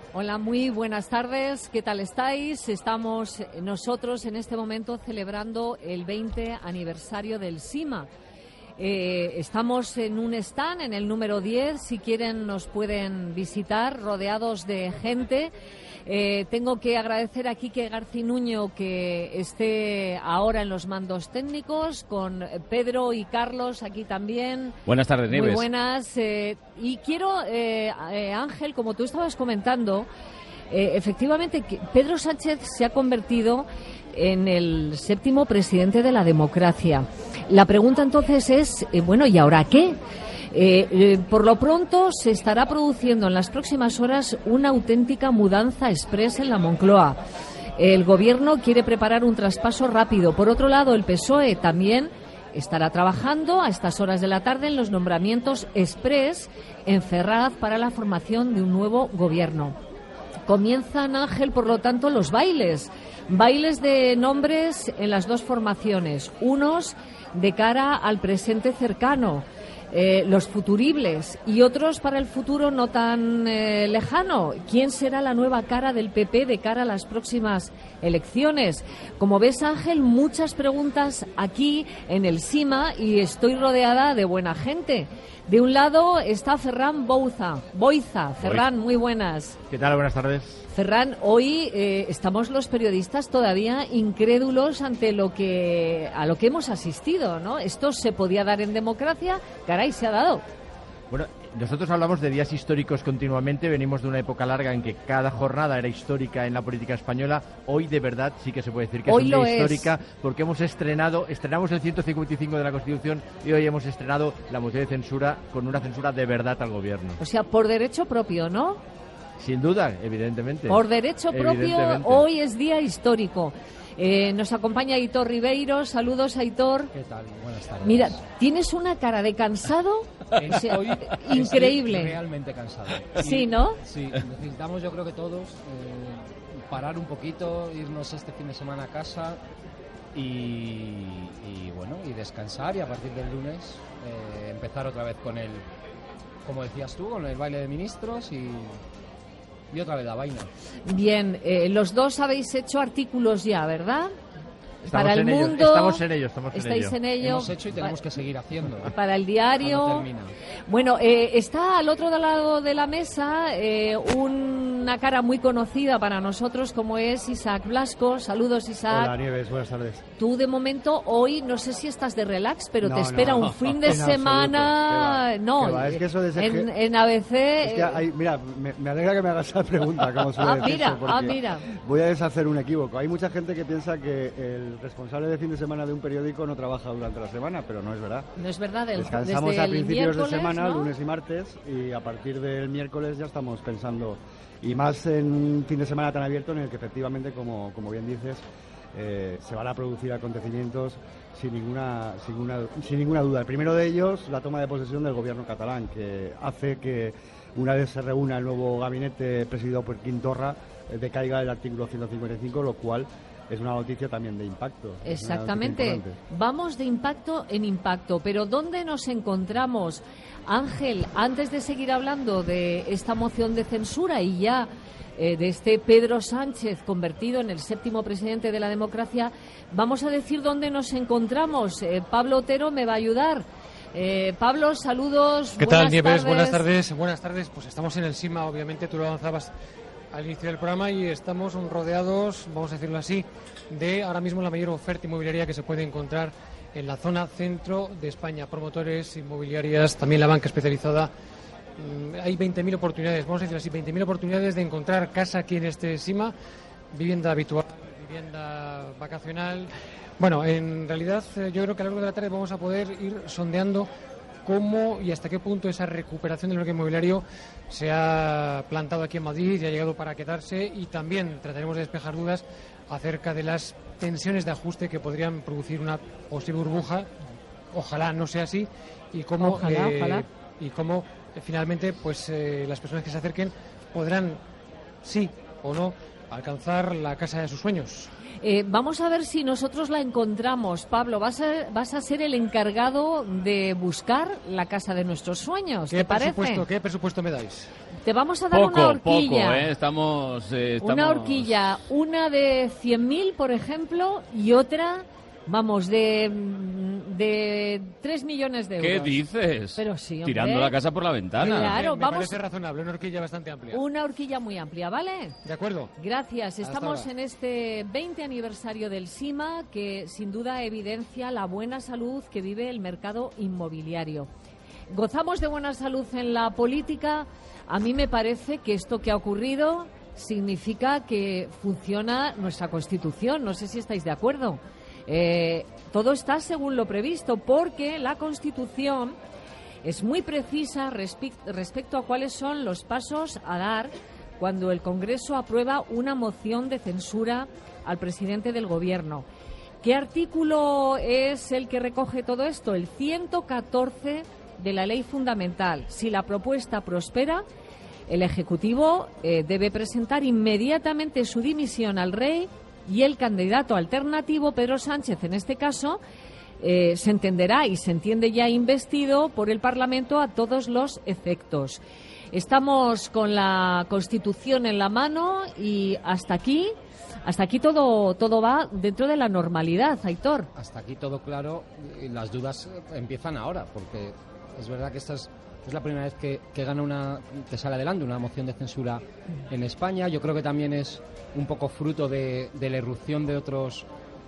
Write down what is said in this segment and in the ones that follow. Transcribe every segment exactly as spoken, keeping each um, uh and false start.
Hola, muy buenas tardes. ¿Qué tal estáis? Estamos nosotros en este momento celebrando el veinte aniversario del SIMA. Eh, estamos en un stand, en el número diez. Si quieren nos pueden visitar, rodeados de gente. Eh, tengo que agradecer a Quique Garcinuño que esté ahora en los mandos técnicos, con Pedro y Carlos aquí también. Buenas tardes, Nieves. Muy buenas. Eh, y quiero, eh, eh, Ángel, como tú estabas comentando, eh, efectivamente Pedro Sánchez se ha convertido en el séptimo presidente de la democracia. La pregunta entonces es, eh, bueno, ¿y ahora qué? Eh, eh, por lo pronto se estará produciendo en las próximas horas una auténtica mudanza express en la Moncloa. El Gobierno quiere preparar un traspaso rápido. Por otro lado, el P S O E también estará trabajando a estas horas de la tarde en los nombramientos express en Ferraz para la formación de un nuevo Gobierno. Comienzan, Ángel, por lo tanto, los bailes. Bailes de nombres en las dos formaciones. Unos de cara al presente cercano, Eh, los futuribles, y otros para el futuro no tan eh, lejano. ¿Quién será la nueva cara del P P de cara a las próximas elecciones? Como ves, Ángel, muchas preguntas aquí en el SIMA y estoy rodeada de buena gente. De un lado está Ferran Bouza. Boiza. Ferran, muy buenas. ¿Qué tal? Buenas tardes. Ferran, hoy eh, estamos los periodistas todavía incrédulos ante lo que a lo que hemos asistido, ¿no? Esto se podía dar en democracia, caray, se ha dado. Bueno, nosotros hablamos de días históricos continuamente, venimos de una época larga en que cada jornada era histórica en la política española. Hoy, de verdad, sí que se puede decir que hoy es un día es. histórica, porque hemos estrenado, estrenamos el ciento cincuenta y cinco de la Constitución y hoy hemos estrenado la moción de censura con una censura de verdad al Gobierno. O sea, por derecho propio, ¿no? Sin duda, evidentemente. Por derecho propio, hoy es día histórico. Eh, nos acompaña Aitor Ribeiro. Saludos, Aitor. ¿Qué tal? Buenas tardes. Mira, tienes una cara de cansado, o sea, Estoy, increíble. Estoy realmente cansado. Sí, ¿no? Sí, necesitamos, yo creo que todos, eh, parar un poquito, irnos este fin de semana a casa y, y bueno, y descansar, y a partir del lunes eh, empezar otra vez con el, como decías tú, con el baile de ministros y... Y otra vez la vaina. Bien, eh, los dos habéis hecho artículos ya, ¿verdad? Estamos para el en mundo. Ello, estamos en ello, estamos en estáis ello. en ello. Hemos hecho y tenemos que seguir haciendo. Para el diario. Bueno, eh, está al otro lado de la mesa eh, una cara muy conocida para nosotros como es Isaac Blasco. Saludos, Isaac. Hola, Nieves, buenas tardes. Tú de momento hoy no sé si estás de relax, pero no, te espera no, un fin de en semana. Absoluto. No, ¿Qué va? Es que eso de ser en, que... en A B C. Es que hay, mira, me, me alegra que me hagas esa pregunta, como suele ah, decirse, mira, porque ah, mira. voy a deshacer un equívoco. Hay mucha gente que piensa que el responsable de fin de semana de un periódico no trabaja durante la semana, pero no es verdad. No es verdad. El, Descansamos desde a el principios de semana, ¿no? lunes y martes, y a partir del miércoles ya estamos pensando, y más en un fin de semana tan abierto en el que efectivamente, como, como bien dices, eh, se van a producir acontecimientos sin ninguna, sin, ninguna, sin ninguna duda. El primero de ellos, la toma de posesión del gobierno catalán, que hace que una vez se reúna el nuevo gabinete presidido por Quim Torra, eh, decaiga el artículo ciento cincuenta y cinco, lo cual es una noticia también de impacto. Exactamente. Vamos de impacto en impacto. Pero ¿dónde nos encontramos? Ángel, antes de seguir hablando de esta moción de censura y ya eh, de este Pedro Sánchez convertido en el séptimo presidente de la democracia, vamos a decir dónde nos encontramos. Eh, Pablo Otero me va a ayudar. Eh, Pablo, saludos. ¿Qué tal, Nieves? Tardes. Buenas tardes. Buenas tardes. Pues estamos en el SIMA, obviamente tú lo avanzabas al inicio del programa y estamos rodeados, vamos a decirlo así, de ahora mismo la mayor oferta inmobiliaria que se puede encontrar en la zona centro de España. Promotores, inmobiliarias, también la banca especializada. Hay veinte mil oportunidades, vamos a decirlo así, veinte mil oportunidades de encontrar casa aquí en este SIMA, vivienda habitual, vivienda vacacional. Bueno, en realidad yo creo que a lo largo de la tarde vamos a poder ir sondeando cómo y hasta qué punto esa recuperación del mercado inmobiliario se ha plantado aquí en Madrid y ha llegado para quedarse, y también trataremos de despejar dudas acerca de las tensiones de ajuste que podrían producir una posible burbuja. Ojalá no sea así, y cómo, ojalá, eh, ojalá. y cómo eh, finalmente pues eh, las personas que se acerquen podrán, sí o no, alcanzar la casa de sus sueños. Eh, vamos a ver si nosotros la encontramos. Pablo, vas a, vas a ser el encargado de buscar la casa de nuestros sueños, ¿te parece? ¿Qué presupuesto me dais? Te vamos a dar poco, una horquilla. Poco, ¿eh? Estamos, eh, estamos... Una horquilla, una de cien mil, por ejemplo, y otra, vamos, de, de tres millones de euros. ¿Qué dices? Pero sí, hombre. Tirando la casa por la ventana. Claro, me vamos. parece razonable, una horquilla bastante amplia. Una horquilla muy amplia, ¿vale? De acuerdo. Gracias. Hasta Estamos ahora. en este veinte aniversario del SIMA, que sin duda evidencia la buena salud que vive el mercado inmobiliario. Gozamos de buena salud en la política. A mí me parece que esto que ha ocurrido significa que funciona nuestra Constitución. No sé si estáis de acuerdo. Eh, todo está según lo previsto, porque la Constitución es muy precisa respe- respecto a cuáles son los pasos a dar cuando el Congreso aprueba una moción de censura al presidente del Gobierno. ¿Qué artículo es el que recoge todo esto? El ciento catorce de la Ley Fundamental. Si la propuesta prospera, el Ejecutivo eh, debe presentar inmediatamente su dimisión al Rey, y el candidato alternativo, Pedro Sánchez, en este caso, eh, se entenderá y se entiende ya investido por el Parlamento a todos los efectos. Estamos con la Constitución en la mano y hasta aquí, hasta aquí todo, todo va dentro de la normalidad, Aitor. Hasta aquí todo claro y las dudas empiezan ahora, porque es verdad que esta es, es la primera vez que, que gana una, que sale adelante una moción de censura en España. Yo creo que también es un poco fruto de, de la irrupción de otros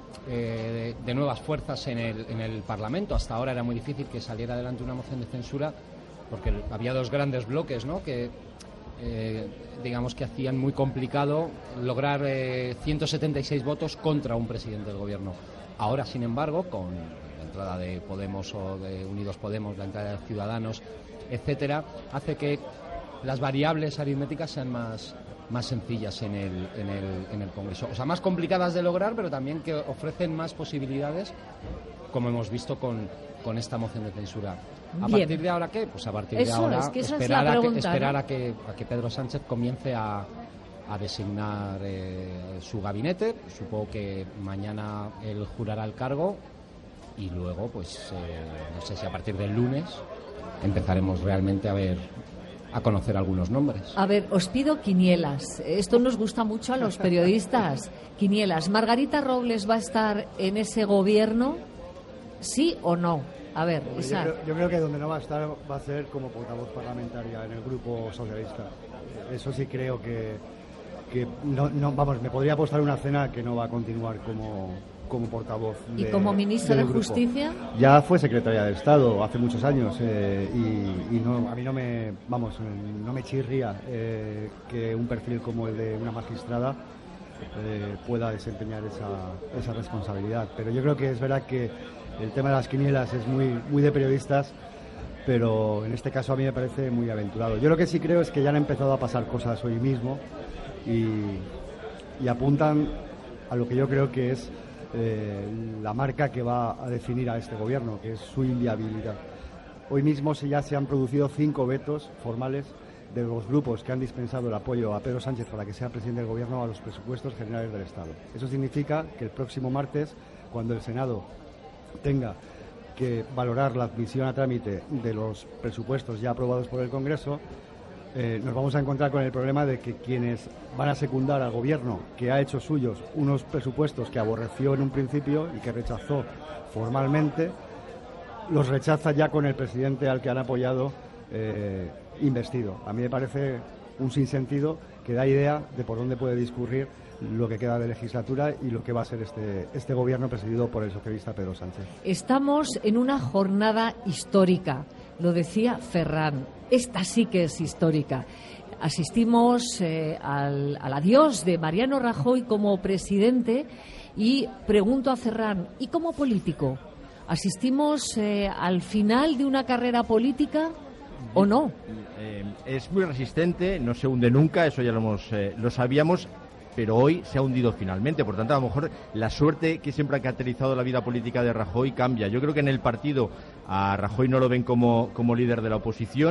eh, de, de nuevas fuerzas en el, en el Parlamento. Hasta ahora era muy difícil que saliera adelante una moción de censura porque había dos grandes bloques, ¿no?, que eh, digamos que hacían muy complicado lograr eh, ciento setenta y seis votos contra un presidente del Gobierno. Ahora, sin embargo, con la entrada de Podemos o de Unidos Podemos, la entrada de Ciudadanos, etcétera, hace que las variables aritméticas sean más más sencillas en el, en el, en el Congreso. O sea, más complicadas de lograr, pero también que ofrecen más posibilidades, como hemos visto con, con esta moción de censura. ¿A Bien. partir de ahora qué? Pues a partir Eso de ahora es, que esa es esperar, la a, que, pregunta, esperar ¿no? a, que, a que Pedro Sánchez comience a, a designar eh, su gabinete. Supongo que mañana él jurará el cargo y luego, pues, eh, no sé si a partir del lunes empezaremos realmente a ver... a conocer algunos nombres. A ver, os pido quinielas. Esto nos gusta mucho a los periodistas. Quinielas. ¿Margarita Robles va a estar en ese gobierno? ¿Sí o no? A ver, Yo Isaac. creo, yo creo que donde no va a estar va a ser como portavoz parlamentaria en el grupo socialista. Eso sí creo que, que no, no, vamos, me podría apostar una cena que no va a continuar como, como portavoz. ¿Y de, como ministra de del grupo. Justicia? Ya fue secretaria de Estado hace muchos años eh, y, y no, a mí no me, vamos, no me chirría eh, que un perfil como el de una magistrada eh, pueda desempeñar esa, esa responsabilidad. Pero yo creo que es verdad que el tema de las quinielas es muy, muy de periodistas, pero en este caso a mí me parece muy aventurado. Yo lo que sí creo es que ya han empezado a pasar cosas hoy mismo y, y apuntan a lo que yo creo que es eh, la marca que va a definir a este gobierno, que es su inviabilidad. Hoy mismo se ya se han producido cinco vetos formales de los grupos que han dispensado el apoyo a Pedro Sánchez para que sea presidente del gobierno a los presupuestos generales del Estado. Eso significa que el próximo martes, cuando el Senado tenga que valorar la admisión a trámite de los presupuestos ya aprobados por el Congreso, eh, nos vamos a encontrar con el problema de que quienes van a secundar al Gobierno, que ha hecho suyos unos presupuestos que aborreció en un principio y que rechazó formalmente, los rechaza ya con el presidente al que han apoyado eh, investido. A mí me parece un sinsentido que da idea de por dónde puede discurrir lo que queda de legislatura y lo que va a ser este, este gobierno presidido por el socialista Pedro Sánchez. Estamos en una jornada histórica, lo decía Ferran. Esta sí que es histórica. Asistimos eh, al, al adiós de Mariano Rajoy como presidente y pregunto a Ferran, ¿y como político? ¿Asistimos eh, al final de una carrera política o no? Eh, es muy resistente, no se hunde nunca, eso ya lo, hemos, eh, lo sabíamos, pero hoy se ha hundido finalmente. Por tanto, a lo mejor la suerte que siempre ha caracterizado la vida política de Rajoy cambia. Yo creo que en el partido a Rajoy no lo ven como, como líder de la oposición.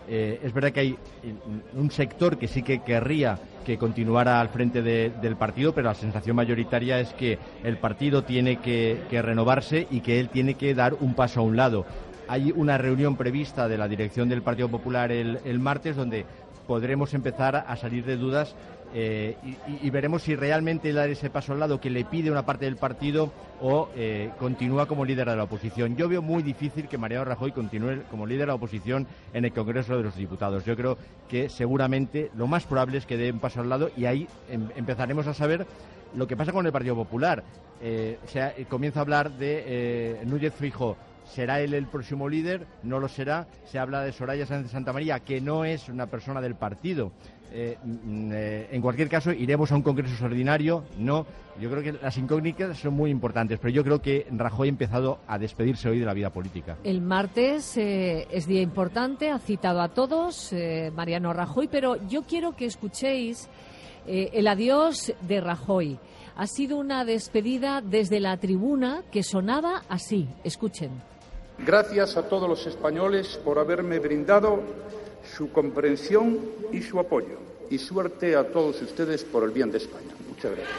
Eh, es verdad que hay un sector que sí que querría que continuara al frente de, del partido, pero la sensación mayoritaria es que el partido tiene que, que renovarse y que él tiene que dar un paso a un lado. Hay una reunión prevista de la dirección del Partido Popular el, el martes donde podremos empezar a salir de dudas eh, y, y veremos si realmente dar ese paso al lado que le pide una parte del partido o eh, continúa como líder de la oposición. Yo veo muy difícil que Mariano Rajoy continúe como líder de la oposición en el Congreso de los Diputados. Yo creo que seguramente lo más probable es que dé un paso al lado y ahí em, empezaremos a saber lo que pasa con el Partido Popular. Eh, o sea, comienza a hablar de eh, Núñez Feijóo. ¿Será él el próximo líder? No lo será. Se habla de Soraya Sáenz de Santamaría, que no es una persona del partido. Eh, eh, en cualquier caso, iremos a un congreso extraordinario. No, yo creo que las incógnitas son muy importantes, pero yo creo que Rajoy ha empezado a despedirse hoy de la vida política. El martes eh, es día importante, ha citado a todos eh, Mariano Rajoy, pero yo quiero que escuchéis eh, el adiós de Rajoy. Ha sido una despedida desde la tribuna que sonaba así. Escuchen. Gracias a todos los españoles por haberme brindado su comprensión y su apoyo. Y suerte a todos ustedes por el bien de España. Muchas gracias.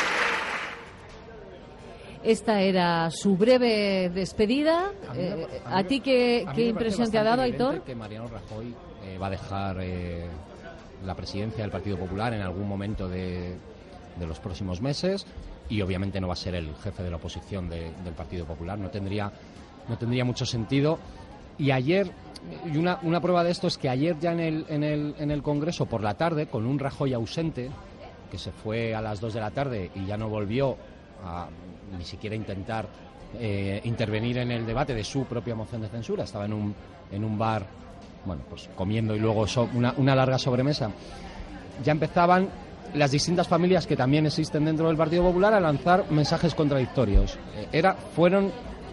Esta era su breve despedida. A, mí, eh, a, a ti qué, a qué impresión te ha dado, Aitor? Que Mariano Rajoy eh, va a dejar eh, la presidencia del Partido Popular en algún momento de, de los próximos meses y obviamente no va a ser el jefe de la oposición de, del Partido Popular. No tendría, no tendría mucho sentido. Y ayer, y una, una prueba de esto es que ayer ya en el, en, el, en el Congreso por la tarde, con un Rajoy ausente, que se fue a las dos de la tarde y ya no volvió a ni siquiera intentar eh, intervenir en el debate de su propia moción de censura, estaba en un, en un bar, bueno, pues comiendo y luego so, una, una larga sobremesa, ya empezaban las distintas familias que también existen dentro del Partido Popular a lanzar mensajes contradictorios. Eh, era, fueron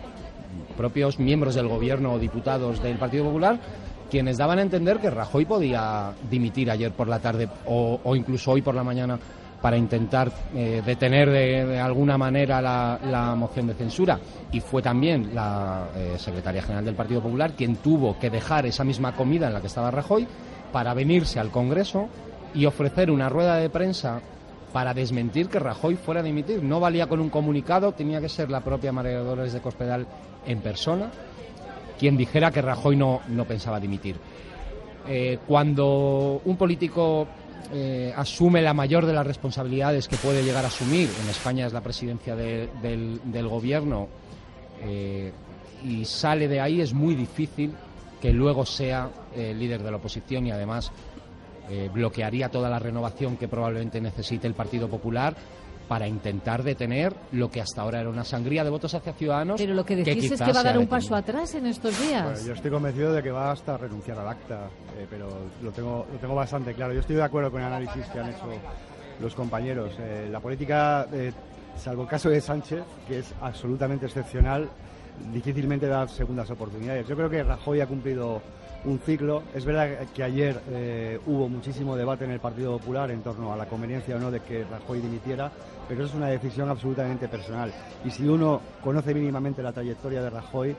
propios miembros del gobierno o diputados del Partido Popular quienes daban a entender que Rajoy podía dimitir ayer por la tarde o, o incluso hoy por la mañana para intentar eh, detener de, de alguna manera la, la moción de censura. Y fue también la eh, secretaria general del Partido Popular quien tuvo que dejar esa misma comida en la que estaba Rajoy para venirse al Congreso y ofrecer una rueda de prensa para desmentir que Rajoy fuera a dimitir. No valía con un comunicado, tenía que ser la propia María Dolores de Cospedal en persona quien dijera que Rajoy no, no pensaba dimitir. Eh, cuando un político eh, asume la mayor de las responsabilidades que puede llegar a asumir, en España es la presidencia de, del, del gobierno, eh, y sale de ahí, es muy difícil que luego sea eh, líder de la oposición y además eh, bloquearía toda la renovación que probablemente necesite el Partido Popular para intentar detener lo que hasta ahora era una sangría de votos hacia Ciudadanos. Pero lo que decís es que va a dar un paso atrás en estos días. Bueno, yo estoy convencido de que va hasta renunciar al acta, eh, pero lo tengo, lo tengo bastante claro. Yo estoy de acuerdo con el análisis que han hecho los compañeros. Eh, la política, eh, salvo el caso de Sánchez, que es absolutamente excepcional, difícilmente da segundas oportunidades. Yo creo que Rajoy ha cumplido un ciclo. Es verdad que ayer eh, hubo muchísimo debate en el Partido Popular en torno a la conveniencia o no de que Rajoy dimitiera, pero eso es una decisión absolutamente personal. Y si uno conoce mínimamente la trayectoria de Rajoy,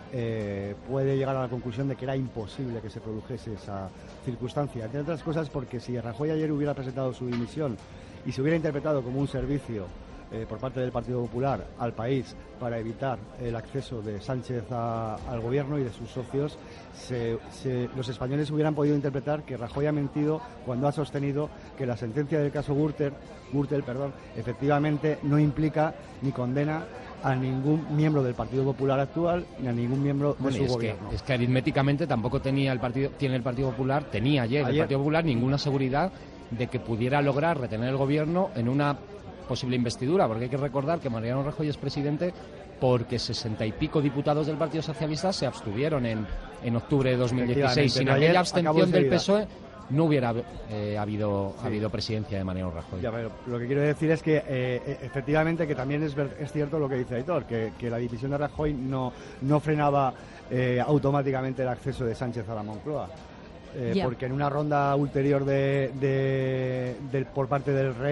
eh, puede llegar a la conclusión de que era imposible que se produjese esa circunstancia. Entre otras cosas porque si Rajoy ayer hubiera presentado su dimisión y se hubiera interpretado como un servicio Eh, por parte del Partido Popular al país para evitar el acceso de Sánchez a, al gobierno y de sus socios, se, se, los españoles hubieran podido interpretar que Rajoy ha mentido cuando ha sostenido que la sentencia del caso Gürtel, Gürtel perdón, efectivamente no implica ni condena a ningún miembro del Partido Popular actual ni a ningún miembro de bueno, su es gobierno. Que, es que aritméticamente tampoco tenía el partido, tiene el Partido Popular, tenía ayer, ayer el Partido Popular ninguna seguridad de que pudiera lograr retener el gobierno en una posible investidura, porque hay que recordar que Mariano Rajoy es presidente porque sesenta y pico diputados del Partido Socialista se abstuvieron en, en octubre de dos mil dieciséis. Sin aquella abstención del P S O E no hubiera eh, habido, sí. habido presidencia de Mariano Rajoy. Ya, pero lo que quiero decir es que eh, efectivamente que también es, es cierto lo que dice Aitor, que, que la dimisión de Rajoy no, no frenaba eh, automáticamente el acceso de Sánchez a la Moncloa. Eh, yeah. Porque en una ronda ulterior de, de, de, por parte del rey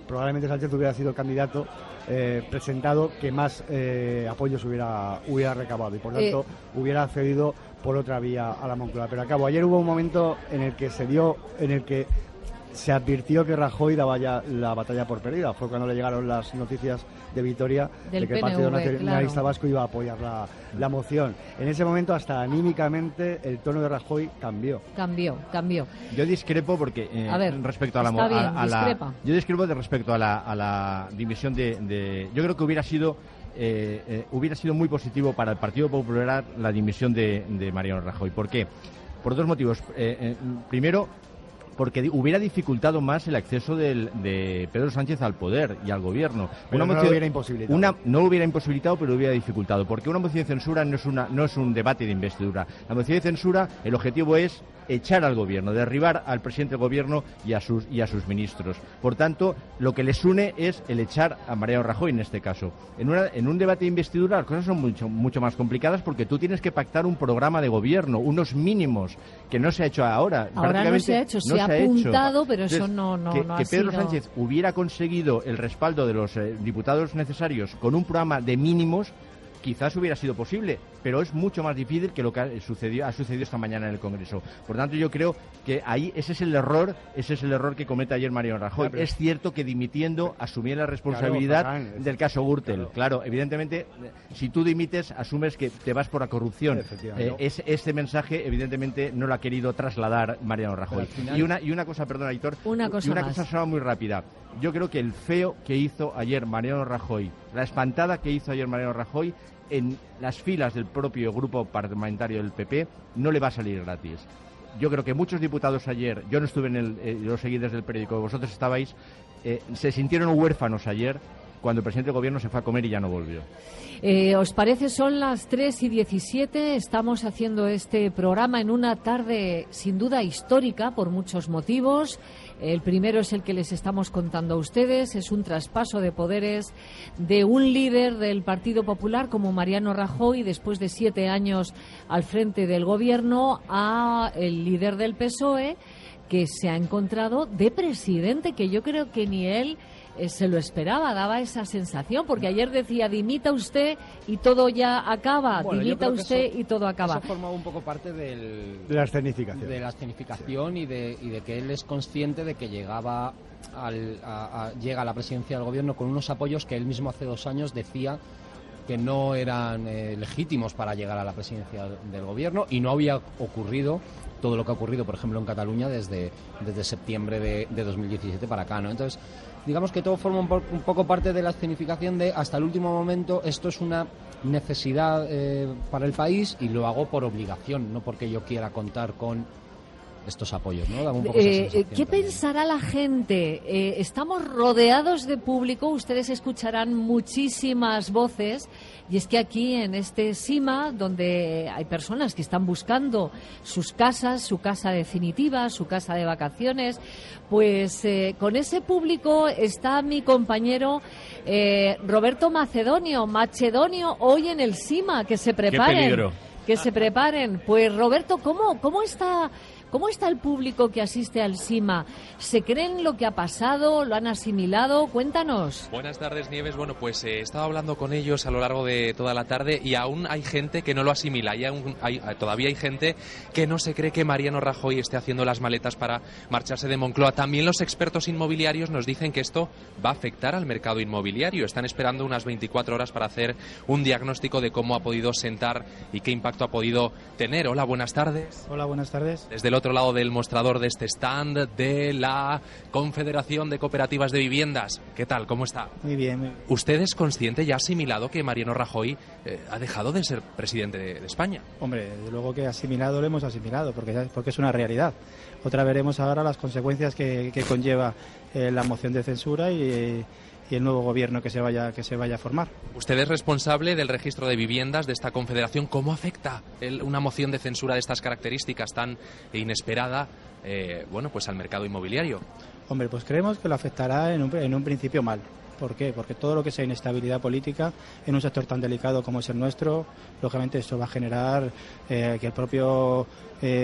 probablemente Sánchez hubiera sido el candidato eh, presentado que más eh, apoyos hubiera, hubiera recabado y por tanto eh... hubiera accedido por otra vía a la Moncloa. Pero acabo, ayer hubo un momento en el que se dio, en el que se advirtió que Rajoy daba ya la batalla por perdida. Fue cuando le llegaron las noticias de Victoria Del de que P N V, el Partido Nacionalista claro. Vasco iba a apoyar la, la moción. En ese momento, hasta anímicamente, el tono de Rajoy cambió. Cambió, cambió. Yo discrepo porque eh, a ver, respecto a la, está bien, a, a la discrepa. yo discrepo de respecto a la, a la dimisión de, de yo creo que hubiera sido eh, eh, hubiera sido muy positivo para el Partido Popular la dimisión de, de Mariano Rajoy. ¿Por qué? Por dos motivos. Eh, eh, primero, porque hubiera dificultado más el acceso del, de Pedro Sánchez al poder y al gobierno. Pero una no moción, lo hubiera imposibilitado. Una, no lo hubiera imposibilitado, pero lo hubiera dificultado. Porque una moción de censura no es, una, no es un debate de investidura. La moción de censura, el objetivo es echar al gobierno, derribar al presidente del gobierno y a sus y a sus ministros. Por tanto, lo que les une es el echar a Mariano Rajoy en este caso. En, una, en un debate de investidura las cosas son mucho, mucho más complicadas porque tú tienes que pactar un programa de gobierno, unos mínimos, que no se ha hecho ahora. Ahora no se ha hecho, no se, se ha apuntado, pero Entonces, eso no, no, que, no que ha Pedro sido... Sánchez hubiera conseguido el respaldo de los eh, diputados necesarios con un programa de mínimos, quizás hubiera sido posible, pero es mucho más difícil que lo que ha sucedido, ha sucedido esta mañana en el Congreso. Por tanto, yo creo que ahí ese es el error, ese es el error que comete ayer Mariano Rajoy. Claro, es cierto que dimitiendo asumía la responsabilidad claro, Fran, del caso Gürtel. Claro. claro, evidentemente, si tú dimites, asumes que te vas por la corrupción. Eh, es, este mensaje, evidentemente, no lo ha querido trasladar Mariano Rajoy. Final... Y una y una cosa, perdón, Aitor, una cosa y una más. cosa sonaba muy rápida. Yo creo que el feo que hizo ayer Mariano Rajoy, la espantada que hizo ayer Mariano Rajoy en las filas del propio grupo parlamentario del P P, no le va a salir gratis. Yo creo que muchos diputados ayer, yo no estuve en el, eh, lo seguí desde el periódico, vosotros estabais, eh, se sintieron huérfanos ayer cuando el presidente del gobierno se fue a comer y ya no volvió. Eh, ¿Os parece? Son las tres y diecisiete, estamos haciendo este programa en una tarde sin duda histórica por muchos motivos. El primero es el que les estamos contando a ustedes, es un traspaso de poderes de un líder del Partido Popular como Mariano Rajoy, después de siete años al frente del gobierno, a el líder del P S O E, que se ha encontrado de presidente, que yo creo que ni él eh, se lo esperaba, daba esa sensación, porque ayer decía, dimita usted y todo ya acaba, bueno, dimita usted eso, y todo acaba. Eso formaba un poco parte del, de la escenificación, de la escenificación sí. y, de, y de que él es consciente de que llegaba al, a, a, llega a la presidencia del gobierno con unos apoyos que él mismo hace dos años decía que no eran eh, legítimos para llegar a la presidencia del gobierno, y no había ocurrido todo lo que ha ocurrido, por ejemplo, en Cataluña desde, desde septiembre de, de dos mil diecisiete para acá, ¿no? Entonces, digamos que todo forma un, po- un poco parte de la escenificación de hasta el último momento esto es una necesidad eh, para el país y lo hago por obligación, no porque yo quiera contar con estos apoyos, ¿no? Dame un poco esa eh, sensación ¿Qué también. pensará la gente? Eh, estamos rodeados de público, ustedes escucharán muchísimas voces, y es que aquí en este SIMA, donde hay personas que están buscando sus casas, su casa definitiva, su casa de vacaciones, pues eh, con ese público está mi compañero eh, Roberto Macedonio, Macedonio, hoy en el SIMA, que se preparen. ¡Qué peligro! Que se preparen. Pues Roberto, ¿cómo, cómo está... ¿Cómo está el público que asiste al SIMA? ¿Se creen lo que ha pasado? ¿Lo han asimilado? Cuéntanos. Buenas tardes, Nieves. Bueno, pues eh, he estado hablando con ellos a lo largo de toda la tarde y aún hay gente que no lo asimila. Y aún hay, todavía hay gente que no se cree que Mariano Rajoy esté haciendo las maletas para marcharse de Moncloa. También los expertos inmobiliarios nos dicen que esto va a afectar al mercado inmobiliario. Están esperando unas veinticuatro horas para hacer un diagnóstico de cómo ha podido sentar y qué impacto ha podido tener. Hola, buenas tardes. Hola, buenas tardes. Desde el otro lado del mostrador de este stand de la Confederación de Cooperativas de Viviendas. ¿Qué tal? ¿Cómo está? Muy bien. Muy bien. ¿Usted es consciente y ha asimilado que Mariano Rajoy eh, ha dejado de ser presidente de, de España? Hombre, desde luego que asimilado lo hemos asimilado, porque, porque es una realidad. Otra veremos ahora las consecuencias que, que conlleva eh, la moción de censura y... y el nuevo gobierno que se vaya que se vaya a formar. Usted es responsable del registro de viviendas de esta confederación. ¿Cómo afecta el, una moción de censura de estas características tan inesperada eh, bueno, pues al mercado inmobiliario? Hombre, pues creemos que lo afectará en un, en un principio mal. ¿Por qué? Porque todo lo que sea inestabilidad política en un sector tan delicado como es el nuestro, lógicamente esto va a generar eh, que el propio eh,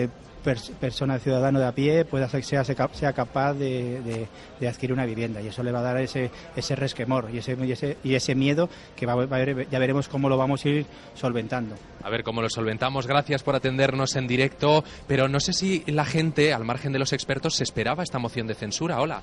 pers persona, ciudadano de a pie, pueda ser, sea, sea capaz de, de, de adquirir una vivienda, y eso le va a dar ese, ese resquemor y ese, y ese, y ese miedo que va, va a ver, ya veremos cómo lo vamos a ir solventando. A ver cómo lo solventamos. Gracias por atendernos en directo, pero no sé si la gente, al margen de los expertos, se esperaba esta moción de censura. Hola.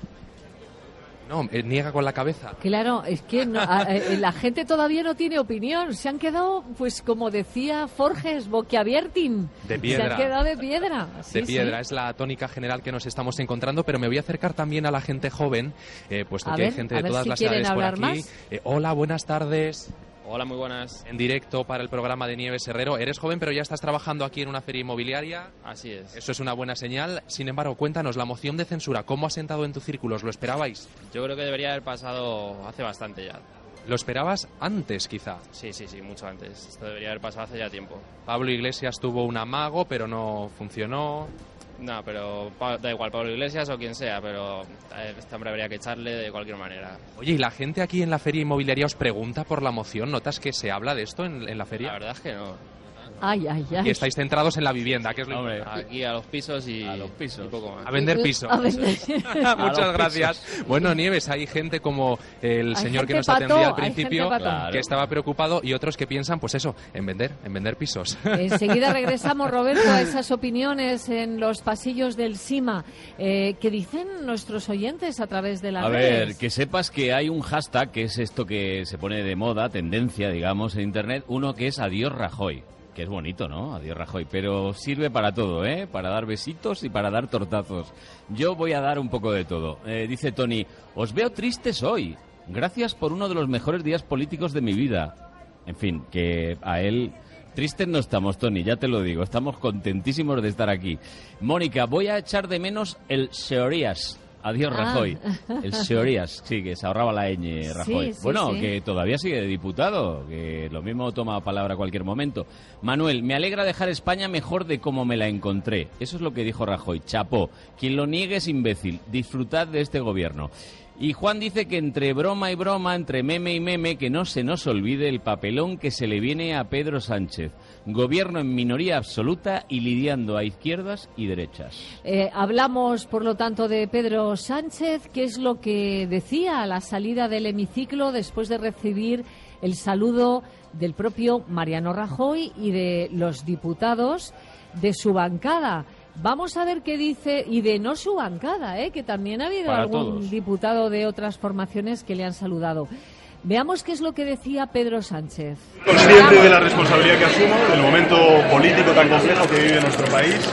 No, eh, niega con la cabeza. Claro, es que no, a, a, la gente todavía no tiene opinión. Se han quedado, pues como decía Forges, boquiabiertin. De piedra. Se han quedado de piedra. Sí, de piedra, sí. Es la tónica general que nos estamos encontrando, pero me voy a acercar también a la gente joven, eh, puesto a que ver, hay gente de ver todas si las edades por aquí. Más. Eh, hola, buenas tardes. Hola, muy buenas. En directo para el programa de Nieves Herrero. Eres joven, pero ya estás trabajando aquí en una feria inmobiliaria. Así es. Eso es una buena señal. Sin embargo, cuéntanos, la moción de censura, ¿cómo ha sentado en tu círculo? ¿Lo esperabais? Yo creo que debería haber pasado hace bastante ya. ¿Lo esperabas antes, quizá? Sí, sí, sí, mucho antes. Esto debería haber pasado hace ya tiempo. Pablo Iglesias tuvo un amago, pero no funcionó. No, pero da igual, Pablo Iglesias o quien sea, pero a este hombre habría que echarle de cualquier manera. Oye, ¿y la gente aquí en la feria inmobiliaria os pregunta por la moción? ¿Notas que se habla de esto en, en la feria? La verdad es que no. Ay, ay, ay. Y estáis centrados en la vivienda, que es lo Hombre, aquí a los pisos y a los pisos. Y poco más. A vender pisos. A vender. Muchas gracias. Pisos. Bueno, Nieves, hay gente como el hay señor que nos pato, atendía al principio, claro. que estaba preocupado, y otros que piensan, pues eso, en vender, en vender pisos. Enseguida regresamos, Roberto, a esas opiniones en los pasillos del SIMA. Eh, ¿Qué dicen nuestros oyentes a través de las a redes? A ver, que sepas que hay un hashtag, que es esto que se pone de moda, tendencia, digamos, en Internet, uno que es Adiós Rajoy. Que es bonito, ¿no? Adiós Rajoy, pero sirve para todo, ¿eh? Para dar besitos y para dar tortazos. Yo voy a dar un poco de todo. Eh, dice Tony, os veo tristes hoy. Gracias por uno de los mejores días políticos de mi vida. En fin, que a él... Tristes no estamos, Tony, ya te lo digo. Estamos contentísimos de estar aquí. Mónica, voy a echar de menos el seorías. Adiós, ah. Rajoy. El seorías, sí, que se ahorraba la ñ, Rajoy. Sí, sí, bueno, sí. que todavía sigue de diputado, que lo mismo toma palabra a cualquier momento. Manuel, me alegra dejar España mejor de como me la encontré. Eso es lo que dijo Rajoy. Chapó. Quien lo niegue es imbécil. Disfrutad de este gobierno. Y Juan dice que entre broma y broma, entre meme y meme, que no se nos olvide el papelón que se le viene a Pedro Sánchez. Gobierno en minoría absoluta y lidiando a izquierdas y derechas. Eh, hablamos, por lo tanto, de Pedro Sánchez. ¿Qué es lo que decía a la salida del hemiciclo después de recibir el saludo del propio Mariano Rajoy y de los diputados de su bancada? Vamos a ver qué dice, y de no su bancada, ¿eh? Que también ha habido Para algún todos. diputado de otras formaciones que le han saludado. Veamos qué es lo que decía Pedro Sánchez. Consciente de la responsabilidad que asumo, del momento político tan complejo que vive nuestro país,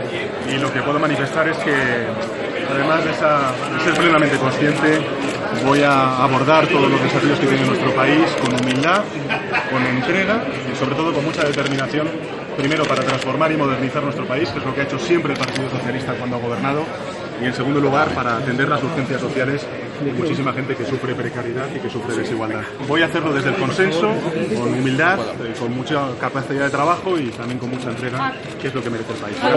y lo que puedo manifestar es que, además de, esa, de ser plenamente consciente, voy a abordar todos los desafíos que tiene nuestro país con humildad, con entrega y sobre todo con mucha determinación, primero para transformar y modernizar nuestro país, que es lo que ha hecho siempre el Partido Socialista cuando ha gobernado, y en segundo lugar para atender las urgencias sociales de muchísima gente que sufre precariedad y que sufre desigualdad. Voy a hacerlo desde el consenso, con humildad, eh, con mucha capacidad de trabajo y también con mucha entrega, que es lo que merece el país.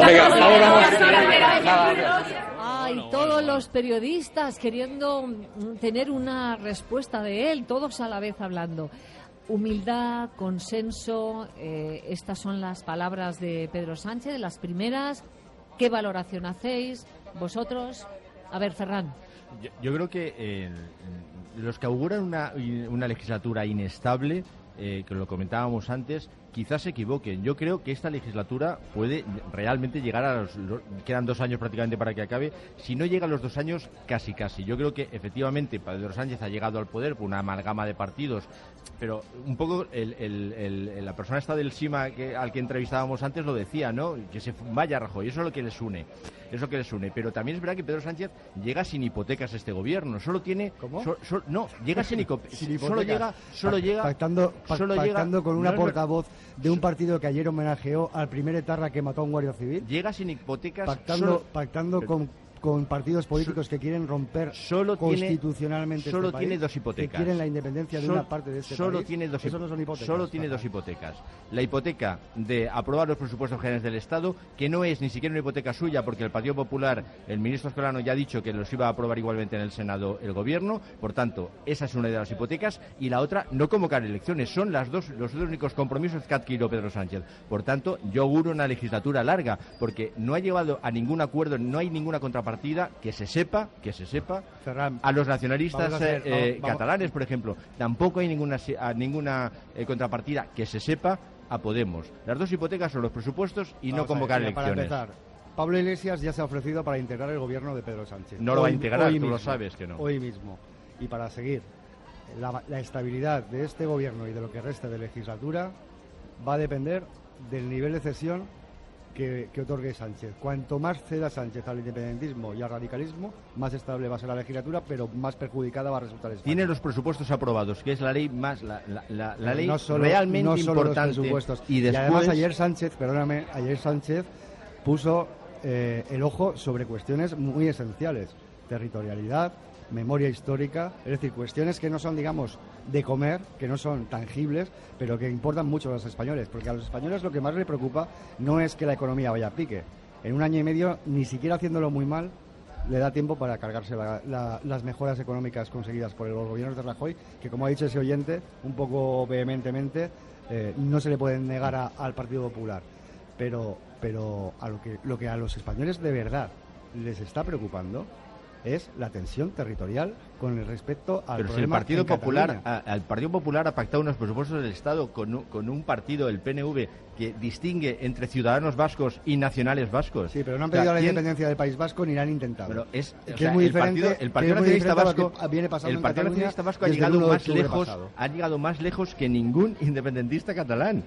Ay, todos los periodistas queriendo tener una respuesta de él, todos a la vez hablando. Humildad, consenso, eh, estas son las palabras de Pedro Sánchez, de las primeras. ¿Qué valoración hacéis vosotros? A ver, Ferran. Yo, yo creo que eh, los que auguran una, una legislatura inestable, eh, que lo comentábamos antes, quizás se equivoquen. Yo creo que esta legislatura puede realmente llegar a los, los... Quedan dos años prácticamente para que acabe. Si no llega a los dos años, casi casi. Yo creo que efectivamente Pedro Sánchez ha llegado al poder por una amalgama de partidos, pero un poco el, el, el, la persona esta del SIMA que, al que entrevistábamos antes lo decía, ¿no? Que se vaya Rajoy, eso es lo que les une. Eso es lo que les une. Pero también es verdad que Pedro Sánchez llega sin hipotecas a este gobierno. Solo tiene... ¿Cómo? So, so, no, llega sin, hipo, sin hipotecas. Solo llega... Solo llega pactando pa, solo pactando llega, con una no portavoz de un partido que ayer homenajeó al primer etarra que mató a un guardia civil. Llega sin hipotecas... Pactando, solo, pactando pero, con con partidos políticos que quieren romper solo constitucionalmente tiene, solo este tiene país, dos hipotecas. que quieren la independencia de Sol, una parte de este solo país. Tiene dos, Eso no son hipotecas. Solo tiene dos hipotecas. La hipoteca de aprobar los presupuestos generales del Estado, que no es ni siquiera una hipoteca suya, porque el Partido Popular, el ministro Escolano ya ha dicho que los iba a aprobar igualmente en el Senado el Gobierno. Por tanto, esa es una de las hipotecas. Y la otra, no convocar elecciones. Son las dos, los dos únicos compromisos que ha adquirido Pedro Sánchez. Por tanto, yo auguro una legislatura larga, porque no ha llegado a ningún acuerdo, no hay ninguna contrapartida que se sepa, que se sepa, Ferran, a los nacionalistas a hacer, eh, vamos, vamos. catalanes, por ejemplo. Tampoco hay ninguna, a ninguna eh, contrapartida que se sepa a Podemos. Las dos hipotecas son los presupuestos y vamos no convocar ver, mira, elecciones. Para empezar, Pablo Iglesias ya se ha ofrecido para integrar el gobierno de Pedro Sánchez. No lo va a integrar, tú mismo, lo sabes que no. Hoy mismo. Y para seguir, la, la estabilidad de este gobierno y de lo que resta de legislatura va a depender del nivel de cesión que, que otorgue Sánchez. Cuanto más ceda Sánchez al independentismo y al radicalismo, más estable va a ser la legislatura, pero más perjudicada va a resultar España. Tiene los presupuestos aprobados, que es la ley más la, la, la, la ley no solo, realmente no solo importante. Los presupuestos. Y, después... y además ayer Sánchez, perdóname, ayer Sánchez puso eh, el ojo sobre cuestiones muy esenciales: territorialidad, memoria histórica, es decir, cuestiones que no son, digamos, de comer, que no son tangibles, pero que importan mucho a los españoles, porque a los españoles lo que más les preocupa no es que la economía vaya a pique. En un año y medio, ni siquiera haciéndolo muy mal, le da tiempo para cargarse la, la, las mejoras económicas conseguidas por los gobiernos de Rajoy, que, como ha dicho ese oyente, un poco vehementemente, eh, no se le pueden negar a, al Partido Popular. Pero, pero a lo que, lo que a los españoles de verdad les está preocupando es la tensión territorial con el respecto al Pero problema si el Partido en Popular, Cataluña. a, el Partido Popular ha pactado unos presupuestos del Estado con un, con un partido, el P N V, que distingue entre ciudadanos vascos y nacionales vascos. Sí, pero no han O sea, pedido la ¿quién? independencia del País Vasco ni la han intentado. Pero es, que o es sea, muy el diferente. partido, el partido que es muy nacionalista diferente a lo vasco, que viene pasando el en Partido Cataluña Nacionalista Vasco ha desde el llegado uno de más octubre lejos, pasado. ha llegado más lejos que ningún independentista catalán.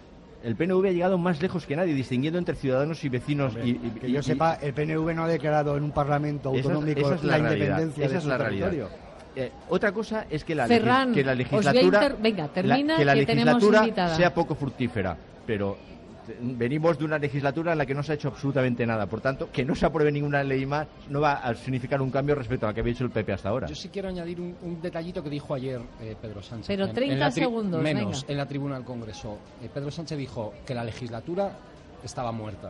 El P N V ha llegado más lejos que nadie, distinguiendo entre ciudadanos y vecinos. Hombre, y, y, que yo y, sepa, el P N V no ha declarado en un parlamento esa es- autonómico esa es la la, realidad, independencia esa de es su la realidad. territorio. Eh, otra cosa es que la, Ferran, legis- que la os voy a legislatura, inter- venga, termina, la- que la que tenemos legislatura invitada. sea poco fructífera, pero te- venimos de una legislatura en la que no se ha hecho absolutamente nada. Por tanto, que no se apruebe ninguna ley más no va a significar un cambio respecto a lo que había hecho el P P hasta ahora. Yo sí quiero añadir un, un detallito que dijo ayer eh, Pedro Sánchez. Pero En- en treinta la tri- segundos, Menos, venga. en la tribuna del Congreso. Eh, Pedro Sánchez dijo que la legislatura estaba muerta.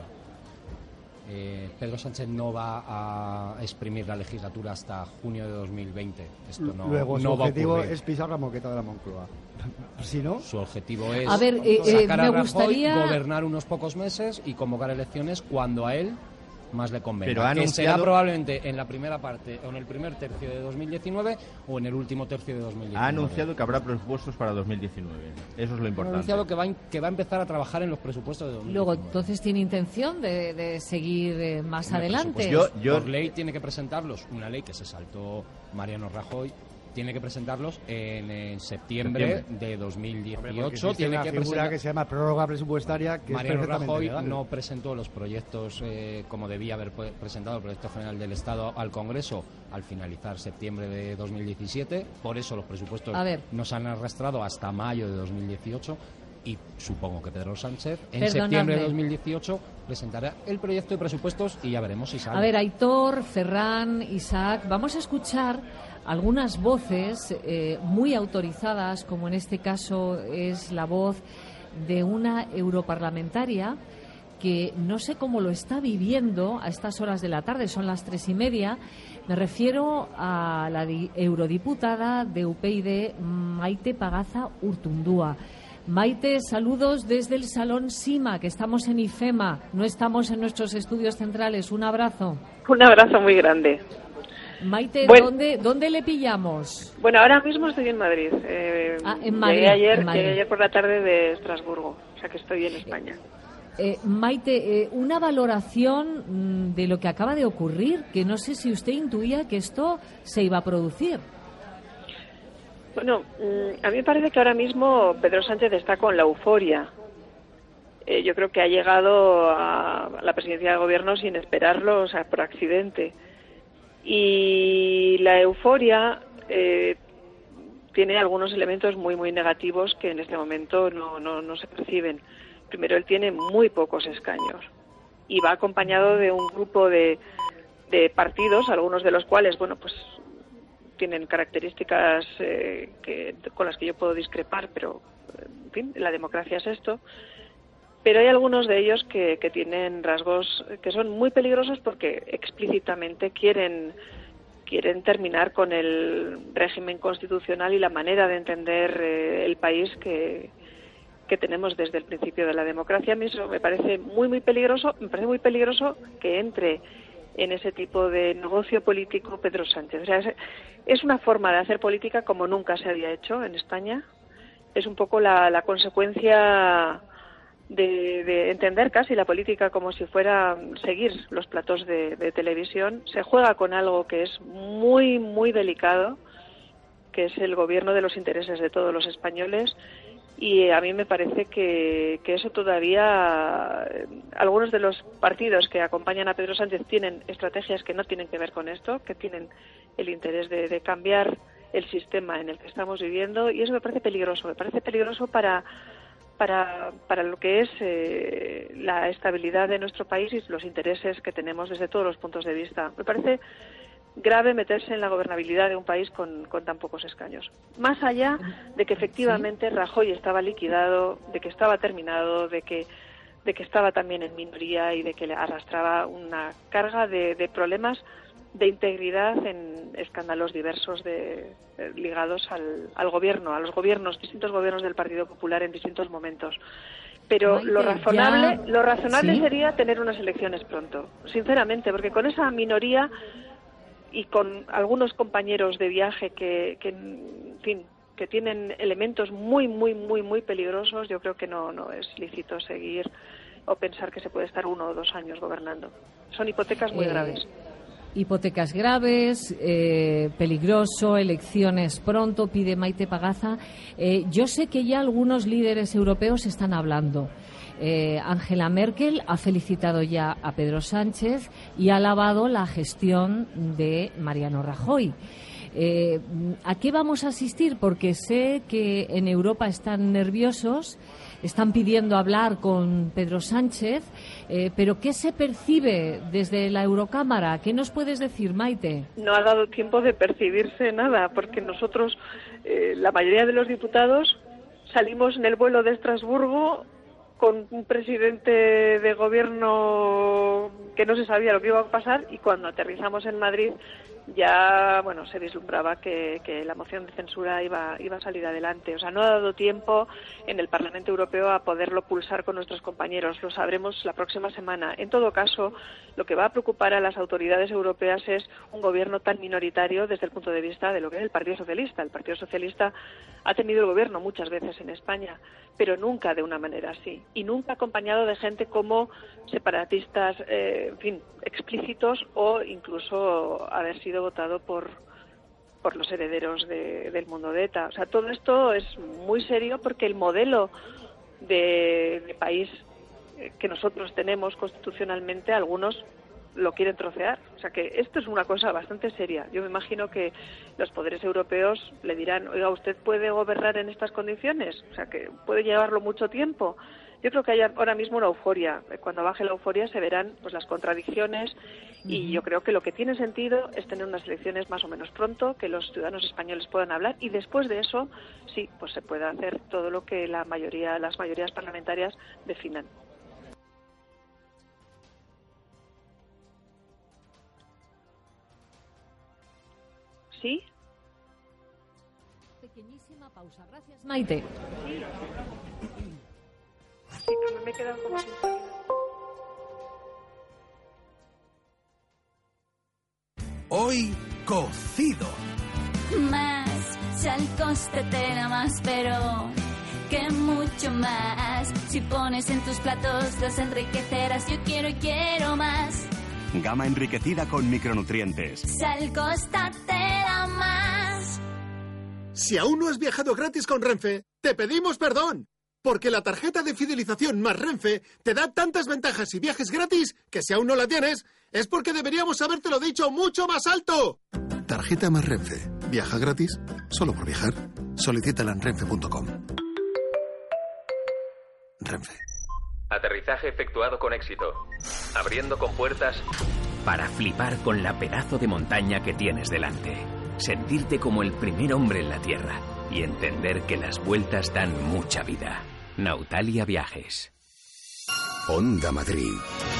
Eh, Pedro Sánchez no va a exprimir la legislatura hasta junio de dos mil veinte. Esto no, Luego, su no va a objetivo ocurrir. es pisar la moqueta de la Moncloa. Si no, Su objetivo es A ver, eh, eh, sacar a me Rajoy, gustaría- gobernar unos pocos meses y convocar elecciones cuando a él más le convenga. Pero ha que será anunciado- probablemente en la primera parte o en el primer tercio de dos mil diecinueve o en el último tercio de dos mil diecinueve. Ha anunciado que habrá presupuestos para dos mil diecinueve. Eso es lo Ha importante. anunciado que va, a in- que va a empezar a trabajar en los presupuestos de dos mil Luego, diecinueve. entonces, ¿tiene intención de, de seguir eh, más Hombre, adelante? Yo- yo- Por ley tiene que presentarlos, una ley que se saltó Mariano Rajoy, tiene que presentarlos en, en septiembre, Septiembre. de dos mil Hombre, porque dieciocho. existe Tiene una que figura presentar... que se llama prórroga presupuestaria, que Mariano es perfectamente Rajoy legal. no presentó los proyectos eh, como debía haber pre- presentado el proyecto general del Estado al Congreso al finalizar septiembre de dos mil diecisiete. Por eso los presupuestos A ver. nos han arrastrado hasta mayo de dos mil dieciocho. Y supongo que Pedro Sánchez en Perdonadme. septiembre de dos mil dieciocho presentará el proyecto de presupuestos y ya veremos si sale. A ver, Aitor, Ferran, Isaac, vamos a escuchar algunas voces eh, muy autorizadas, como en este caso es la voz de una europarlamentaria que no sé cómo lo está viviendo a estas horas de la tarde, son las tres y media. Me refiero a la di- eurodiputada de U P yD, Maite Pagaza Urtundúa. Maite, saludos desde el Salón Sima, que estamos en IFEMA, no estamos en nuestros estudios centrales. Un abrazo. Un abrazo muy grande. Maite, Bueno. ¿dónde, ¿dónde le pillamos? Bueno, ahora mismo estoy en Madrid. Eh, Ah, en Madrid, Llegué ayer, en Madrid. llegué ayer por la tarde de Estrasburgo, o sea que estoy en España. Eh, Maite, eh, una valoración mm, de lo que acaba de ocurrir, que no sé si usted intuía que esto se iba a producir. Bueno, mm, a mí me parece que ahora mismo Pedro Sánchez está con la euforia. Eh, yo creo que ha llegado a la presidencia del gobierno sin esperarlo, o sea, por accidente. Y la euforia eh, tiene algunos elementos muy, muy negativos que en este momento no, no, no se perciben. Primero, él tiene muy pocos escaños y va acompañado de un grupo de, de partidos, algunos de los cuales, bueno, pues tienen características eh, que, con las que yo puedo discrepar, pero, en fin, la democracia es esto. Pero hay algunos de ellos que, que tienen rasgos que son muy peligrosos porque explícitamente quieren, quieren terminar con el régimen constitucional y la manera de entender eh, el país que, que tenemos desde el principio de la democracia. A mí eso me parece muy, muy peligroso. Me parece muy peligroso que entre en ese tipo de negocio político Pedro Sánchez. O sea, es, es una forma de hacer política como nunca se había hecho en España. Es un poco la, la consecuencia de, de entender casi la política como si fuera seguir los platos de, de televisión. Se juega con algo que es muy, muy delicado, que es el gobierno de los intereses de todos los españoles. Y a mí me parece que, que eso todavía, algunos de los partidos que acompañan a Pedro Sánchez tienen estrategias que no tienen que ver con esto, que tienen el interés de, de cambiar el sistema en el que estamos viviendo, y eso me parece peligroso, me parece peligroso para, para, para lo que es eh, la estabilidad de nuestro país y los intereses que tenemos desde todos los puntos de vista. Me parece grave meterse en la gobernabilidad de un país con, con tan pocos escaños. Más allá de que efectivamente Rajoy estaba liquidado, de que estaba terminado, de que de que estaba también en minoría y de que le arrastraba una carga de, de problemas de integridad en escándalos diversos de, eh, ligados al, al gobierno, a los gobiernos, distintos gobiernos del Partido Popular en distintos momentos. Pero Maite, lo razonable, ya... lo razonable ¿Sí? sería tener unas elecciones pronto, sinceramente, porque con esa minoría y con algunos compañeros de viaje que, que, en fin, que tienen elementos muy, muy, muy, muy peligrosos, yo creo que no, no es lícito seguir o pensar que se puede estar uno o dos años gobernando. Son hipotecas muy eh, graves. Hipotecas graves, eh, peligroso, elecciones pronto, pide Maite Pagaza. Eh, yo sé que ya algunos líderes europeos están hablando. Eh, Angela Merkel ha felicitado ya a Pedro Sánchez y ha alabado la gestión de Mariano Rajoy. Eh, ¿A qué vamos a asistir? Porque sé que en Europa están nerviosos, están pidiendo hablar con Pedro Sánchez, eh, pero ¿qué se percibe desde la Eurocámara? ¿Qué nos puedes decir, Maite? No ha dado tiempo de percibirse nada, porque nosotros, eh, la mayoría de los diputados, salimos en el vuelo de Estrasburgo con un presidente de gobierno que no se sabía lo que iba a pasar, y cuando aterrizamos en Madrid ya, bueno, se vislumbraba que, que la moción de censura iba, iba a salir adelante. O sea, no ha dado tiempo en el Parlamento Europeo a poderlo pulsar con nuestros compañeros. Lo sabremos la próxima semana. En todo caso, lo que va a preocupar a las autoridades europeas es un gobierno tan minoritario desde el punto de vista de lo que es el Partido Socialista. El Partido Socialista ha tenido el gobierno muchas veces en España, pero nunca de una manera así. Y nunca acompañado de gente como separatistas, eh, en fin, explícitos, o incluso haber sido votado por por los herederos de, del mundo de ETA. O sea, todo esto es muy serio porque el modelo de, de país que nosotros tenemos constitucionalmente, algunos lo quieren trocear. O sea, que esto es una cosa bastante seria. Yo me imagino que los poderes europeos le dirán, oiga, ¿usted puede gobernar en estas condiciones? O sea, que puede llevarlo mucho tiempo. Yo creo que hay ahora mismo una euforia. Cuando baje la euforia se verán pues las contradicciones, y yo creo que lo que tiene sentido es tener unas elecciones más o menos pronto, que los ciudadanos españoles puedan hablar, y después de eso sí, pues se puede hacer todo lo que la mayoría, las mayorías parlamentarias definan. ¿Sí? Pequeñísima pausa. Gracias, Maite. Sí. Sí, pero me he quedado como sin salida. Hoy, cocido. Más, sal costetera más, pero que mucho más. Si pones en tus platos los enriquecerás. Yo quiero y quiero más. Gama enriquecida con micronutrientes. Sal costetera más. Si aún no has viajado gratis con Renfe, te pedimos perdón. Porque la tarjeta de fidelización más Renfe te da tantas ventajas y viajes gratis que si aún no la tienes, es porque deberíamos habértelo dicho mucho más alto. Tarjeta más Renfe. Viaja gratis solo por viajar. Solicítala en renfe punto com. Renfe. Aterrizaje efectuado con éxito. Abriendo compuertas para flipar con la pedazo de montaña que tienes delante, sentirte como el primer hombre en la Tierra y entender que las vueltas dan mucha vida. Nautalia Viajes. Onda Madrid.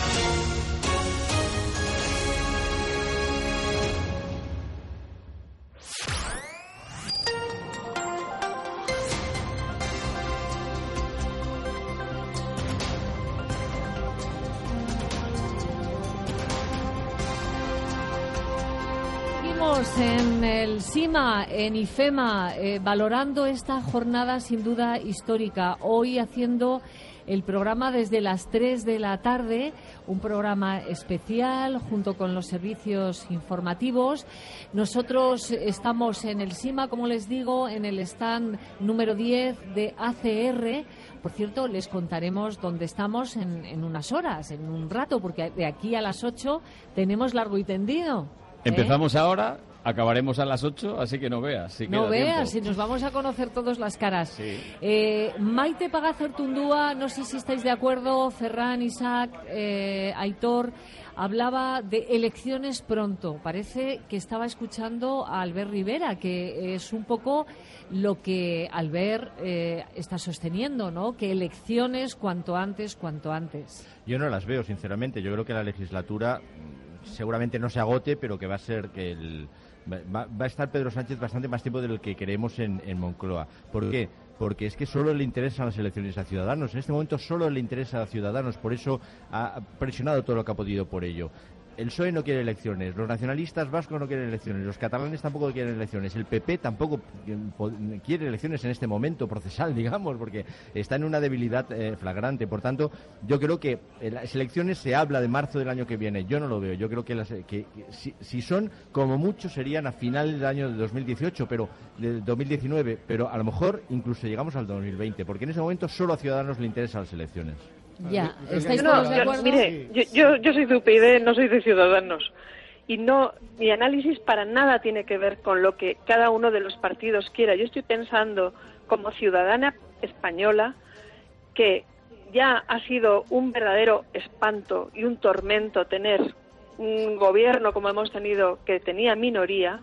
En el SIMA, en IFEMA, eh, valorando esta jornada sin duda histórica. Hoy haciendo el programa desde las tres de la tarde, un programa especial junto con los servicios informativos. Nosotros estamos en el SIMA, como les digo, en el stand número diez de A C R. Por cierto, les contaremos dónde estamos en, en unas horas, en un rato, porque de aquí a las ocho tenemos largo y tendido. ¿Eh? Empezamos ahora, acabaremos a las ocho, así que no veas. Si no veas, si nos vamos a conocer todos las caras. Sí. Eh, Maite Pagazaurtundúa, no sé si estáis de acuerdo, Ferran, Isaac, eh, Aitor, hablaba de elecciones pronto. Parece que estaba escuchando a Albert Rivera, que es un poco lo que Albert eh, está sosteniendo, ¿no? Que elecciones cuanto antes, cuanto antes. Yo no las veo, sinceramente. Yo creo que la legislatura seguramente no se agote, pero que va a ser que el... Va, va a estar Pedro Sánchez bastante más tiempo del que queremos en, en Moncloa. ¿Por qué? Porque es que solo le interesan las elecciones a Ciudadanos. En este momento solo le interesa a Ciudadanos, por eso ha presionado todo lo que ha podido por ello. El P S O E no quiere elecciones, los nacionalistas vascos no quieren elecciones, los catalanes tampoco quieren elecciones, el P P tampoco quiere elecciones en este momento procesal, digamos, porque está en una debilidad eh, flagrante. Por tanto, yo creo que en las elecciones se habla de marzo del año que viene. Yo no lo veo. Yo creo que, las, que, que si, si son, como mucho, serían a finales del año de dos mil dieciocho, pero del dos mil diecinueve, pero a lo mejor incluso llegamos al dos mil veinte, porque en ese momento solo a Ciudadanos le interesan las elecciones. Ya, ¿estáis no, todos de yo, acuerdo? Mire, yo, yo, yo soy de U P yD, no soy de Ciudadanos. Y no, mi análisis para nada tiene que ver con lo que cada uno de los partidos quiera. Yo estoy pensando como ciudadana española que ya ha sido un verdadero espanto y un tormento tener un gobierno como hemos tenido, que tenía minoría,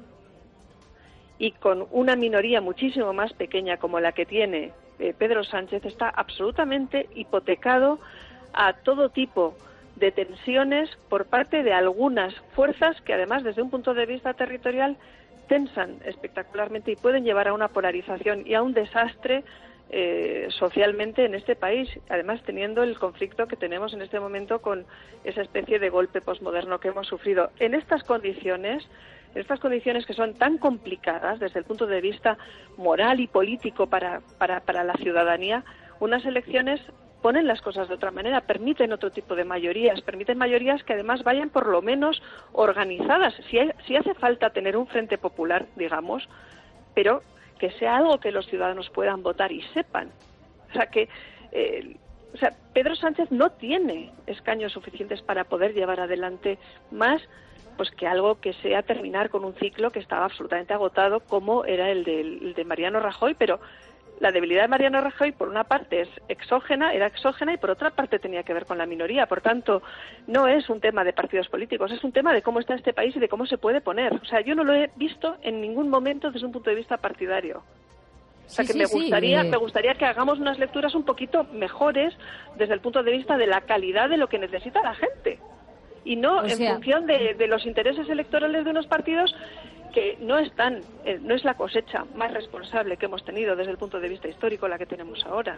y con una minoría muchísimo más pequeña como la que tiene eh, Pedro Sánchez, está absolutamente hipotecado a todo tipo de tensiones por parte de algunas fuerzas que, además, desde un punto de vista territorial, tensan espectacularmente y pueden llevar a una polarización y a un desastre eh, socialmente en este país, además teniendo el conflicto que tenemos en este momento con esa especie de golpe posmoderno que hemos sufrido. En estas condiciones, en estas condiciones que son tan complicadas desde el punto de vista moral y político para, para, para la ciudadanía, unas elecciones ponen las cosas de otra manera, permiten otro tipo de mayorías, permiten mayorías que además vayan por lo menos organizadas. Si, hay, si hace falta tener un frente popular, digamos, pero que sea algo que los ciudadanos puedan votar y sepan. O sea, que eh, o sea, Pedro Sánchez no tiene escaños suficientes para poder llevar adelante más pues que algo que sea terminar con un ciclo que estaba absolutamente agotado, como era el de, el de Mariano Rajoy, pero la debilidad de Mariano Rajoy, por una parte, es exógena, era exógena, y por otra parte tenía que ver con la minoría. Por tanto, no es un tema de partidos políticos, es un tema de cómo está este país y de cómo se puede poner. O sea, yo no lo he visto en ningún momento desde un punto de vista partidario. O sea, sí, que sí, me gustaría, sí, eh... me gustaría que hagamos unas lecturas un poquito mejores desde el punto de vista de la calidad de lo que necesita la gente. Y no o en sea... función de, de los intereses electorales de unos partidos que no están, eh, no es la cosecha más responsable que hemos tenido desde el punto de vista histórico la que tenemos ahora.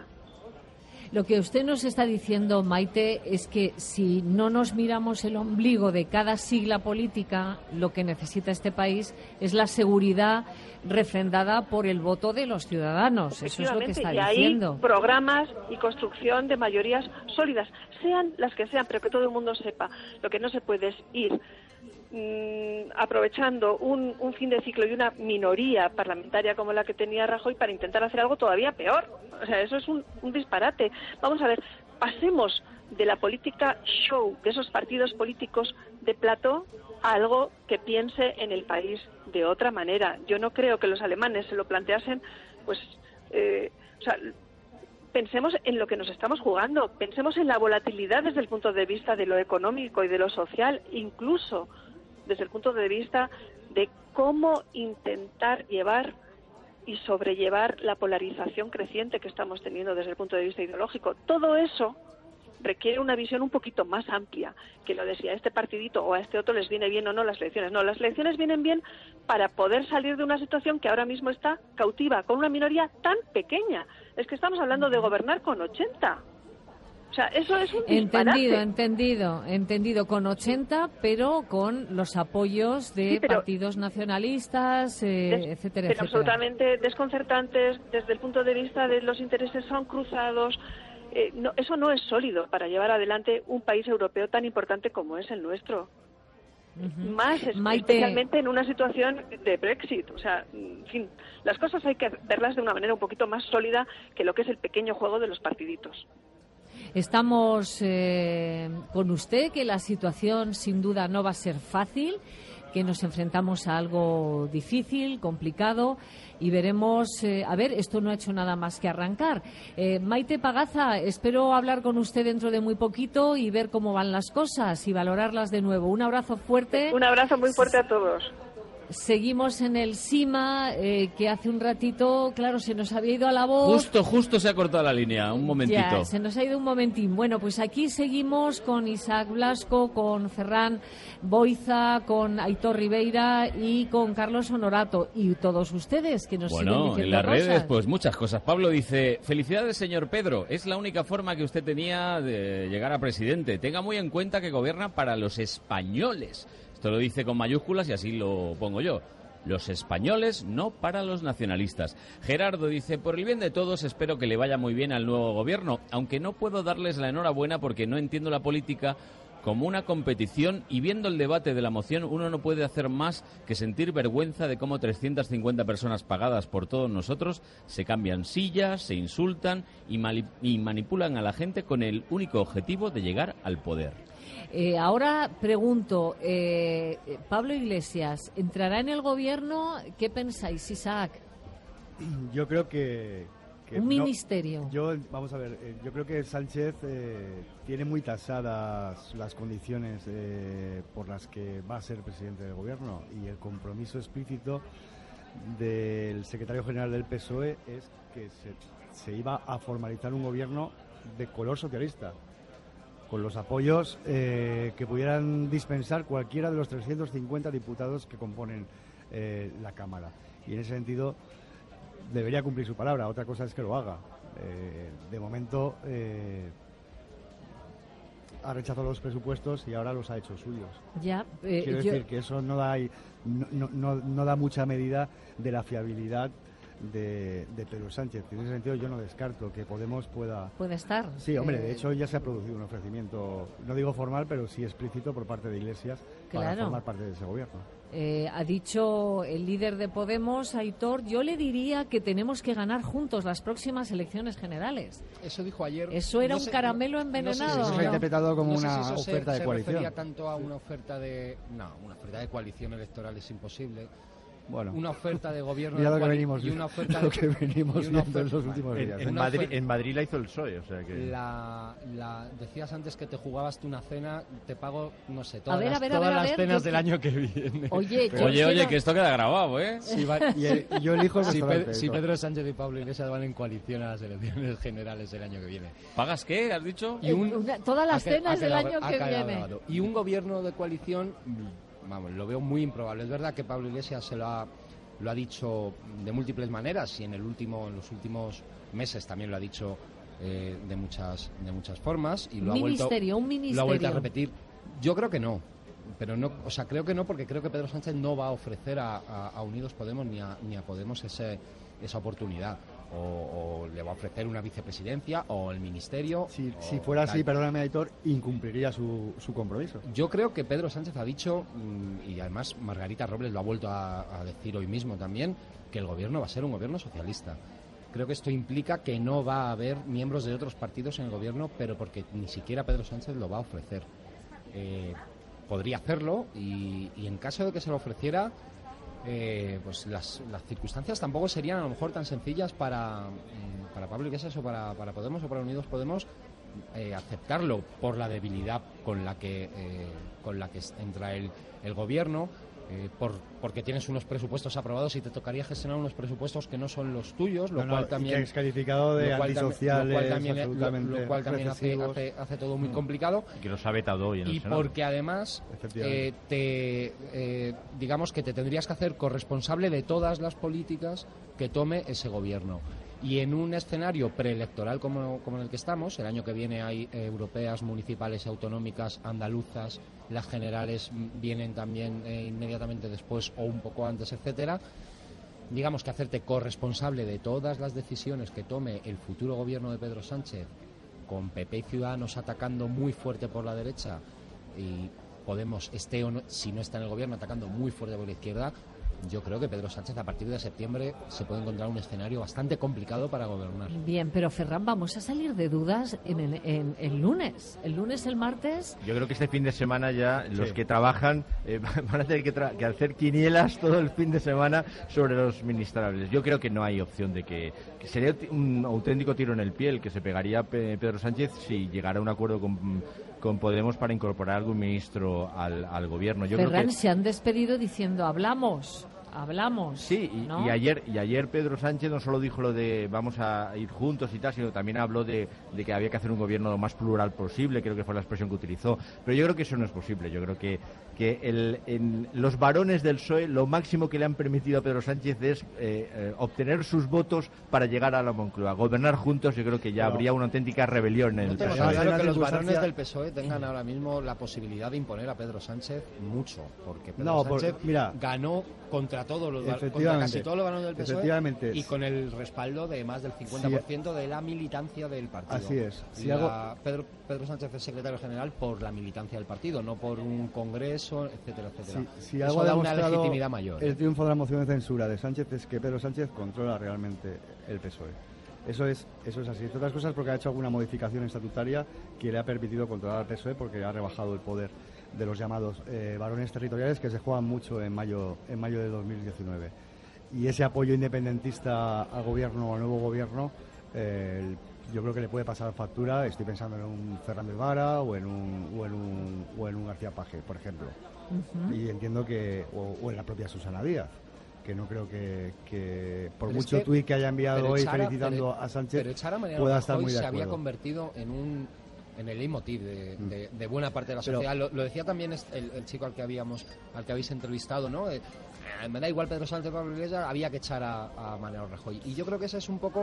Lo que usted nos está diciendo, Maite, es que si no nos miramos el ombligo de cada sigla política, lo que necesita este país es la seguridad refrendada por el voto de los ciudadanos. Eso es lo que está y diciendo. Hay programas y construcción de mayorías sólidas, sean las que sean, pero que todo el mundo sepa. Lo que no se puede es ir mmm, aprovechando un, un fin de ciclo y una minoría parlamentaria como la que tenía Rajoy para intentar hacer algo todavía peor. O sea, eso es un, un disparate. Vamos a ver, pasemos de la política show, de esos partidos políticos de plató, a algo que piense en el país de otra manera. Yo no creo que los alemanes se lo planteasen, pues, eh, o sea, pensemos en lo que nos estamos jugando, pensemos en la volatilidad desde el punto de vista de lo económico y de lo social, incluso desde el punto de vista de cómo intentar llevar y sobrellevar la polarización creciente que estamos teniendo desde el punto de vista ideológico. Todo eso requiere una visión un poquito más amplia que lo de si a este partidito o a este otro les viene bien o no las elecciones. No, las elecciones vienen bien para poder salir de una situación que ahora mismo está cautiva, con una minoría tan pequeña. Es que estamos hablando de gobernar con ochenta. O sea, eso es un disparate. Entendido, entendido, entendido, con ochenta, pero con los apoyos de Sí, pero- partidos nacionalistas, eh, Des- etcétera, pero etcétera. absolutamente desconcertantes desde el punto de vista de los intereses son cruzados. Eh, no, eso no es sólido para llevar adelante un país europeo tan importante como es el nuestro. Más es- Maite. especialmente en una situación de Brexit. O sea, en fin, las cosas hay que verlas de una manera un poquito más sólida que lo que es el pequeño juego de los partiditos. Estamos eh, con usted, que la situación sin duda no va a ser fácil, que nos enfrentamos a algo difícil, complicado, y veremos, eh, a ver, esto no ha hecho nada más que arrancar. Eh, Maite Pagaza, espero hablar con usted dentro de muy poquito y ver cómo van las cosas y valorarlas de nuevo. Un abrazo fuerte. Un abrazo muy fuerte a todos. Seguimos en el SIMA, eh, que hace un ratito, claro, se nos había ido a la voz. Justo, justo se ha cortado la línea, un momentito. Ya, se nos ha ido un momentín. Bueno, pues aquí seguimos con Isaac Blasco, con Ferran Boiza, con Aitor Ribeira y con Carlos Honorato. Y todos ustedes que nos siguen Bueno, diciendo en las cosas. redes, pues muchas cosas. Pablo dice, felicidades, señor Pedro. Es la única forma que usted tenía de llegar a presidente. Tenga muy en cuenta que gobierna para los españoles. Esto lo dice con mayúsculas y así lo pongo yo. Los españoles, no para los nacionalistas. Gerardo dice, por el bien de todos, espero que le vaya muy bien al nuevo gobierno, aunque no puedo darles la enhorabuena porque no entiendo la política como una competición, y viendo el debate de la moción uno no puede hacer más que sentir vergüenza de cómo trescientas cincuenta personas pagadas por todos nosotros se cambian sillas, se insultan y, mali- y manipulan a la gente con el único objetivo de llegar al poder. Eh, ahora pregunto, eh, Pablo Iglesias, ¿entrará en el gobierno? ¿Qué pensáis, Isaac? Yo creo que... que Un no- ministerio. Yo, vamos a ver, eh, yo creo que Sánchez eh, tiene muy tasadas las condiciones eh, por las que va a ser presidente del gobierno, y el compromiso explícito del secretario general del P S O E es que se, se iba a formalizar un gobierno de color socialista, con los apoyos eh, que pudieran dispensar cualquiera de los trescientos cincuenta diputados que componen eh, la Cámara. Y en ese sentido debería cumplir su palabra. Otra cosa es que lo haga. Eh, de momento eh, ha rechazado los presupuestos y ahora los ha hecho suyos. Ya, eh, Quiero yo- decir que eso no da, no, no, no, no da mucha medida de la fiabilidad de, de Pedro Sánchez. En ese sentido yo no descarto que Podemos pueda... Puede estar. Sí, hombre, de Eh, hecho ya se ha producido un ofrecimiento, no digo formal, pero sí explícito por parte de Iglesias para Claro. formar parte de ese gobierno. Eh, ha dicho el líder de Podemos, Aitor, yo le diría que tenemos que ganar juntos las próximas elecciones generales. Eso dijo ayer. Eso era No un sé- caramelo no- no sé si envenenado. Eso se ha ¿no? interpretado como No sé una si eso se- oferta de se coalición. refería tanto a una oferta de... No, una oferta de coalición electoral es imposible. Bueno. Una oferta de gobierno Mira lo de que coali- venimos y una oferta lo de- que venimos y una viendo en oferta- los últimos En, días. en ¿eh? Una Madrid, oferta- en Madrid la hizo el P S O E, o sea que... La, la, decías antes que te jugabas tú una cena, te pago, no sé, A todas ver, las, a ver, a todas ver, a las ver, cenas yo del que- año que viene. Oye, yo Oye, quiero- oye, que esto queda grabado, ¿eh? Si, va- Y, el- y yo elijo el si, restaurante, Pe- si eso. Pedro Sánchez y Pablo Iglesias van en coalición a las elecciones generales del año que viene. ¿Pagas qué, has dicho? Y un- Eh, una- todas las ha que- cenas ha del quedado- año ha que quedado viene. grabado. Y un gobierno de coalición, mm, vamos, lo veo muy improbable. Es verdad que Pablo Iglesias se lo ha, lo ha dicho de múltiples maneras, y en el último, en los últimos meses también lo ha dicho eh, de muchas de muchas formas, y lo Un ha vuelto ministerio, un lo ha ministerio. vuelto a repetir. Yo creo que no. Pero no, o sea, creo que no, porque creo que Pedro Sánchez no va a ofrecer a, a- a Unidos Podemos ni a, ni a Podemos ese, esa oportunidad. O, o le va a ofrecer una vicepresidencia o el ministerio. Si, o si fuera así, tal. perdóname, Aitor, incumpliría su, su compromiso. Yo creo que Pedro Sánchez ha dicho, mm, y además Margarita Robles lo ha vuelto a, a decir hoy mismo también, que el gobierno va a ser un gobierno socialista. Creo que esto implica que no va a haber miembros de otros partidos en el gobierno, pero porque ni siquiera Pedro Sánchez lo va a ofrecer. Eh, podría hacerlo, y, y en caso de que se lo ofreciera, eh, pues las, las circunstancias tampoco serían a lo mejor tan sencillas para, eh, para Pablo Iglesias o para, para Podemos o para Unidos Podemos eh, aceptarlo por la debilidad con la que eh, con la que entra el, el gobierno. Eh, por, porque tienes unos presupuestos aprobados y te tocaría gestionar unos presupuestos que no son los tuyos, lo no, cual no, también que es calificado de lo cual antisociales, lo cual también, absolutamente lo, lo cual también hace, hace, hace todo muy complicado. Y que lo sabe todo hoy en el Y Senado. porque además eh, te eh, digamos que te tendrías que hacer corresponsable de todas las políticas que tome ese gobierno. Y en un escenario preelectoral como, como en el que estamos, el año que viene hay eh, europeas, municipales y autonómicas, andaluzas, las generales vienen también eh, inmediatamente después o un poco antes, etcétera. Digamos que hacerte corresponsable de todas las decisiones que tome el futuro gobierno de Pedro Sánchez, con P P y Ciudadanos atacando muy fuerte por la derecha y Podemos, esté o no, si no está en el gobierno, atacando muy fuerte por la izquierda. Yo creo que Pedro Sánchez a partir de septiembre se puede encontrar un escenario bastante complicado para gobernar. Bien, pero Ferran, vamos a salir de dudas en el, en, el lunes. El lunes, el martes. Yo creo que este fin de semana ya los Sí. que trabajan eh, van a tener que, tra- que hacer quinielas todo el fin de semana sobre los ministrables. Yo creo que no hay opción de que, que sería un auténtico tiro en el pie el que se pegaría Pe- Pedro Sánchez si llegara a un acuerdo con, con Podemos para incorporar algún ministro al, al gobierno. Yo creo Ferran que se han despedido diciendo hablamos. Hablamos. Sí, y, ¿no? y ayer y ayer Pedro Sánchez no solo dijo lo de vamos a ir juntos y tal, sino también habló de, de que había que hacer un gobierno lo más plural posible, creo que fue la expresión que utilizó. Pero yo creo que eso no es posible. Yo creo que, que el, en los varones del P S O E lo máximo que le han permitido a Pedro Sánchez es eh, eh, obtener sus votos para llegar a la Moncloa. Gobernar juntos, yo creo que ya Pero, habría una auténtica rebelión en No el tengo P S O E. nada claro que los circunstancia- varones del P S O E tengan ahora mismo la posibilidad de imponer a Pedro Sánchez mucho, porque Pedro No, por- Sánchez mira, ganó contra todos los var- contra efectivamente, casi todos los varones del P S O E efectivamente. y con el respaldo de más del cincuenta por ciento de la militancia del partido. Así es. Si La- Pedro, Pedro Sánchez es secretario general por la militancia del partido, no por un congreso, etcétera, etcétera. Si, si Eso algo ha da una demostrado legitimidad mayor. el triunfo de la moción de censura de Sánchez es que Pedro Sánchez controla realmente el P S O E. Eso es, eso es así. Entre otras cosas porque ha hecho alguna modificación estatutaria que le ha permitido controlar al P S O E porque ha rebajado el poder de los llamados eh, varones territoriales que se juegan mucho en mayo, en mayo de dos mil diecinueve. Y ese apoyo independentista al gobierno, al nuevo gobierno, eh, el- yo creo que le puede pasar factura. Estoy pensando en un Fernández Vara o en un, o en un, o en un García Paje, por ejemplo. Ujú. Y entiendo que, o, o en la propia Susana Díaz, que no creo que, que por Pero es mucho que- tuit que haya enviado pero hoy echar a- felicitando pero- a Sánchez pero echar a Mariano pueda estar Rajoy muy de se había acuerdo. convertido en un en el leitmotiv de, de, de buena parte de la Pero- sociedad. Lo, lo decía también este- el, el chico al que habíamos al que habéis entrevistado, ¿no? Eh, me da igual Pedro Sánchez, Pablo Iglesias, había que echar a, a Mariano Rajoy. Y yo creo que esa es un poco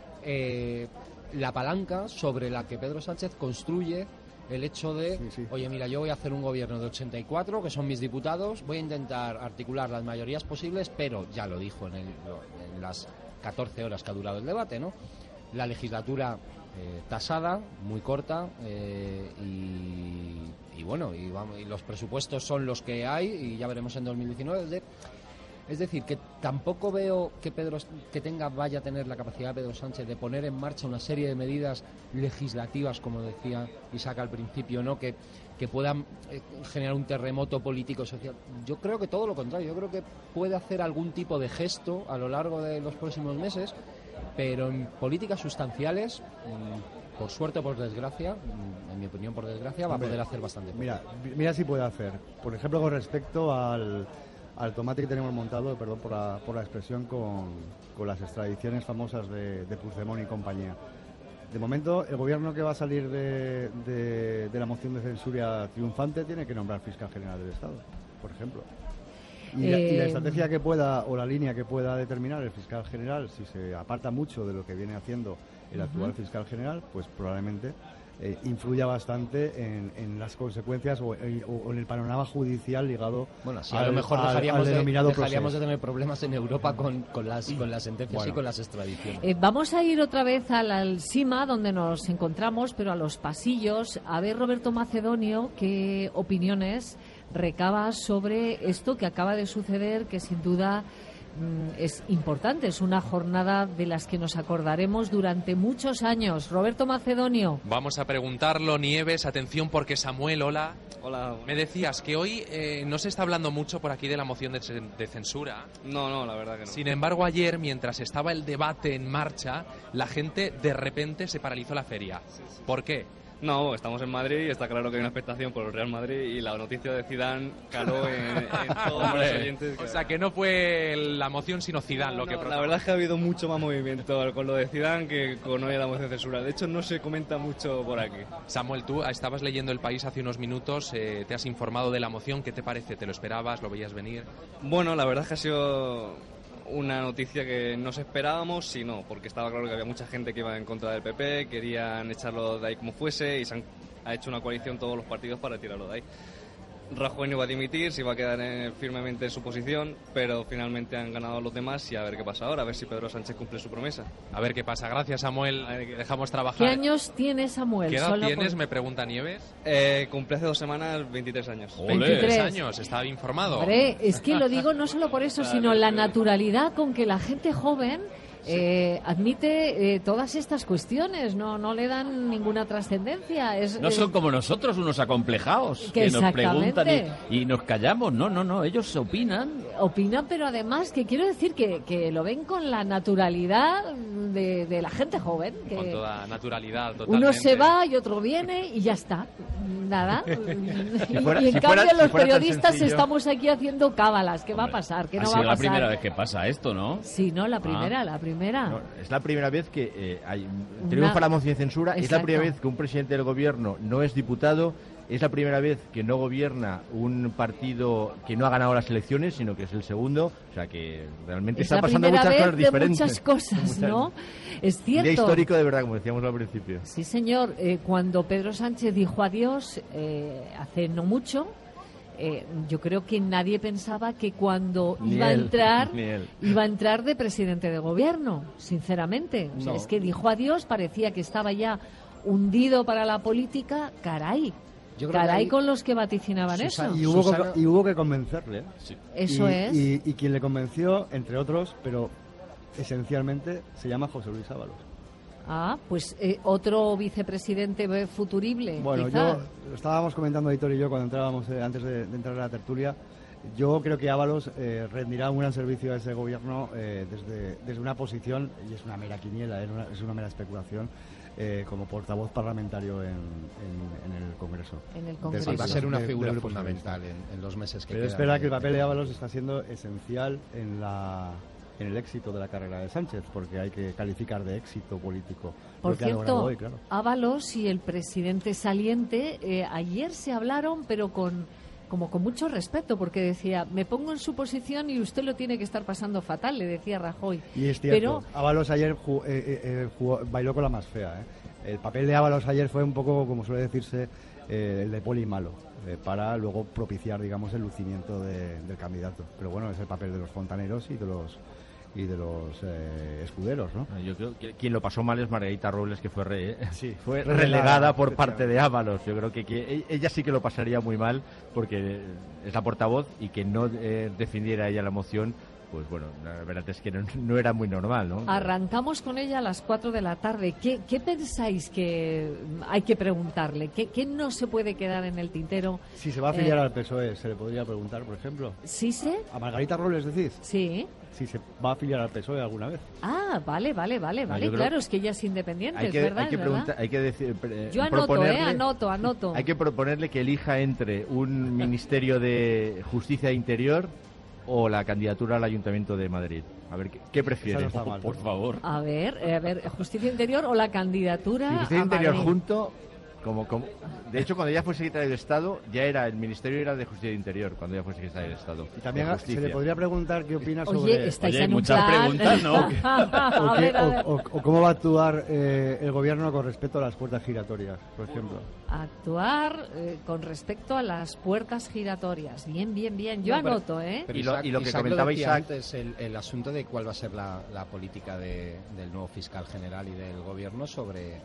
eh, la palanca sobre la que Pedro Sánchez construye el hecho de, oye, mira, yo voy a hacer un gobierno de ochenta y cuatro, que son mis diputados, voy a intentar articular las mayorías posibles, pero ya lo dijo en, el- en las catorce horas que ha durado el debate, ¿no? La legislatura eh, tasada, muy corta, eh, y, y bueno, y, vamos, y los presupuestos son los que hay, y ya veremos en dos mil diecinueve. Es de- es decir, que tampoco veo que Pedro que tenga vaya a tener la capacidad Pedro Sánchez de poner en marcha una serie de medidas legislativas, como decía Isaac al principio, ¿no? Que, que puedan eh, generar un terremoto político social. Yo creo que todo lo contrario. Yo creo que puede hacer algún tipo de gesto a lo largo de los próximos meses, pero en políticas sustanciales, mm, por suerte o por desgracia, mm, en mi opinión por desgracia, va a Hombre, poder hacer bastante poco. Mira, mira si puede hacer. Por ejemplo, con respecto al, al tomate que tenemos montado, perdón por la, por la expresión, con, con las extradiciones famosas de, de Puigdemont y compañía. De momento, el gobierno que va a salir de, de, de la moción de censura triunfante tiene que nombrar fiscal general del Estado, por ejemplo. Y, la, y la Eh, estrategia que pueda, o la línea que pueda determinar el fiscal general, si se aparta mucho de lo que viene haciendo el actual Ujú. fiscal general, pues probablemente eh, influya bastante en, en las consecuencias o, en- o en el panorama judicial ligado Bueno, así al, a lo mejor al- dejaríamos, al de, denominado dejaríamos de proceso. tener problemas en Europa con, con, las, con las sentencias Bueno. y con las extradiciones. Eh, vamos a ir otra vez al, al SIMA, donde nos encontramos, pero a los pasillos, a ver, Roberto Macedonio, qué opiniones recaba sobre esto que acaba de suceder, que sin duda mm, es importante, es una jornada de las que nos acordaremos durante muchos años. Roberto Macedonio. Vamos a preguntarlo, Nieves. Atención porque Samuel, hola. Hola. Me decías que hoy eh, no se está hablando mucho por aquí de la moción de, de censura. No, no, la verdad que no. Sin embargo, ayer, mientras estaba el debate en marcha, la gente de repente se paralizó la feria. Sí, sí. ¿Por qué? No, estamos en Madrid y está claro que hay una expectación por el Real Madrid y la noticia de Zidane caló en, en todos los oyentes. O sea, que no fue la moción sino Zidane no, lo que no, la verdad es que ha habido mucho más movimiento con lo de Zidane que con hoy la moción de censura. De hecho, no se comenta mucho por aquí. Samuel, tú estabas leyendo El País hace unos minutos, eh, te has informado de la moción. ¿Qué te parece? ¿Te lo esperabas? ¿Lo veías venir? Bueno, la verdad es que ha sido una noticia que no esperábamos, sí no, porque estaba claro que había mucha gente que iba en contra del P P, querían echarlo de ahí como fuese y se han, ha hecho una coalición todos los partidos para tirarlo de ahí. Rajoy no iba a dimitir, se iba a quedar en, firmemente en su posición, pero finalmente han ganado los demás y a ver qué pasa ahora, a ver si Pedro Sánchez cumple su promesa. A ver qué pasa. Gracias, Samuel. Dejamos trabajar. ¿Qué años tiene Samuel? ¿Qué edad Solo tienes? por... Me pregunta Nieves. Eh, cumple hace dos semanas veintitrés años. ¡Olé! veintitrés años, estaba informado. Hombre, es que lo digo no solo por eso, sino la naturalidad con que la gente joven Eh, admite eh, todas estas cuestiones, no no le dan ninguna trascendencia. Es, no es... son como nosotros, unos acomplejados, que, que nos preguntan y, y nos callamos. No, no, no, ellos opinan. Opinan, pero además, que quiero decir que, que lo ven con la naturalidad de, de la gente joven. Que con toda naturalidad, totalmente. Uno se va y otro viene y ya está. Nada. y, fuera, y en si cambio fuera, los si periodistas estamos aquí haciendo cábalas. ¿Qué Hombre, va a pasar? ¿Qué no va a pasar? Es la primera vez que pasa esto, ¿no? Sí, no, la primera, ah. la primera. No, es la primera vez que eh, hay triunfa la moción de censura. Exacto. Es la primera vez que un presidente del gobierno no es diputado. Es la primera vez que no gobierna un partido que no ha ganado las elecciones, sino que es el segundo. O sea que realmente es está pasando muchas vez cosas de diferentes. Muchas cosas, muchas... ¿no? Es cierto. Día histórico de verdad, como decíamos al principio. Sí, señor. Eh, cuando Pedro Sánchez dijo adiós eh, hace no mucho. Eh, yo creo que nadie pensaba que cuando ni iba él, a entrar ni él. iba a entrar de presidente de gobierno, sinceramente. O sea, no. Es que dijo adiós, parecía que estaba ya hundido para la política. Caray, yo creo caray que con los que vaticinaban Susana, eso. Y hubo, Susana... que, y hubo que convencerle. Sí. Eso y, es. Y, y quien le convenció, entre otros, pero esencialmente, se llama José Luis Ábalos. Ah, pues eh, otro vicepresidente futurible. Bueno, quizá. yo estábamos comentando Aitor y yo cuando entrábamos eh, antes de, de entrar a la tertulia. Yo creo que Ábalos eh, rendirá un gran servicio a ese gobierno eh, desde, desde una posición, y es una mera quiniela, es una, es una mera especulación, eh, como portavoz parlamentario en, en, en el Congreso. En el Congreso. Sí, va a ser una de, figura de fundamental en, en los meses que Pero quedan. es verdad de, que el papel de... de Ábalos está siendo esencial en la... en el éxito de la carrera de Sánchez, porque hay que calificar de éxito político Por lo que ha cierto, logrado hoy, claro. Ábalos y el presidente saliente eh, ayer se hablaron, pero con como con mucho respeto, porque decía, me pongo en su posición y usted lo tiene que estar pasando fatal, le decía Rajoy. Y es cierto, pero... Ábalos ayer jugó, eh, eh, jugó, bailó con la más fea. ¿eh? El papel de Ábalos ayer fue un poco, como suele decirse, eh, el de poli malo. Eh, para luego propiciar, digamos, el lucimiento de, del candidato. Pero bueno, es el papel de los fontaneros y de los y de los eh, escuderos, ¿no? Yo creo que quien lo pasó mal es Margarita Robles, que fue re, eh, sí, fue relegada, relegada por parte de Ábalos. Yo creo que, que ella sí que lo pasaría muy mal, porque es la portavoz, y que no eh, defendiera ella la moción, pues bueno, la verdad es que no, no era muy normal, ¿no? Arrancamos con ella a las cuatro de la tarde. ¿Qué, qué pensáis que hay que preguntarle? ¿Qué, ¿Qué no se puede quedar en el tintero? Si se va a afiliar eh, al P S O E, se le podría preguntar, por ejemplo. ¿Sí se? ¿A Margarita Robles decís? Sí. Si se va a afiliar al P S O E alguna vez. Ah, vale, vale, vale, No, vale. Claro, es que ella es independiente, hay que, es verdad. hay que, es verdad. preguntar, hay que decir, eh, Yo anoto, proponerle, eh, anoto, anoto. Hay que proponerle que elija entre un Ministerio de Justicia e Interior o la candidatura al Ayuntamiento de Madrid. A ver, ¿qué, qué prefiere? no está mal, por favor. A ver, eh, a ver, Justicia Interior o la candidatura Sí, a Justicia Interior Madrid. junto, como, como, de hecho, cuando ella fue secretaria de Estado, ya era el Ministerio era de Justicia e Interior, cuando ella fue secretaria de Estado. Y también de se le podría preguntar qué opina Oye, sobre... estáis Oye, en muchas un plan. preguntas, ¿no? o, a qué- ver, a o- ver. o- o cómo va a actuar eh, el gobierno con respecto a las puertas giratorias, por ejemplo. Actuar eh, con respecto a las puertas giratorias. Bien, bien, bien. Yo No, pero- anoto, ¿eh? Pero Y lo- Isaac, y lo que Isaac comentaba decía Isaac- antes, el, el asunto de cuál va a ser la, la política de- del nuevo fiscal general y del gobierno sobre,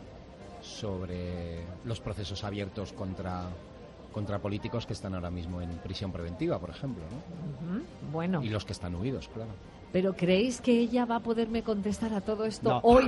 sobre los procesos abiertos contra, contra políticos que están ahora mismo en prisión preventiva, por ejemplo, ¿no? Ujú, Bueno. Y los que están huidos, claro. Pero ¿creéis que ella va a poderme contestar a todo esto No. hoy?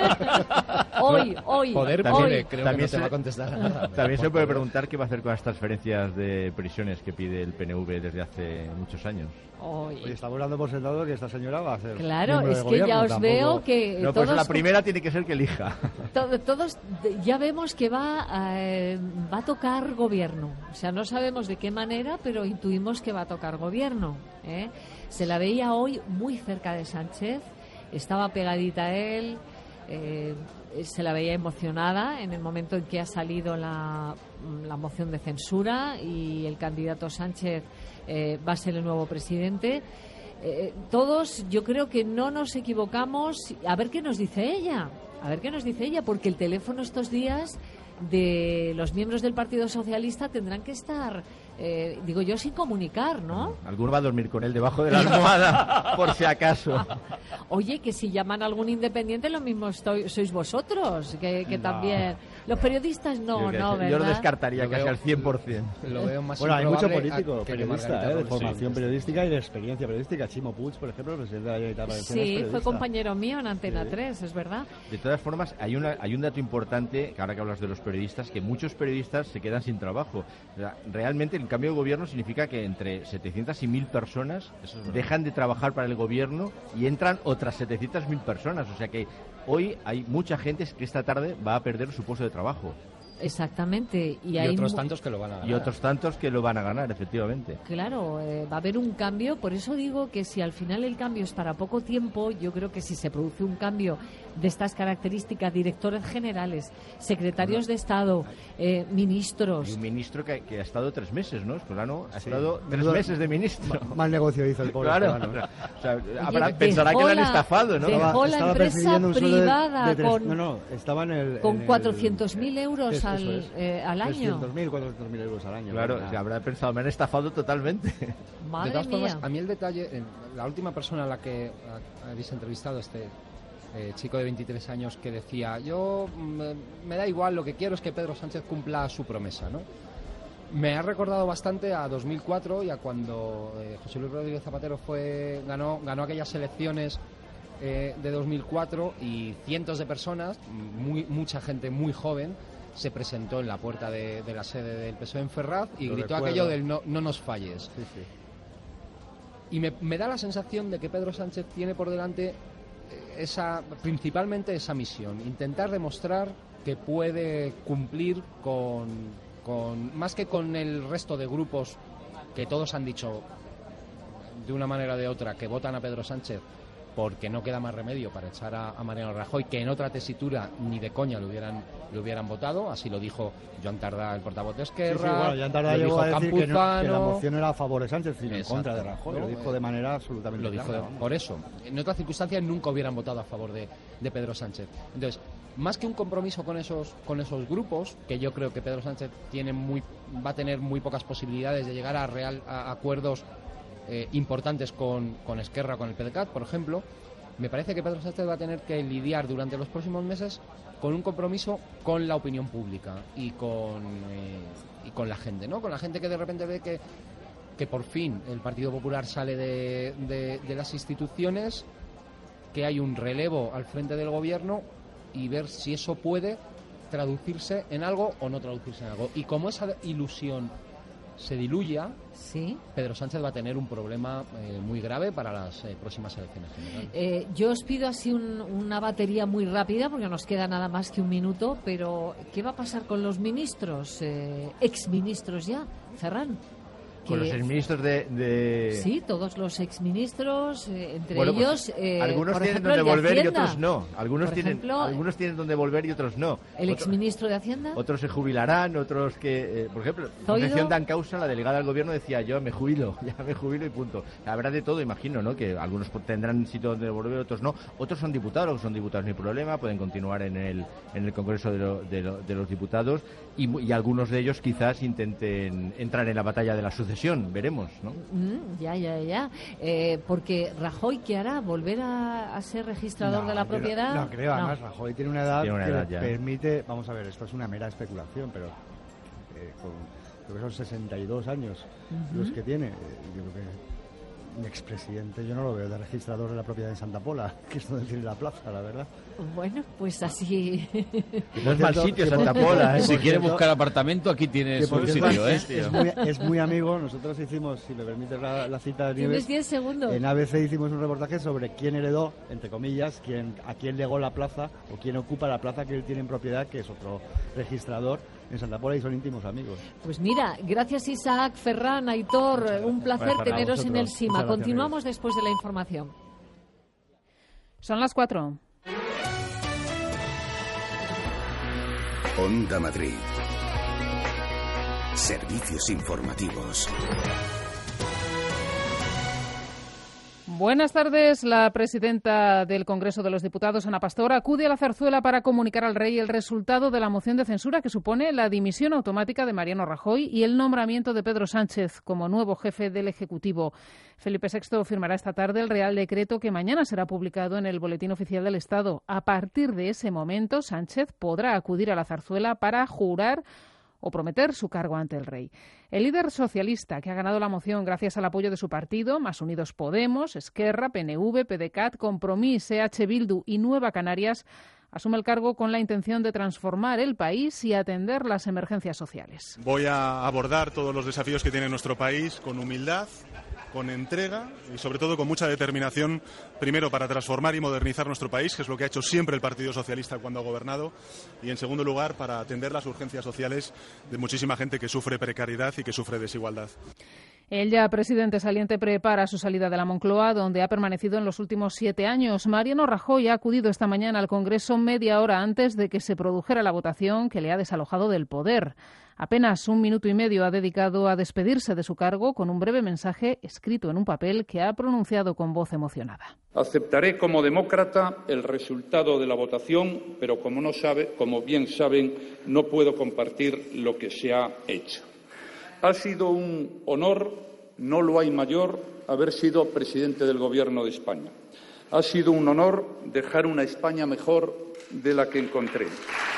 hoy, hoy, Poder hoy. puede, creo También que no se- te va a contestar a nada. También se Por puede poder. preguntar qué va a hacer con las transferencias de prisiones que pide el P N V desde hace muchos años. Hoy. Oye, estamos dando por sentado que esta señora va a ser. Claro, miembro es del que gobierno, ya os tampoco- veo que No, pues todos, la primera tiene que ser que elija. to- todos de- ya vemos que va, eh, va a tocar gobierno. O sea, no sabemos de qué manera, pero intuimos que va a tocar gobierno. ¿eh? Se la veía hoy muy cerca de Sánchez, estaba pegadita a él, eh, se la veía emocionada en el momento en que ha salido la, la moción de censura y el candidato Sánchez eh, va a ser el nuevo presidente. Eh, todos, yo creo que no nos equivocamos. A ver qué nos dice ella. A ver qué nos dice ella, porque el teléfono estos días de los miembros del Partido Socialista tendrán que estar, eh, digo yo, sin comunicar, ¿no? Alguno va a dormir con él debajo de la almohada, por si acaso. Oye, que si llaman a algún independiente, lo mismo estoy- sois vosotros, que, que No. también. Los periodistas no, Yo que- no, yo ¿verdad? lo descartaría Lo casi veo- al cien por cien. Lo veo más Bueno, hay mucho improbable político a- que periodista, Margarita ¿eh? de Robles. formación Sí. periodística y de experiencia periodística. Chimo Puig, por ejemplo, el presidente de la Generalitat Valenciana, es Sí, fue periodista. compañero mío en Antena Sí. tres, es verdad. De todas formas, hay, una, hay un dato importante, que ahora que hablas de los periodistas, que muchos periodistas se quedan sin trabajo. O sea, realmente el cambio de gobierno significa que entre setecientas y mil personas Eso es verdad. dejan de trabajar para el gobierno y entran otras setecientas mil personas. O sea que hoy hay mucha gente que esta tarde va a perder su puesto de trabajo. Exactamente. Y, Y hay otros mu- tantos que lo van a ganar. Y otros tantos que lo van a ganar, efectivamente. Claro, eh, va a haber un cambio. Por eso digo que si al final el cambio es para poco tiempo, yo creo que si se produce un cambio de estas características, directores generales, secretarios de Estado, eh, Y ministros. un ministro que, que ha estado tres meses, ¿no? Escolano ha Sí. estado tres Menudo- meses de ministro. Ma- Mal negocio hizo el pobre Claro. Escolano, ¿eh? O sea, Oye, habrá- dejó pensará que le han la- estafado, ¿no? dejó Estaba- la estaba empresa percibiendo un sueldo de- privada de tres- con, no, no, estaba en el... con en el- cuatrocientos mil euros Eso al, es. eh, al año. trescientos mil, cuatrocientos mil euros al año. Claro, ¿verdad? se habrá pensado, me han estafado totalmente. Madre de todas mía. formas, a mí el detalle, eh, la última persona a la que a- habéis entrevistado, este eh, chico de veintitrés años que decía, yo mm, me da igual, lo que quiero es que Pedro Sánchez cumpla su promesa, ¿no? Me ha recordado bastante a dos mil cuatro y a cuando eh, José Luis Rodríguez Zapatero fue ganó ganó aquellas elecciones eh, de dos mil cuatro y cientos de personas, muy mucha gente muy joven, se presentó en la puerta de, de la sede del P S O E en Ferraz y Lo gritó recuerdo. aquello del no, no nos falles. Sí, sí. Y me, me da la sensación de que Pedro Sánchez tiene por delante eh, esa, principalmente esa misión, intentar demostrar que puede cumplir con, con, más que con el resto de grupos que todos han dicho de una manera o de otra que votan a Pedro Sánchez porque no queda más remedio para echar a, a Mariano Rajoy, que en otra tesitura ni de coña lo hubieran, lo hubieran votado, así lo dijo Joan Tardá, el portavoz de Sí, Esquerra, sí, bueno, ya Tardá lo llegó dijo a decir que, no- que la Campuzano. moción era a favor de Sánchez, sino en Exacto, contra de Rajoy. ¿no? Lo dijo de manera absolutamente Lo dijo clara, de- vamos. por eso. En otras circunstancias nunca hubieran votado a favor de, de Pedro Sánchez. Entonces, más que un compromiso con esos con esos grupos, que yo creo que Pedro Sánchez tiene muy va a tener muy pocas posibilidades de llegar a real a acuerdos eh, importantes con, con Esquerra, con el P D C A T, por ejemplo, me parece que Pedro Sánchez va a tener que lidiar durante los próximos meses con un compromiso con la opinión pública y con eh, y con la gente, ¿no? Con la gente que de repente ve que que por fin el Partido Popular sale de, de, de las instituciones, que hay un relevo al frente del gobierno y ver si eso puede traducirse en algo o no traducirse en algo. Y como esa ilusión se diluya, Sí. Pedro Sánchez va a tener un problema eh, muy grave para las eh, próximas elecciones generales. Eh, yo os pido así un- una batería muy rápida porque nos queda nada más que un minuto, pero ¿qué va a pasar con los ministros, eh, exministros ya, Ferran? Con los Que- exministros de... de- Sí, todos los exministros, eh, entre Bueno, pues, ellos, eh, algunos por tienen ejemplo, donde el de volver y Hacienda. otros no. Algunos Por tienen, ejemplo, algunos tienen donde volver y otros no. el Otro- exministro de Hacienda. Otros se jubilarán, otros que, eh, por ejemplo, Zoido. Concepción Dancausa, la delegada del gobierno, decía yo me jubilo, ya me jubilo y punto. Habrá de todo, imagino, ¿no? Que algunos tendrán sitio donde volver, otros no. Otros son diputados, los que son diputados no hay problema, pueden continuar en el, en el Congreso de, lo- de lo- de los Diputados y, mu- y algunos de ellos quizás intenten entrar en la batalla de la sucesión, veremos, ¿no? Mm, ya, ya, ya. Eh, porque Rajoy, ¿qué hará? ¿Volver a, a ser registrador No, de la yo no- propiedad? No, creo, además Rajoy tiene una edad Tiene una que edad le ya. permite, vamos a ver, esto es una mera especulación, pero eh, con, creo que son sesenta y dos años Ujú. los que tiene. eh, Yo creo que Un expresidente, yo no lo veo de registrador de la propiedad de Santa Pola, que es donde tiene la plaza, la verdad. Bueno, pues así. No es mal sitio Santa Pola, ¿eh? Si quiere buscar apartamento, aquí tiene su sitio, ¿eh? Es, es, muy, es muy amigo. Nosotros hicimos, si me permites la, la cita de Nieves, tienes diez segundos. En A B C hicimos un reportaje sobre quién heredó, entre comillas, quién, a quién legó la plaza o quién ocupa la plaza que él tiene en propiedad, que es otro registrador en Santa Pola, y son íntimos amigos. Pues mira, gracias Isaac, Ferran, Aitor, un placer Bueno, teneros en el SIMA. Gracias, Continuamos después de la información. Son las cuatro. Onda Madrid. Servicios informativos. Buenas tardes. La presidenta del Congreso de los Diputados, Ana Pastor, acude a la Zarzuela para comunicar al rey el resultado de la moción de censura que supone la dimisión automática de Mariano Rajoy y el nombramiento de Pedro Sánchez como nuevo jefe del Ejecutivo. Felipe sexto firmará esta tarde el Real Decreto que mañana será publicado en el Boletín Oficial del Estado. A partir de ese momento, Sánchez podrá acudir a la Zarzuela para jurar o prometer su cargo ante el rey. El líder socialista, que ha ganado la moción gracias al apoyo de su partido, Más Unidos Podemos, Esquerra, P N V, PDeCAT, Compromís, E H Bildu y Nueva Canarias, asume el cargo con la intención de transformar el país y atender las emergencias sociales. Voy a abordar todos los desafíos que tiene nuestro país con humildad, con entrega y sobre todo con mucha determinación, primero para transformar y modernizar nuestro país, que es lo que ha hecho siempre el Partido Socialista cuando ha gobernado, y en segundo lugar para atender las urgencias sociales de muchísima gente que sufre precariedad y que sufre desigualdad. El ya presidente saliente prepara su salida de la Moncloa, donde ha permanecido en los últimos siete años. Mariano Rajoy ha acudido esta mañana al Congreso media hora antes de que se produjera la votación que le ha desalojado del poder. Apenas un minuto y medio ha dedicado a despedirse de su cargo con un breve mensaje escrito en un papel que ha pronunciado con voz emocionada. Aceptaré como demócrata el resultado de la votación, pero como no sabe, como bien saben, no puedo compartir lo que se ha hecho. Ha sido un honor, no lo hay mayor, haber sido presidente del Gobierno de España. Ha sido un honor dejar una España mejor de la que encontré.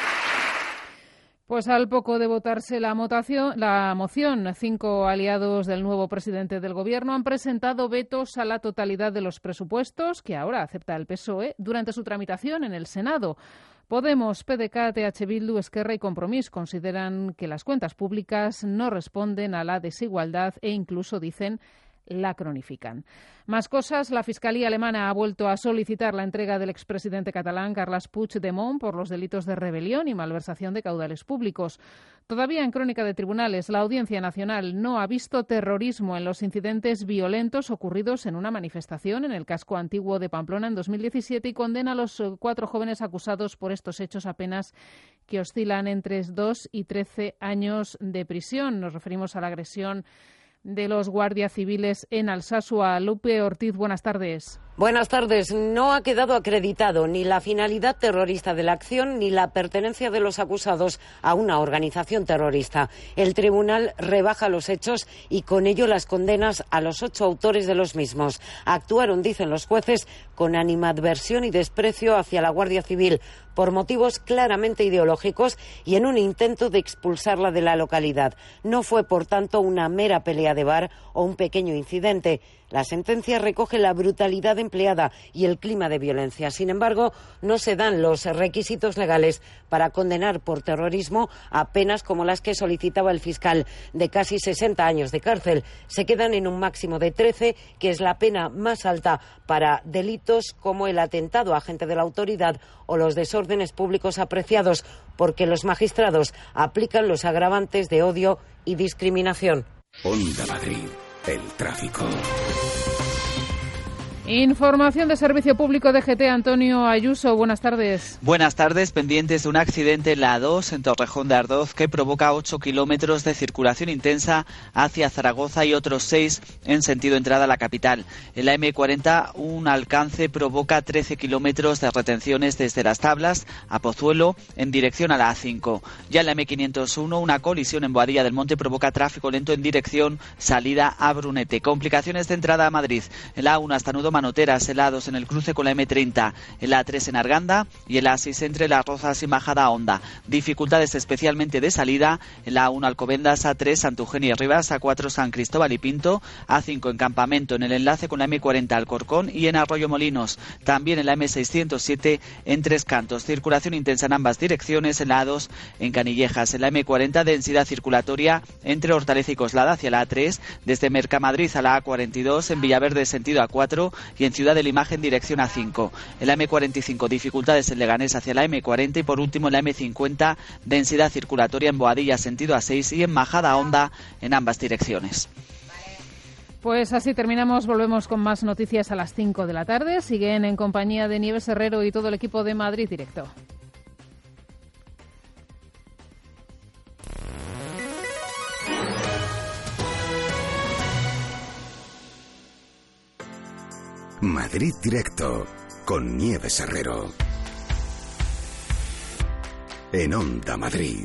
Pues al poco de votarse la, motación, la moción, cinco aliados del nuevo presidente del Gobierno han presentado vetos a la totalidad de los presupuestos que ahora acepta el P S O E durante su tramitación en el Senado. Podemos, PDeCAT, E H Bildu, Esquerra y Compromís consideran que las cuentas públicas no responden a la desigualdad e incluso dicen la cronifican. Más cosas, la Fiscalía alemana ha vuelto a solicitar la entrega del expresidente catalán Carles Puigdemont por los delitos de rebelión y malversación de caudales públicos. Todavía en crónica de tribunales, la Audiencia Nacional no ha visto terrorismo en los incidentes violentos ocurridos en una manifestación en el casco antiguo de Pamplona en dos mil diecisiete y condena a los cuatro jóvenes acusados por estos hechos a penas que oscilan entre dos y trece años de prisión. Nos referimos a la agresión de los guardias civiles en Alsasua. Lupe Ortiz, buenas tardes. Buenas tardes. No ha quedado acreditado ni la finalidad terrorista de la acción ni la pertenencia de los acusados a una organización terrorista. El tribunal rebaja los hechos y con ello las condenas a los ocho autores de los mismos. Actuaron, dicen los jueces, con animadversión y desprecio hacia la Guardia Civil por motivos claramente ideológicos y en un intento de expulsarla de la localidad. No fue, por tanto, una mera pelea de bar o un pequeño incidente. La sentencia recoge la brutalidad empleada y el clima de violencia. Sin embargo, no se dan los requisitos legales para condenar por terrorismo a penas como las que solicitaba el fiscal, de casi sesenta años de cárcel. Se quedan en un máximo de trece, que es la pena más alta para delitos como el atentado a agente de la autoridad o los desórdenes públicos apreciados, porque los magistrados aplican los agravantes de odio y discriminación. Onda Madrid. El tráfico. Información de Servicio Público D G T, Antonio Ayuso, buenas tardes. Buenas tardes, pendientes de un accidente en la A dos en Torrejón de Ardoz que provoca ocho kilómetros de circulación intensa hacia Zaragoza y otros seis en sentido entrada a la capital. En la M cuarenta un alcance provoca trece kilómetros de retenciones desde Las Tablas a Pozuelo en dirección a la A cinco. Ya en la M quinientos uno una colisión en Boadilla del Monte provoca tráfico lento en dirección salida a Brunete. Complicaciones de entrada a Madrid. En la A uno hasta Nudo Manoteras, en la A dos en el cruce con la eme treinta, en la A tres en Arganda y en la A seis entre Las Rozas y Majada Honda. Dificultades especialmente de salida en la A uno Alcobendas, A tres Santa Eugenia y Rivas, A cuatro San Cristóbal y Pinto, A cinco en Campamento en el enlace con la eme cuarenta Alcorcón y en Arroyo Molinos. También en la eme seiscientos siete en Tres Cantos. Circulación intensa en ambas direcciones en la A dos en Canillejas. En la eme cuarenta densidad circulatoria entre Hortaleza y Coslada hacia la A tres, desde Mercamadrid a la A cuarenta y dos, en Villaverde sentido A cuatro y en Ciudad de Limagen en dirección A cinco. En la eme cuarenta y cinco dificultades en Leganés hacia la eme cuarenta y por último en la eme cincuenta densidad circulatoria en Boadilla sentido A seis y en Majada Honda en ambas direcciones. Pues así terminamos, volvemos con más noticias a las cinco de la tarde. Siguen en compañía de Nieves Herrero y todo el equipo de Madrid Directo. Madrid Directo con Nieves Herrero. En Onda Madrid.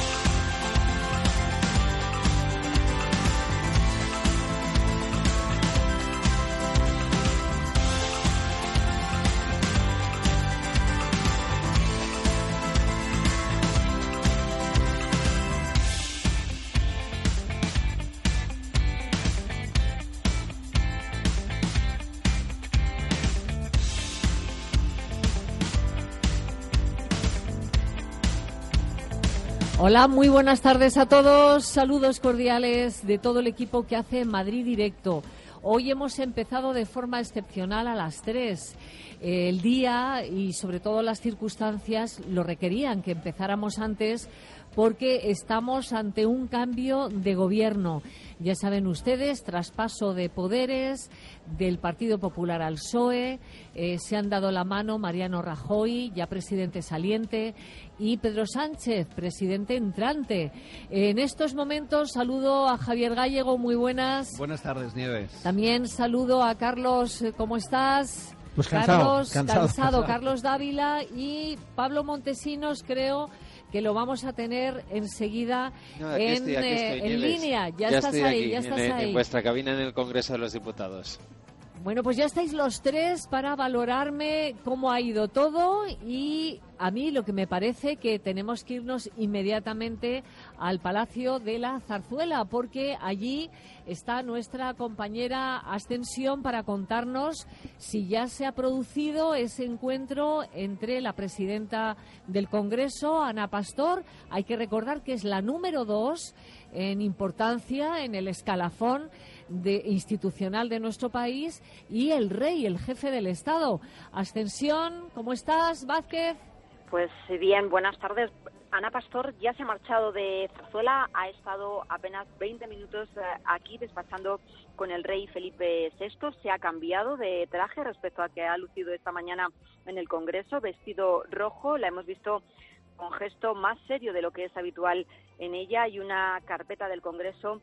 Hola, muy buenas tardes a todos. Saludos cordiales de todo el equipo que hace Madrid Directo. Hoy hemos empezado de forma excepcional a las tres. El día y sobre todo las circunstancias lo requerían que empezáramos antes porque estamos ante un cambio de gobierno. Ya saben ustedes, traspaso de poderes del Partido Popular al P S O E, eh, se han dado la mano Mariano Rajoy, ya presidente saliente, y Pedro Sánchez, presidente entrante. En estos momentos saludo a Javier Gallego, muy buenas. Buenas tardes, Nieves. También saludo a Carlos, ¿cómo estás? Pues cansado, Carlos, cansado, cansado, cansado. Carlos Dávila y Pablo Montesinos, creo que lo vamos a tener enseguida no, aquí en, estoy, aquí estoy, eh, en Nieves. línea. Ya, ya estás estoy ahí, aquí, ya estás en, ahí. en vuestra cabina en el Congreso de los Diputados. Bueno, pues ya estáis los tres para valorarme cómo ha ido todo y a mí lo que me parece que tenemos que irnos inmediatamente al Palacio de la Zarzuela porque allí está nuestra compañera Ascensión para contarnos si ya se ha producido ese encuentro entre la presidenta del Congreso, Ana Pastor. Hay que recordar que es la número dos en importancia en el escalafón de, institucional de nuestro país y el rey, el jefe del Estado. Ascensión, ¿cómo estás, Vázquez? Pues bien, buenas tardes. Ana Pastor ya se ha marchado de Zarzuela, ha estado apenas veinte minutos aquí despachando con el rey Felipe sexto, se ha cambiado de traje respecto a que ha lucido esta mañana en el Congreso, vestido rojo, la hemos visto con gesto más serio de lo que es habitual en ella y una carpeta del Congreso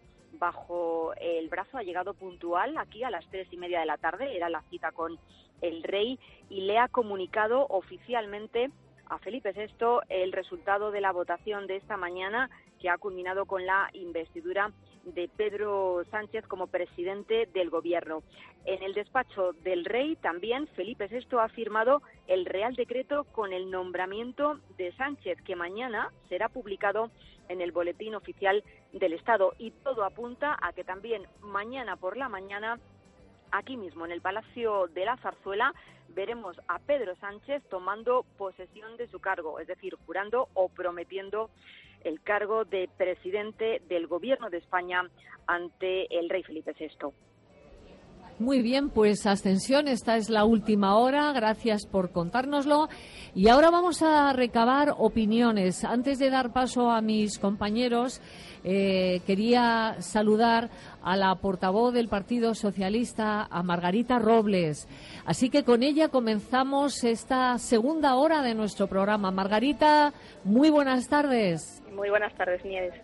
bajo el brazo. Ha llegado puntual aquí a las tres y media de la tarde, era la cita con el rey y le ha comunicado oficialmente a Felipe sexto el resultado de la votación de esta mañana que ha culminado con la investidura de Pedro Sánchez como presidente del Gobierno. En el despacho del rey también Felipe sexto ha firmado el Real Decreto con el nombramiento de Sánchez, que mañana será publicado en el Boletín Oficial del Estado. Y todo apunta a que también mañana por la mañana, aquí mismo en el Palacio de la Zarzuela, veremos a Pedro Sánchez tomando posesión de su cargo, es decir, jurando o prometiendo el cargo de presidente del Gobierno de España ante el rey Felipe sexto. Muy bien, pues Ascensión, esta es la última hora, gracias por contárnoslo. Y ahora vamos a recabar opiniones. Antes de dar paso a mis compañeros, eh, quería saludar a la portavoz del Partido Socialista, a Margarita Robles. Así que con ella comenzamos esta segunda hora de nuestro programa. Margarita, muy buenas tardes. Muy buenas tardes, Nieves.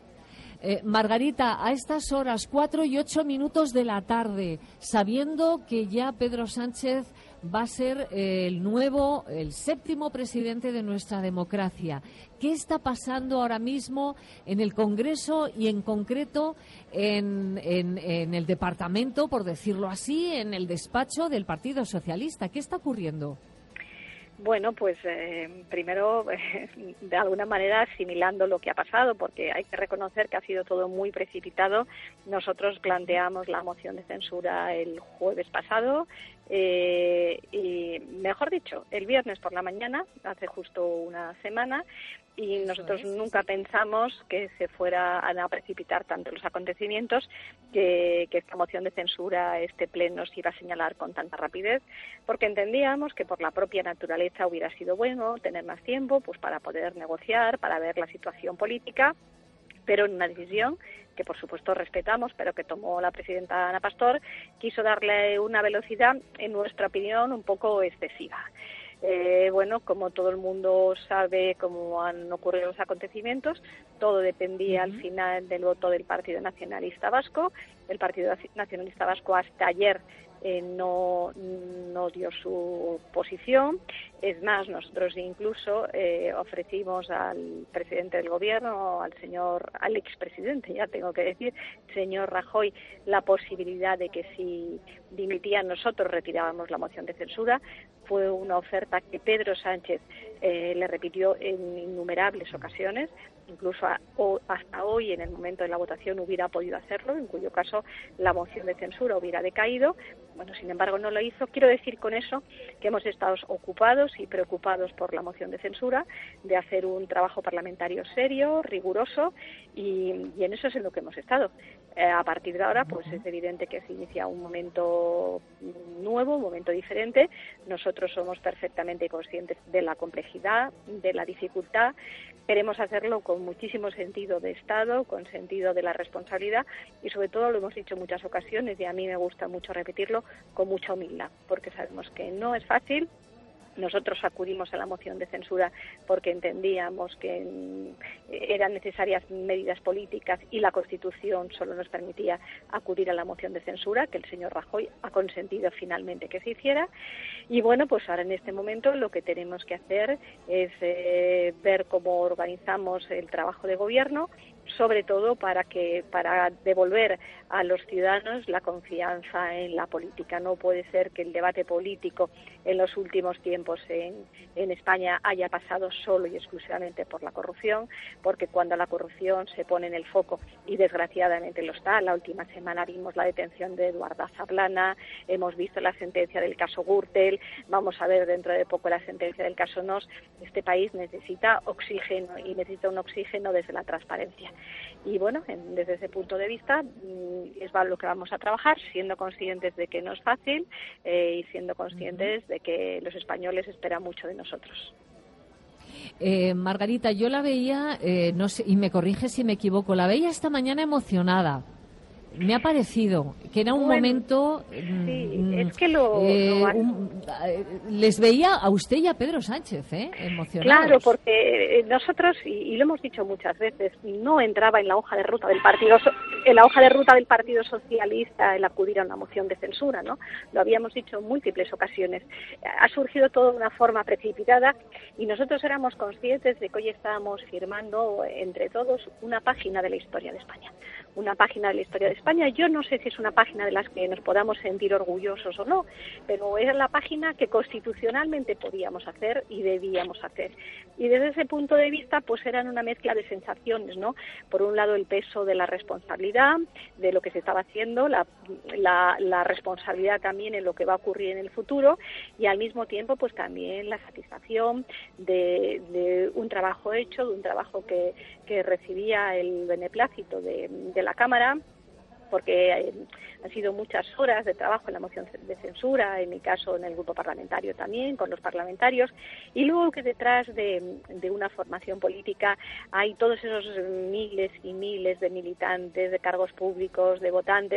Eh, Margarita, a estas horas, cuatro y ocho minutos de la tarde, sabiendo que ya Pedro Sánchez va a ser eh, el nuevo, el séptimo presidente de nuestra democracia. ¿Qué está pasando ahora mismo en el Congreso y en concreto en, en, en el departamento, por decirlo así, en el despacho del Partido Socialista? ¿Qué está ocurriendo? Bueno, pues eh, primero, eh, de alguna manera asimilando lo que ha pasado, porque hay que reconocer que ha sido todo muy precipitado. Nosotros planteamos la moción de censura el jueves pasado eh, y, mejor dicho, el viernes por la mañana, hace justo una semana, y nosotros nunca pensamos que se fueran a precipitar tanto los acontecimientos, que, que esta moción de censura, este pleno, se iba a señalar con tanta rapidez, porque entendíamos que por la propia naturaleza hubiera sido bueno tener más tiempo pues para poder negociar, para ver la situación política, pero en una decisión que por supuesto respetamos, pero que tomó la presidenta Ana Pastor, quiso darle una velocidad, en nuestra opinión, un poco excesiva. Eh, bueno, como todo el mundo sabe cómo han ocurrido los acontecimientos, todo dependía uh-huh. al final del voto del Partido Nacionalista Vasco. El Partido Nacionalista Vasco hasta ayer eh, no, no dio su posición. Es más, nosotros incluso eh, ofrecimos al presidente del gobierno, al señor, al expresidente, ya tengo que decir, señor Rajoy, la posibilidad de que si dimitían nosotros retirábamos la moción de censura. Fue una oferta que Pedro Sánchez eh, le repitió en innumerables ocasiones, incluso a, o, hasta hoy, en el momento de la votación, hubiera podido hacerlo, en cuyo caso la moción de censura hubiera decaído. Bueno, sin embargo, no lo hizo. Quiero decir con eso que hemos estado ocupados y preocupados por la moción de censura, de hacer un trabajo parlamentario serio, riguroso, y, y en eso es en lo que hemos estado. Eh, a partir de ahora, pues es evidente que se inicia un momento nuevo, un momento diferente. Nosotros somos perfectamente conscientes de la complejidad, de la dificultad. Queremos hacerlo con muchísimo sentido de Estado, con sentido de la responsabilidad y, sobre todo, lo hemos dicho en muchas ocasiones y a mí me gusta mucho repetirlo, con mucha humildad, porque sabemos que no es fácil. Nosotros acudimos a la moción de censura porque entendíamos que eran necesarias medidas políticas y la Constitución solo nos permitía acudir a la moción de censura, que el señor Rajoy ha consentido finalmente que se hiciera. Y bueno, pues ahora en este momento lo que tenemos que hacer es eh, ver cómo organizamos el trabajo de gobierno, sobre todo para que para devolver a los ciudadanos la confianza en la política. No puede ser que el debate político en los últimos tiempos en, en España haya pasado solo y exclusivamente por la corrupción, porque cuando la corrupción se pone en el foco, y desgraciadamente lo está, la última semana vimos la detención de Eduardo Zaplana, hemos visto la sentencia del caso Gürtel, vamos a ver dentro de poco la sentencia del caso Nos. Este país necesita oxígeno y necesita un oxígeno desde la transparencia. Y bueno, en, desde ese punto de vista es lo que vamos a trabajar, siendo conscientes de que no es fácil eh, y siendo conscientes uh-huh. de que los españoles esperan mucho de nosotros. Eh, Margarita, yo la veía, eh, no sé, y me corrige si me equivoco, la veía esta mañana emocionada. Me ha parecido que era un bueno, momento... Sí, es que lo... Eh, lo un, les veía a usted y a Pedro Sánchez, ¿eh? Emocionados. Claro, porque nosotros, y, y lo hemos dicho muchas veces, no entraba en la hoja de ruta del partido en la hoja de ruta del Partido Socialista el acudir a una moción de censura, ¿no? Lo habíamos dicho en múltiples ocasiones. Ha surgido todo de una forma precipitada y nosotros éramos conscientes de que hoy estábamos firmando entre todos una página de la historia de España. Una página de la historia de España. Yo no sé si es una página de las que nos podamos sentir orgullosos o no, pero era la página que constitucionalmente podíamos hacer y debíamos hacer. Y desde ese punto de vista, pues eran una mezcla de sensaciones, ¿no? Por un lado, el peso de la responsabilidad, de lo que se estaba haciendo, la, la, la responsabilidad también en lo que va a ocurrir en el futuro y al mismo tiempo, pues también la satisfacción de, de un trabajo hecho, de un trabajo que, que recibía el beneplácito de, de la Cámara, porque eh, han sido muchas horas de trabajo en la moción de censura, en mi caso en el grupo parlamentario también, con los parlamentarios, y luego que detrás de, de una formación política hay todos esos miles y miles de militantes, de cargos públicos, de votantes,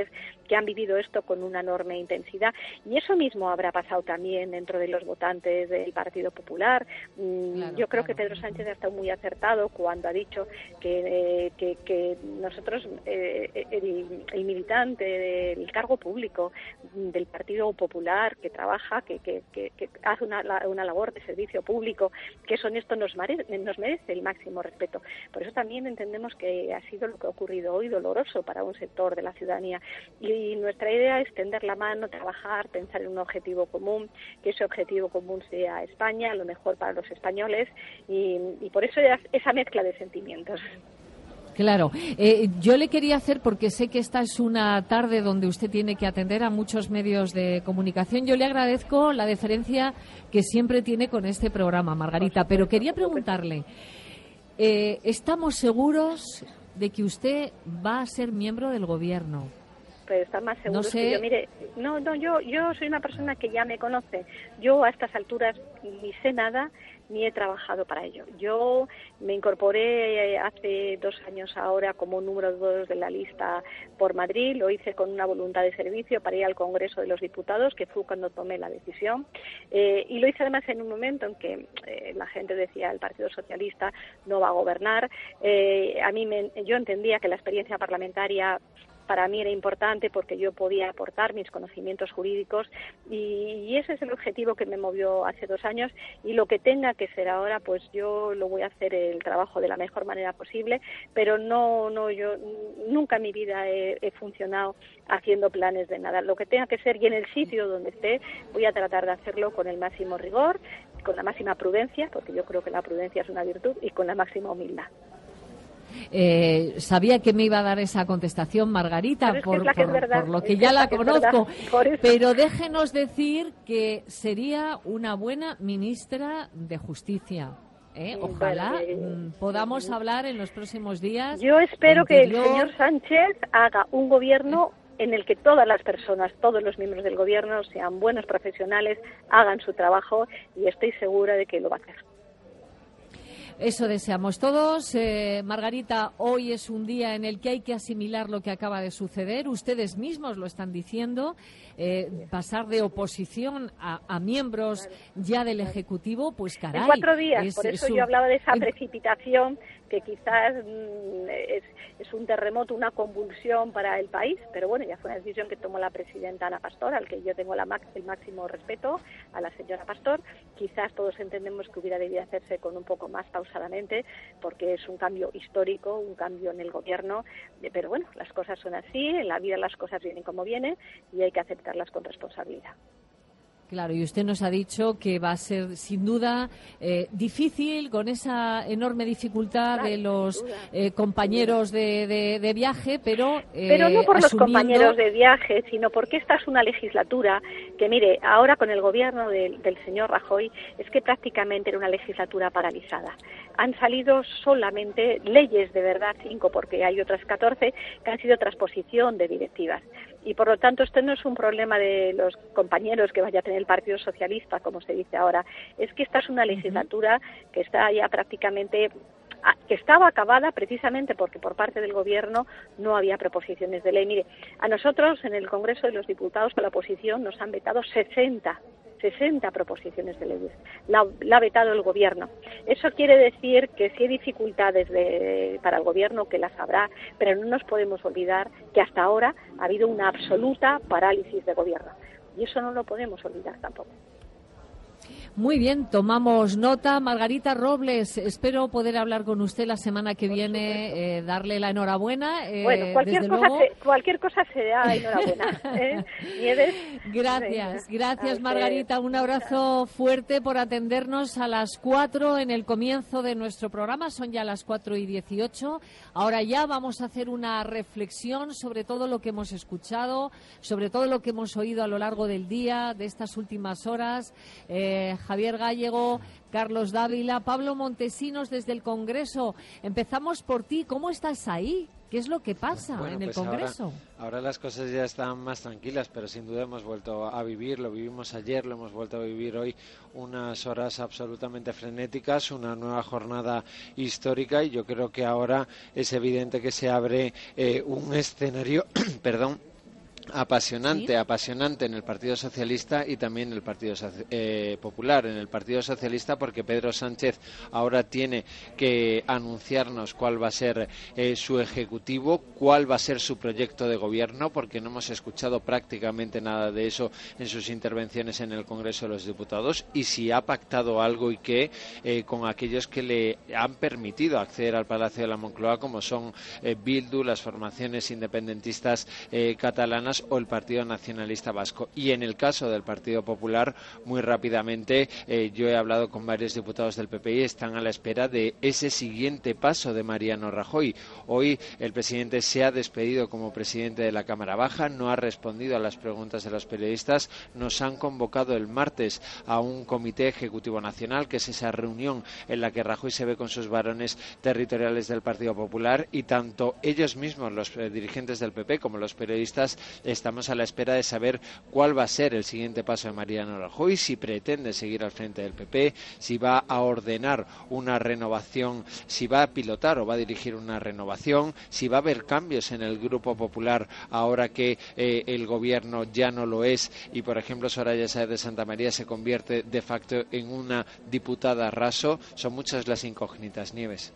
que han vivido esto con una enorme intensidad. Y eso mismo habrá pasado también dentro de los votantes del Partido Popular. Claro, Yo creo claro. que Pedro Sánchez ha estado muy acertado cuando ha dicho que, eh, que, que nosotros, eh, el, el militante del cargo público del Partido Popular que trabaja, que, que, que, que hace una, una labor de servicio público, que es honesto, nos merece, nos merece el máximo respeto. Por eso también entendemos que ha sido lo que ha ocurrido hoy doloroso para un sector de la ciudadanía. Y nuestra idea es tender la mano, trabajar, pensar en un objetivo común, que ese objetivo común sea España, lo mejor para los españoles, y, y por eso esa mezcla de sentimientos. Claro. Eh, yo le quería hacer, porque sé que esta es una tarde donde usted tiene que atender a muchos medios de comunicación, yo le agradezco la deferencia que siempre tiene con este programa, Margarita, pero quería preguntarle, eh, ¿estamos seguros de que usted va a ser miembro del Gobierno? Pero está más seguro no sé... que yo, mire, no, no, yo, yo soy una persona que ya me conoce. Yo a estas alturas ni sé nada, ni he trabajado para ello. Yo me incorporé hace dos años ahora como número dos de la lista por Madrid, lo hice con una voluntad de servicio para ir al Congreso de los Diputados, que fue cuando tomé la decisión, eh, y lo hice además en un momento en que eh, la gente decía el Partido Socialista no va a gobernar. Eh, a mí me, yo entendía que la experiencia parlamentaria para mí era importante porque yo podía aportar mis conocimientos jurídicos y, y ese es el objetivo que me movió hace dos años y lo que tenga que ser ahora, pues yo lo voy a hacer el trabajo de la mejor manera posible, pero no, no, yo nunca en mi vida he, he funcionado haciendo planes de nada. Lo que tenga que ser y en el sitio donde esté voy a tratar de hacerlo con el máximo rigor, con la máxima prudencia, porque yo creo que la prudencia es una virtud, y con la máxima humildad. Eh, sabía que me iba a dar esa contestación, Margarita, es por, que es por, por lo que es ya que la que conozco, por pero déjenos decir que sería una buena ministra de Justicia. ¿eh? Ojalá bueno, podamos hablar en los próximos días. Yo espero que el yo... señor Sánchez haga un gobierno en el que todas las personas, todos los miembros del gobierno sean buenos profesionales, hagan su trabajo y estoy segura de que lo va a hacer. Eso deseamos todos. Eh, Margarita, hoy es un día en el que hay que asimilar lo que acaba de suceder. Ustedes mismos lo están diciendo. Eh, pasar de oposición a, a miembros ya del Ejecutivo, pues caray. En cuatro días, es, por eso un... yo hablaba de esa precipitación que quizás mmm, es, es un terremoto, una convulsión para el país, pero bueno, ya fue una decisión que tomó la presidenta Ana Pastor, al que yo tengo la, el máximo respeto, a la señora Pastor. Quizás todos entendemos que hubiera debido hacerse con un poco más pausadamente, porque es un cambio histórico, un cambio en el gobierno, pero bueno, las cosas son así, en la vida las cosas vienen como vienen y hay que aceptarlas con responsabilidad. Claro, y usted nos ha dicho que va a ser sin duda eh, difícil, con esa enorme dificultad claro, de los eh, compañeros de, de, de viaje, pero eh, Pero no por asumiendo... los compañeros de viaje, sino porque esta es una legislatura que, mire, ahora con el gobierno del, del señor Rajoy, es que prácticamente era una legislatura paralizada. Han salido solamente leyes de verdad, cinco, porque hay otras catorce, que han sido transposición de directivas. Y por lo tanto, esto no es un problema de los compañeros que vaya a tener el Partido Socialista, como se dice ahora. Es que esta es una legislatura que está ya prácticamente, que estaba acabada precisamente porque por parte del Gobierno no había proposiciones de ley. Mire, a nosotros en el Congreso de los Diputados con la oposición nos han vetado sesenta proposiciones de leyes. La, la ha vetado el Gobierno. Eso quiere decir que si hay dificultades de, para el Gobierno, que las habrá, pero no nos podemos olvidar que hasta ahora ha habido una absoluta parálisis de Gobierno. Y eso no lo podemos olvidar tampoco. Muy bien, tomamos nota. Margarita Robles, espero poder hablar con usted la semana que Por viene, eh, darle la enhorabuena. Eh, bueno, cualquier cosa, luego... se, cualquier cosa será enhorabuena. ¿eh? Nieves. Gracias, gracias Margarita. Un abrazo fuerte por atendernos a las cuatro en el comienzo de nuestro programa. Son ya las cuatro y dieciocho. Ahora ya vamos a hacer una reflexión sobre todo lo que hemos escuchado, sobre todo lo que hemos oído a lo largo del día, de estas últimas horas. Eh, Javier Gallego, Carlos Dávila, Pablo Montesinos desde el Congreso. Empezamos por ti. ¿Cómo estás ahí? ¿Qué es lo que pasa bueno, en el pues Congreso? Ahora, ahora las cosas ya están más tranquilas, pero sin duda hemos vuelto a vivir, lo vivimos ayer, lo hemos vuelto a vivir hoy, unas horas absolutamente frenéticas, una nueva jornada histórica, y yo creo que ahora es evidente que se abre eh, un escenario, perdón, Apasionante, ¿Sí? apasionante en el Partido Socialista y también en el Partido eh, Popular. En el Partido Socialista porque Pedro Sánchez ahora tiene que anunciarnos cuál va a ser eh, su ejecutivo, cuál va a ser su proyecto de gobierno, porque no hemos escuchado prácticamente nada de eso en sus intervenciones en el Congreso de los Diputados, y si ha pactado algo y qué eh, con aquellos que le han permitido acceder al Palacio de la Moncloa, como son eh, Bildu, las formaciones independentistas eh, catalanas o el Partido Nacionalista Vasco. Y en el caso del Partido Popular, muy rápidamente, eh, yo he hablado con varios diputados del P P y están a la espera de ese siguiente paso de Mariano Rajoy. Hoy el presidente se ha despedido como presidente de la Cámara Baja, no ha respondido a las preguntas de los periodistas. Nos han convocado el martes a un comité ejecutivo nacional, que es esa reunión en la que Rajoy se ve con sus varones territoriales del Partido Popular, y tanto ellos mismos, los eh, dirigentes del P P, como los periodistas, estamos a la espera de saber cuál va a ser el siguiente paso de Mariano Rajoy, si pretende seguir al frente del P P, si va a ordenar una renovación, si va a pilotar o va a dirigir una renovación, si va a haber cambios en el Grupo Popular ahora que eh, el gobierno ya no lo es y, por ejemplo, Soraya Sáez de Santamaría se convierte de facto en una diputada raso. Son muchas las incógnitas, Nieves.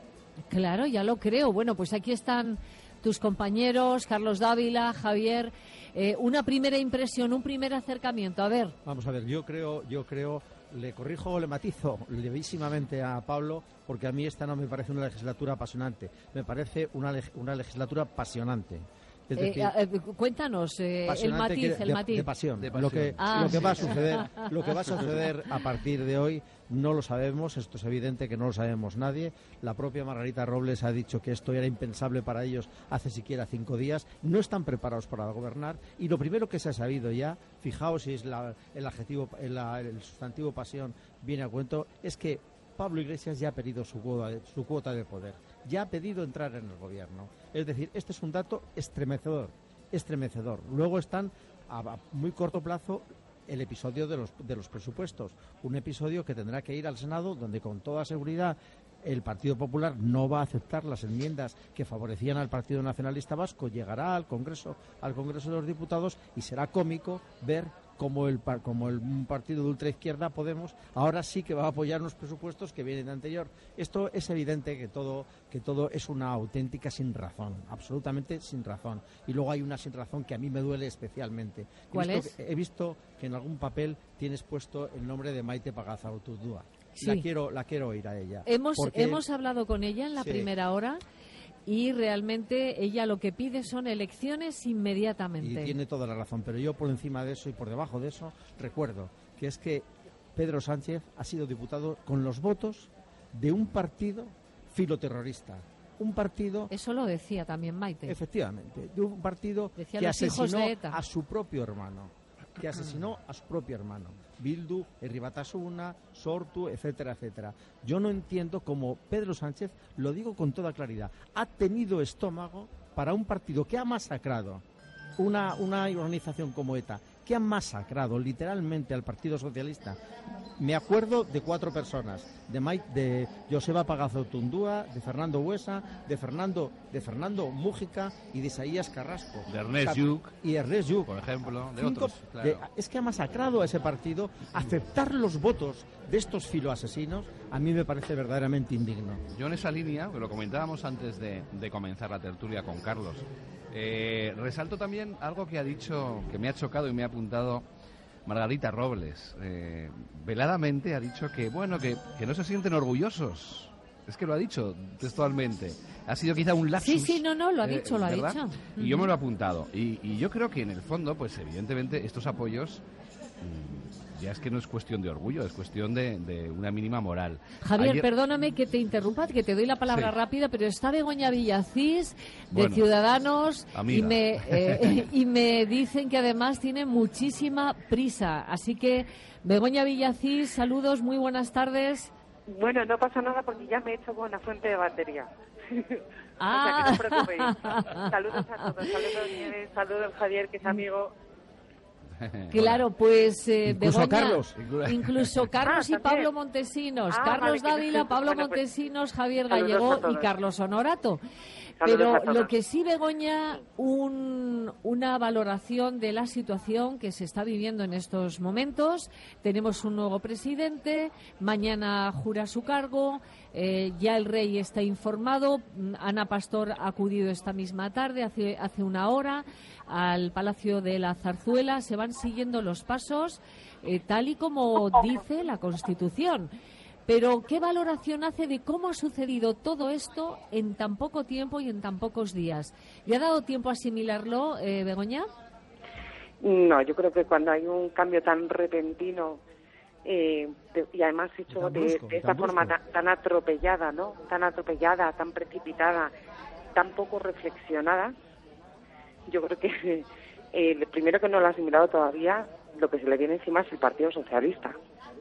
Claro, ya lo creo. Bueno, pues aquí están tus compañeros, Carlos Dávila, Javier. Eh, una primera impresión, un primer acercamiento. A ver. Vamos a ver, yo creo, yo creo, le corrijo o le matizo levísimamente a Pablo, porque a mí esta no me parece una legislatura apasionante, me parece una, leg- una legislatura apasionante. Es decir, eh, eh, cuéntanos eh, el matiz, que, el de, matiz. De pasión. De pasión. Lo que, ah, lo que sí. va a suceder, lo que va a suceder a partir de hoy no lo sabemos. Esto es evidente que no lo sabemos nadie. La propia Margarita Robles ha dicho que esto era impensable para ellos hace siquiera cinco días. No están preparados para gobernar, y lo primero que se ha sabido ya, fijaos si es la, el adjetivo, el, el sustantivo pasión viene a cuento, es que Pablo Iglesias ya ha pedido su cuota, su cuota de poder, ya ha pedido entrar en el gobierno. Es decir, este es un dato estremecedor, estremecedor. Luego están a, a muy corto plazo el episodio de los, de los presupuestos, un episodio que tendrá que ir al Senado, donde con toda seguridad el Partido Popular no va a aceptar las enmiendas que favorecían al Partido Nacionalista Vasco. Llegará al Congreso, al Congreso de los Diputados, y será cómico ver como el como el un partido de ultraizquierda, Podemos, ahora sí que va a apoyar unos presupuestos que vienen de anterior. Esto es evidente que todo que todo es una auténtica sinrazón, absolutamente sin razón. Y luego hay una sinrazón que a mí me duele especialmente. ¿Cuál he visto, es? He visto que en algún papel tienes puesto el nombre de Maite Pagazaurtundúa. Sí. La quiero la quiero oír a ella. Hemos porque... hemos hablado con ella en la Sí. primera hora. Y realmente ella lo que pide son elecciones inmediatamente. Y tiene toda la razón, pero yo por encima de eso y por debajo de eso recuerdo que es que Pedro Sánchez ha sido diputado con los votos de un partido filoterrorista. Un partido... Eso lo decía también Maite. Efectivamente, de un partido Decía que los hijos asesinó de ETA. a su propio hermano. Que asesinó a su propio hermano. Bildu, Herri Batasuna, Sortu, etcétera, etcétera. Yo no entiendo cómo Pedro Sánchez, lo digo con toda claridad, ha tenido estómago para un partido que ha masacrado una, una organización como ETA, que ha masacrado literalmente al Partido Socialista. Me acuerdo de cuatro personas, de Mike, de Joseba Pagazaurtundúa, de Fernando Buesa, de Fernando de Fernando Mújica y de Isaías Carrasco. De Ernest Lluch, y Ernest Lluch, por ejemplo, de Cinco, otros. Claro. de, es que ha masacrado a ese partido. Aceptar los votos de estos filoasesinos a mí me parece verdaderamente indigno. Yo en esa línea, que lo comentábamos antes de, de comenzar la tertulia con Carlos, eh, resalto también algo que ha dicho, que me ha chocado y me ha apuntado Margarita Robles. Eh, veladamente ha dicho que, bueno, que, que no se sienten orgullosos. Es que lo ha dicho textualmente. Ha sido quizá un lapsus. Sí, sí, no, no, lo ha eh, dicho, lo ha ¿verdad? dicho. Y yo me lo he apuntado. Y, y yo creo que en el fondo, pues evidentemente, estos apoyos mmm, ya es que no es cuestión de orgullo, es cuestión de, de una mínima moral. Javier, Ayer... perdóname que te interrumpa, que te doy la palabra Sí. rápida, pero está Begoña Villacís, de Bueno, Ciudadanos, y amiga. me, eh, y me dicen que además tiene muchísima prisa. Así que, Begoña Villacís, saludos, muy buenas tardes. Bueno, no pasa nada porque ya me he hecho buena fuente de batería. Ah. O sea, que no os preocupéis. Saludos a todos, saludos Nieves, saludos Javier, que es amigo. Claro, pues eh, incluso Begoña, Carlos. Incluso Carlos Ah, y Pablo Montesinos. Ah, Carlos vale, Dávila, Pablo bueno, pues, Montesinos, Javier saludos a Gallego y todos. Carlos Honorato. Saludos Pero a todos. lo que sí, Begoña, un, una valoración de la situación que se está viviendo en estos momentos. Tenemos un nuevo presidente, mañana jura su cargo, eh, ya el rey está informado. Ana Pastor ha acudido esta misma tarde, hace, hace una hora, al Palacio de la Zarzuela. Se van siguiendo los pasos eh, tal y como dice la Constitución. Pero, ¿qué valoración hace de cómo ha sucedido todo esto en tan poco tiempo y en tan pocos días? ¿Le ha dado tiempo a asimilarlo, eh, Begoña? No, yo creo que cuando hay un cambio tan repentino eh, de, y además hecho Tan de, brusco, de esta tan forma brusco. tan, tan atropellada, ¿no? Tan atropellada, tan precipitada, tan poco reflexionada, yo creo que eh, el primero que no lo ha asimilado todavía, lo que se le viene encima es el Partido Socialista.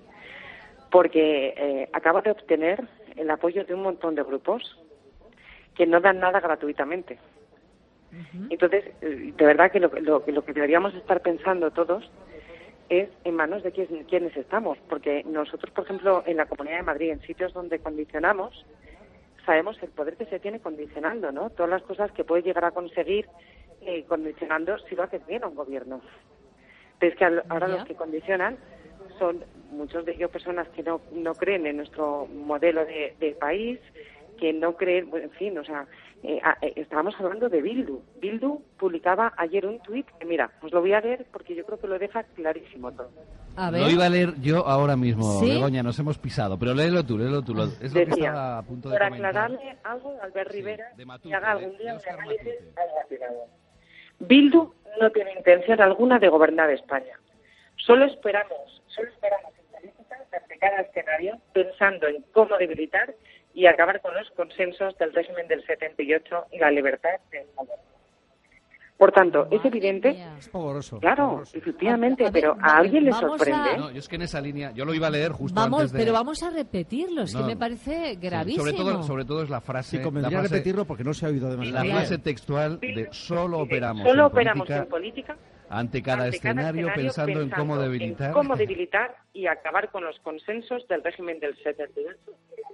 Porque eh, acaba de obtener el apoyo de un montón de grupos que no dan nada gratuitamente. Uh-huh. Entonces, eh, de verdad que lo, lo, lo que deberíamos estar pensando todos es en manos de quién, quiénes estamos. Porque nosotros, por ejemplo, en la Comunidad de Madrid, en sitios donde condicionamos, sabemos el poder que se tiene condicionando, ¿no? Todas las cosas que puede llegar a conseguir eh, condicionando si lo haces bien a un gobierno. Pero es que al, ahora los que condicionan son muchos de ellos personas que no, no creen en nuestro modelo de, de país, que no creen, bueno, en fin, o sea, eh, eh, estábamos hablando de Bildu. Bildu publicaba ayer un tuit que, mira, os lo voy a leer porque yo creo que lo deja clarísimo todo. A ver. Lo iba a leer yo ahora mismo, ¿Sí? Begoña, nos hemos pisado, pero léelo tú, léelo tú. Lo, es lo Decía, que estaba a punto de para comentar. aclararle algo a Albert Sí, Rivera, de Matute, que haga de- algún día de un Óscar análisis Matute. algo atinado. Bildu no tiene intención alguna de gobernar España. Solo esperamos, solo esperamos en política ante cada escenario, pensando en cómo debilitar y acabar con los consensos del régimen del setenta y ocho y la libertad del mundo. Por tanto, es evidente, Es pavoroso. claro, pavoroso. efectivamente, A- a ver, pero va- a alguien le vamos sorprende. a- No, yo es que en esa línea, yo lo iba a leer justo Vamos, antes de... pero vamos a repetirlo, es No. que me parece gravísimo. Sobre todo, sobre todo es la frase... Sí, convendría la frase, repetirlo porque no se ha oído la demasiado. Bien. frase textual de solo operamos, Solo en, operamos política, en política ante cada ante cada escenario, pensando, en cómo debilitar... en cómo debilitar y acabar con los consensos del régimen del setenta y ocho.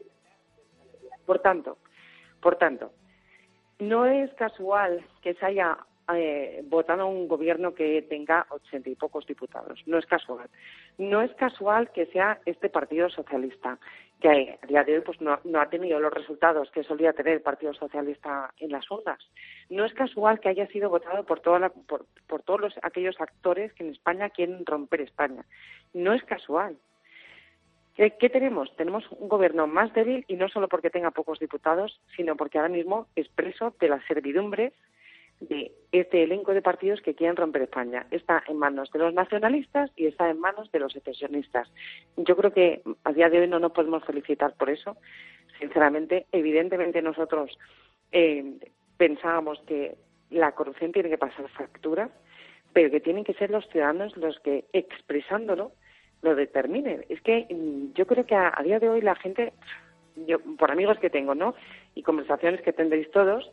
Por tanto, por tanto, no es casual que se haya eh, votado un gobierno que tenga ochenta y pocos diputados. No es casual. No es casual que sea este Partido Socialista, que a día de hoy pues no, no ha tenido los resultados que solía tener el Partido Socialista en las urnas. No es casual que haya sido votado por, toda la, por, por todos los, aquellos actores que en España quieren romper España. No es casual. ¿Qué, ¿Qué tenemos? Tenemos un gobierno más débil y no solo porque tenga pocos diputados, sino porque ahora mismo es preso de la servidumbre de este elenco de partidos que quieren romper España. Está en manos de los nacionalistas y está en manos de los secesionistas. Yo creo que a día de hoy no nos podemos felicitar por eso. Sinceramente, evidentemente nosotros eh, pensábamos que la corrupción tiene que pasar factura, pero que tienen que ser los ciudadanos los que, expresándolo, lo determinen. Es que mm, yo creo que a, a día de hoy la gente, yo por amigos que tengo, ¿no?, y conversaciones que tendréis todos,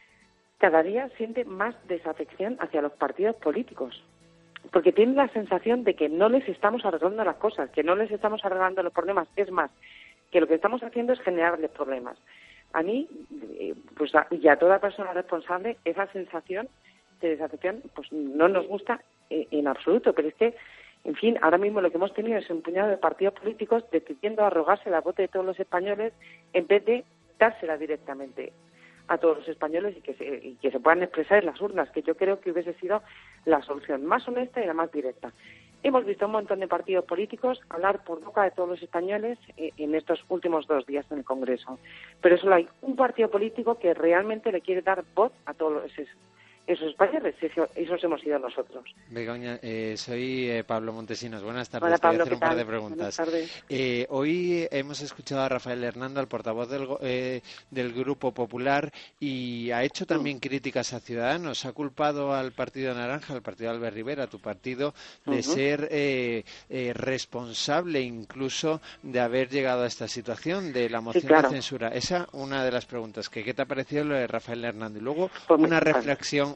cada día siente más desafección hacia los partidos políticos, porque tienen la sensación de que no les estamos arreglando las cosas, que no les estamos arreglando los problemas. Es más, que lo que estamos haciendo es generarles problemas. A mí, eh, pues a, y a toda persona responsable, esa sensación de desafección pues no nos gusta eh, en absoluto, pero es que, en fin, ahora mismo lo que hemos tenido es un puñado de partidos políticos decidiendo arrogarse la voz de todos los españoles en vez de dársela directamente a todos los españoles y que, se, y que se puedan expresar en las urnas, que yo creo que hubiese sido la solución más honesta y la más directa. Hemos visto un montón de partidos políticos hablar por boca de todos los españoles eh, en estos últimos dos días en el Congreso, pero solo hay un partido político que realmente le quiere dar voz a todos esos, esos españoles, eso, esos hemos sido nosotros. Begoña, eh, soy eh, Pablo Montesinos. Buenas tardes. Hola, Te voy Pablo, a hacer ¿qué un par tal? de preguntas. Buenas tardes. Eh, hoy hemos escuchado a Rafael Hernando, al portavoz del, go- eh, del Grupo Popular, y ha hecho también críticas a Ciudadanos. Ha culpado al Partido Naranja, al Partido de Albert Rivera, tu partido, de Ujú. ser eh, eh, responsable incluso de haber llegado a esta situación de la moción claro. de censura. Esa una de las preguntas. Que, ¿Qué te ha parecido lo de Rafael Hernando? Y luego Pues una me- reflexión,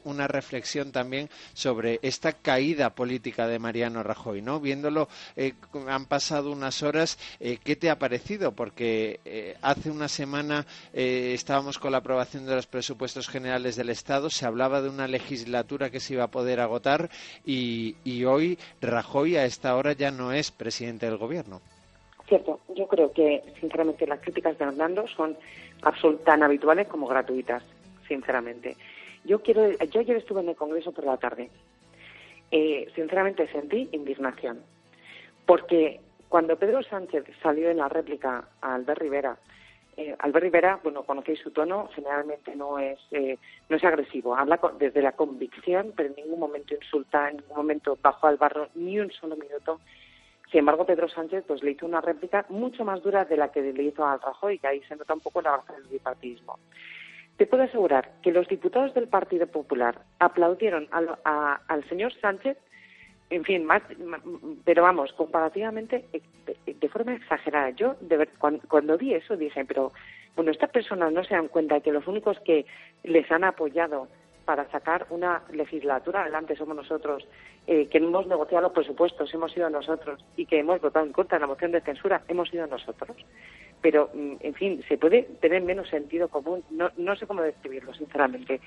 una reflexión también sobre esta caída política de Mariano Rajoy, ¿no? Viéndolo, eh, han pasado unas horas, eh, ¿qué te ha parecido? Porque eh, hace una semana eh, estábamos con la aprobación de los presupuestos generales del Estado, se hablaba de una legislatura que se iba a poder agotar y, y hoy Rajoy a esta hora ya no es presidente del Gobierno. Cierto, yo creo que sinceramente las críticas de Hernando son absolut- tan habituales como gratuitas, sinceramente. Yo quiero, yo ayer estuve en el Congreso por la tarde. Eh, sinceramente sentí indignación, porque cuando Pedro Sánchez salió en la réplica a Albert Rivera, eh, Albert Rivera, bueno, conocéis su tono, generalmente no es eh, no es agresivo, habla con, desde la convicción, pero en ningún momento insulta, en ningún momento bajó al barro ni un solo minuto. Sin embargo, Pedro Sánchez pues le hizo una réplica mucho más dura de la que le hizo al Rajoy, que ahí se nota un poco la baza del bipartidismo. Te puedo asegurar que los diputados del Partido Popular aplaudieron a, a, al señor Sánchez, en fin, más, pero vamos, comparativamente, de, de forma exagerada. Yo, de ver, cuando, cuando vi eso, dije, pero bueno, estas personas no se dan cuenta de que los únicos que les han apoyado para sacar una legislatura adelante somos nosotros, eh, que hemos negociado los presupuestos, hemos sido nosotros, y que hemos votado en contra de la moción de censura, hemos sido nosotros. Pero, en fin, se puede tener menos sentido común, no, no sé cómo describirlo, sinceramente.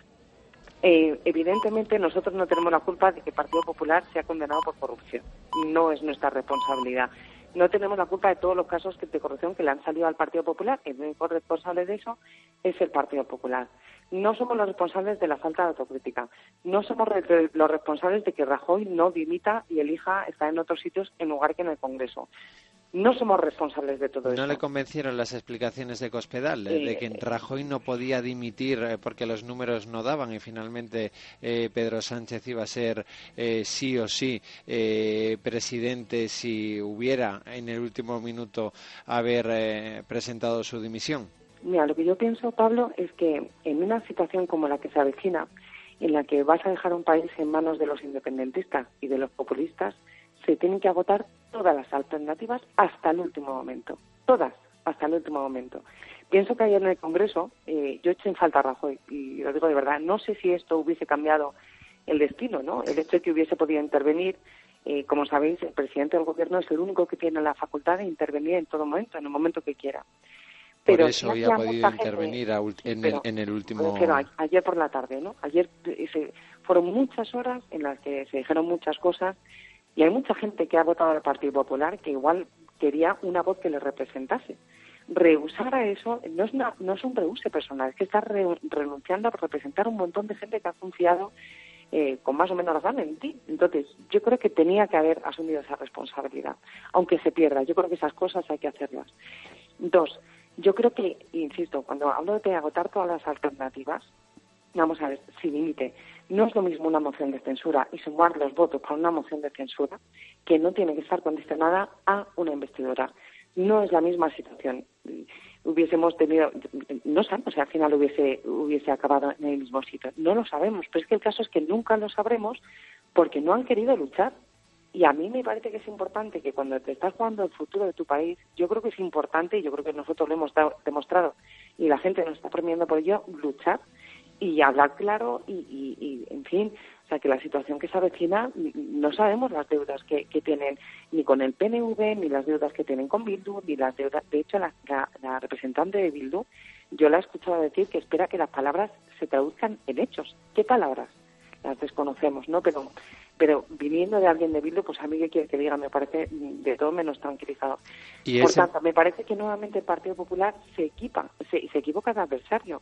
Eh, evidentemente, nosotros no tenemos la culpa de que el Partido Popular sea condenado por corrupción. No es nuestra responsabilidad. No tenemos la culpa de todos los casos de corrupción que le han salido al Partido Popular. El único responsable de eso es el Partido Popular. No somos los responsables de la falta de autocrítica. No somos re- los responsables de que Rajoy no dimita y elija estar en otros sitios en lugar que en el Congreso. No somos responsables de todo ¿No eso. ¿No le convencieron las explicaciones de Cospedal eh, de que Rajoy no podía dimitir eh, porque los números no daban y finalmente eh, Pedro Sánchez iba a ser eh, sí o sí eh, presidente si hubiera en el último minuto haber eh, presentado su dimisión? Mira, lo que yo pienso, Pablo, es que en una situación como la que se avecina, en la que vas a dejar un país en manos de los independentistas y de los populistas, se tienen que agotar todas las alternativas hasta el último momento. Todas, hasta el último momento. Pienso que ayer en el Congreso eh, yo eché en falta a Rajoy, y lo digo de verdad, no sé si esto hubiese cambiado el destino, ¿no? El hecho de que hubiese podido intervenir, eh, como sabéis, el presidente del Gobierno es el único que tiene la facultad de intervenir en todo momento, en el momento que quiera. Por Pero eso si había mucha podido gente, intervenir a, ul- sí, en, pero, el, en el último... Pero a- ayer por la tarde, ¿no? Ayer eh, se, fueron muchas horas en las que se dijeron muchas cosas y hay mucha gente que ha votado al Partido Popular que igual quería una voz que le representase. Rehusar a eso no es, una, no es un rehuse personal, es que estás re, renunciando a representar un montón de gente que ha confiado eh, con más o menos razón en ti. Entonces, yo creo que tenía que haber asumido esa responsabilidad, aunque se pierda. Yo creo que esas cosas hay que hacerlas. Dos, yo creo que, insisto, cuando hablo de agotar todas las alternativas, vamos a ver, sin límite, no es lo mismo una moción de censura y sumar los votos para una moción de censura que no tiene que estar condicionada a una investidura. No es la misma situación. Hubiésemos tenido, no sabemos si al final hubiese, hubiese acabado en el mismo sitio. No lo sabemos, pero es que el caso es que nunca lo sabremos porque no han querido luchar. Y a mí me parece que es importante que cuando te estás jugando el futuro de tu país, yo creo que es importante, y yo creo que nosotros lo hemos dado, demostrado, y la gente nos está premiando por ello, luchar y hablar claro y, y, y, en fin, o sea, que la situación que se avecina, no sabemos las deudas que, que tienen ni con el P N V, ni las deudas que tienen con Bildu, ni las deudas... De hecho, la, la, la representante de Bildu, yo la he escuchado decir que espera que las palabras se traduzcan en hechos. ¿Qué palabras? Las desconocemos, ¿no? Pero pero viniendo de alguien de Bildu, pues a mí que quiere que diga, me parece de todo menos tranquilizado. ¿Y Por ese... tanto, me parece que nuevamente el Partido Popular se equipa, se, se equivoca de adversario.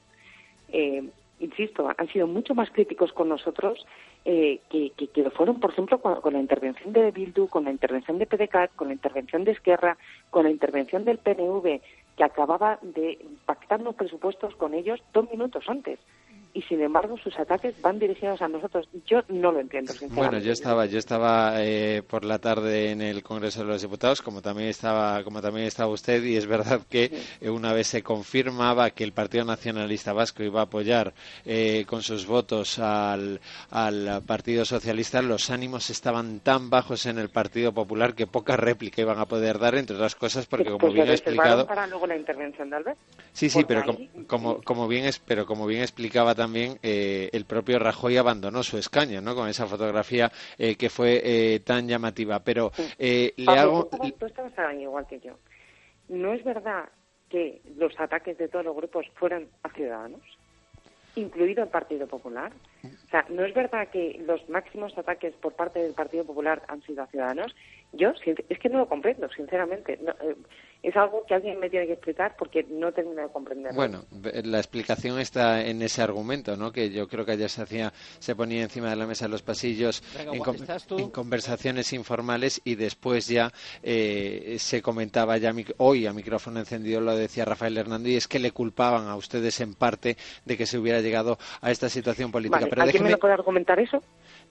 Eh, insisto, han sido mucho más críticos con nosotros eh, que, que, que lo fueron, por ejemplo, con, con la intervención de Bildu, con la intervención de P D C A T, con la intervención de Esquerra, con la intervención del P N V, que acababa de pactar los presupuestos con ellos dos minutos antes. Y sin embargo sus ataques van dirigidos a nosotros. Yo no lo entiendo, sinceramente. Bueno, yo estaba, yo estaba eh, por la tarde en el Congreso de los Diputados, como también estaba, como también estaba usted, y es verdad que sí. Una vez se confirmaba que el Partido Nacionalista Vasco iba a apoyar eh, con sus votos al, al Partido Socialista, los ánimos estaban tan bajos en el Partido Popular que poca réplica iban a poder dar, entre otras cosas, porque como pues bien he explicado. Para luego la intervención de Albert. Sí, sí, pero como, como, como bien es, pero como bien explicaba también eh, el propio Rajoy abandonó su escaño, ¿no? Con esa fotografía eh, que fue eh, tan llamativa. Pero eh, le Pablo, hago... tú, tú estabas ahí igual que yo. ¿No es verdad que los ataques de todos los grupos fueran a Ciudadanos, incluido el Partido Popular? O sea, ¿no es verdad que los máximos ataques por parte del Partido Popular han sido a Ciudadanos? Yo es que no lo comprendo, sinceramente. No, eh, es algo que alguien me tiene que explicar porque no termino de comprenderlo. Bueno, la explicación está en ese argumento, ¿no? Que yo creo que ayer se hacía, se ponía encima de la mesa en los pasillos en, con, en conversaciones informales y después ya eh, se comentaba ya hoy a micrófono encendido, lo decía Rafael Hernando, y es que le culpaban a ustedes en parte de que se hubiera llegado a esta situación política. Vale, Pero ¿alguien déjeme... me lo puede argumentar eso?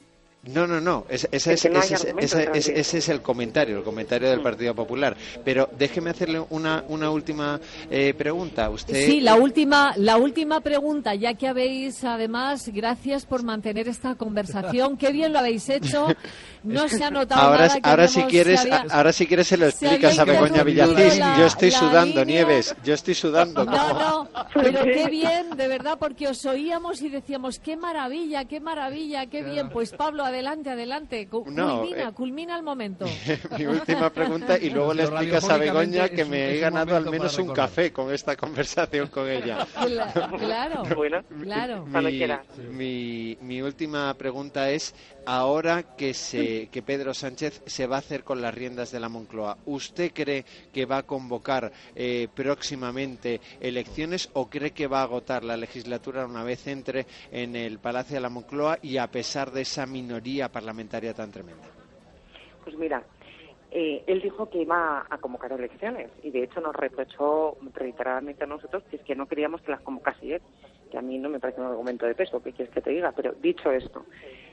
No, no, no, ese, ese, es, no ese, ese, ese, ese, ese es el comentario, el comentario del Partido Popular. Pero déjeme hacerle una, una última eh, pregunta. Usted... Sí, la última, la última pregunta, ya que habéis, además, gracias por mantener esta conversación. Qué bien lo habéis hecho. No se ha notado ahora, nada. Que ahora, habíamos, si quieres, se había, ahora si quieres se lo explicas a Begoña Villacís. La, yo estoy sudando, línea... Nieves, yo estoy sudando. No, no, pero qué bien, de verdad, porque os oíamos y decíamos, qué maravilla, qué maravilla, qué bien. Pues Pablo, adelante, adelante. Culmina, no, eh, culmina el momento. Mi última pregunta y luego le explicas a Begoña que me he ganado al menos un café con esta conversación con ella. Claro, bueno, claro. Mi, mi, mi última pregunta es, ahora que, se, que Pedro Sánchez se va a hacer con las riendas de la Moncloa, ¿usted cree que va a convocar eh, próximamente elecciones o cree que va a agotar la legislatura una vez entre en el Palacio de la Moncloa y a pesar de esa minoría parlamentaria tan tremenda? Pues mira, eh, él dijo que iba a convocar elecciones y de hecho nos reprochó reiteradamente a nosotros que es que no queríamos que las convocase él, que a mí no me parece un argumento de peso, ¿qué quieres que te diga? Pero dicho esto,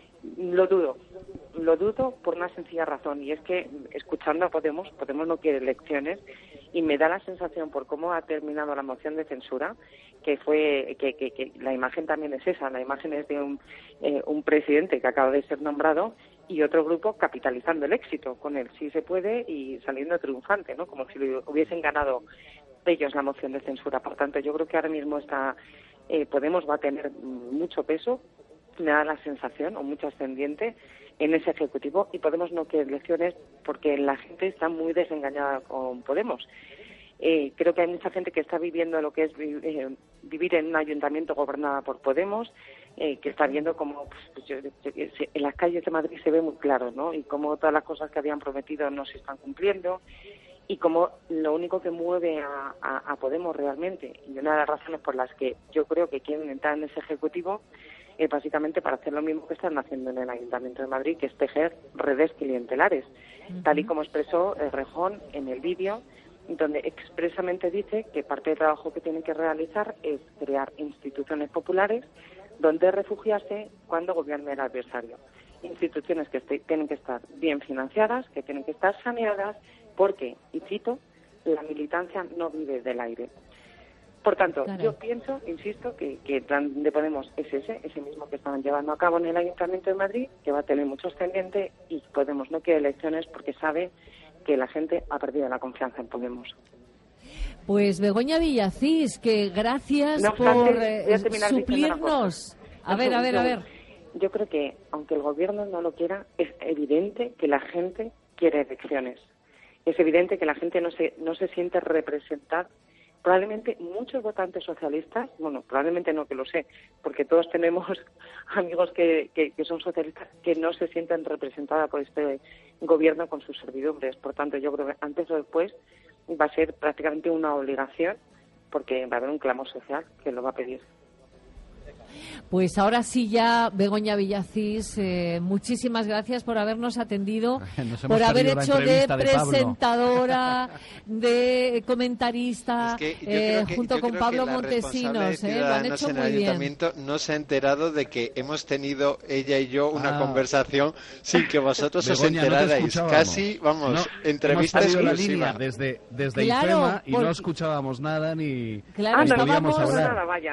lo dudo, lo dudo por una sencilla razón y es que escuchando a Podemos, Podemos no quiere elecciones y me da la sensación por cómo ha terminado la moción de censura que fue que, que, que la imagen también es esa, la imagen es de un, eh, un presidente que acaba de ser nombrado y otro grupo capitalizando el éxito con el sí se puede y saliendo triunfante, ¿no? Como si hubiesen ganado ellos la moción de censura. Por tanto, yo creo que ahora mismo está eh, Podemos va a tener mucho peso, me da la sensación, o mucho ascendiente en ese Ejecutivo y Podemos no quiere elecciones porque la gente está muy desengañada con Podemos. Eh, creo que hay mucha gente que está viviendo lo que es eh, vivir en un ayuntamiento gobernado por Podemos, eh, que está viendo como pues, yo, yo, en las calles de Madrid se ve muy claro, ¿no? Y cómo todas las cosas que habían prometido no se están cumpliendo y como lo único que mueve a, a, a Podemos realmente, y una de las razones por las que yo creo que quieren entrar en ese Ejecutivo es básicamente para hacer lo mismo que están haciendo en el Ayuntamiento de Madrid, que es tejer redes clientelares, uh-huh. tal y como expresó el Rejón en el vídeo, donde expresamente dice que parte del trabajo que tienen que realizar es crear instituciones populares donde refugiarse cuando gobierne el adversario. Instituciones que este, tienen que estar bien financiadas, que tienen que estar saneadas, porque, y cito, la militancia no vive del aire. Por tanto, Caray. yo pienso, insisto, que, que el plan de Podemos es ese, ese mismo que estaban llevando a cabo en el Ayuntamiento de Madrid, que va a tener muchos pendientes y Podemos no quiere elecciones porque sabe que la gente ha perdido la confianza en Podemos. Pues Begoña Villacís, que gracias no obstante, por eh, suplirnos. A ver, a ver, a ver. Yo creo que, aunque el gobierno no lo quiera, es evidente que la gente quiere elecciones. Es evidente que la gente no se, no se siente representada. Probablemente muchos votantes socialistas, bueno, probablemente no, que lo sé, porque todos tenemos amigos que, que, que son socialistas que no se sienten representados por este gobierno con sus servidumbres. Por tanto, yo creo que antes o después va a ser prácticamente una obligación, porque va a haber un clamor social que lo va a pedir. Pues ahora sí ya, Begoña Villacís, eh, muchísimas gracias por habernos atendido, por haber hecho de, de presentadora, de comentarista, es que eh, que, junto con Pablo Montesinos. Eh, lo han hecho en muy el bien. Ayuntamiento no se ha enterado de que hemos tenido ella y yo una ah. conversación sin que vosotros Begoña, os enterarais. No Casi, vamos, no, entrevista hemos exclusiva. La línea desde, desde claro, IFEMA y por... no escuchábamos nada ni, claro, ni podíamos hablar. Nada, vaya.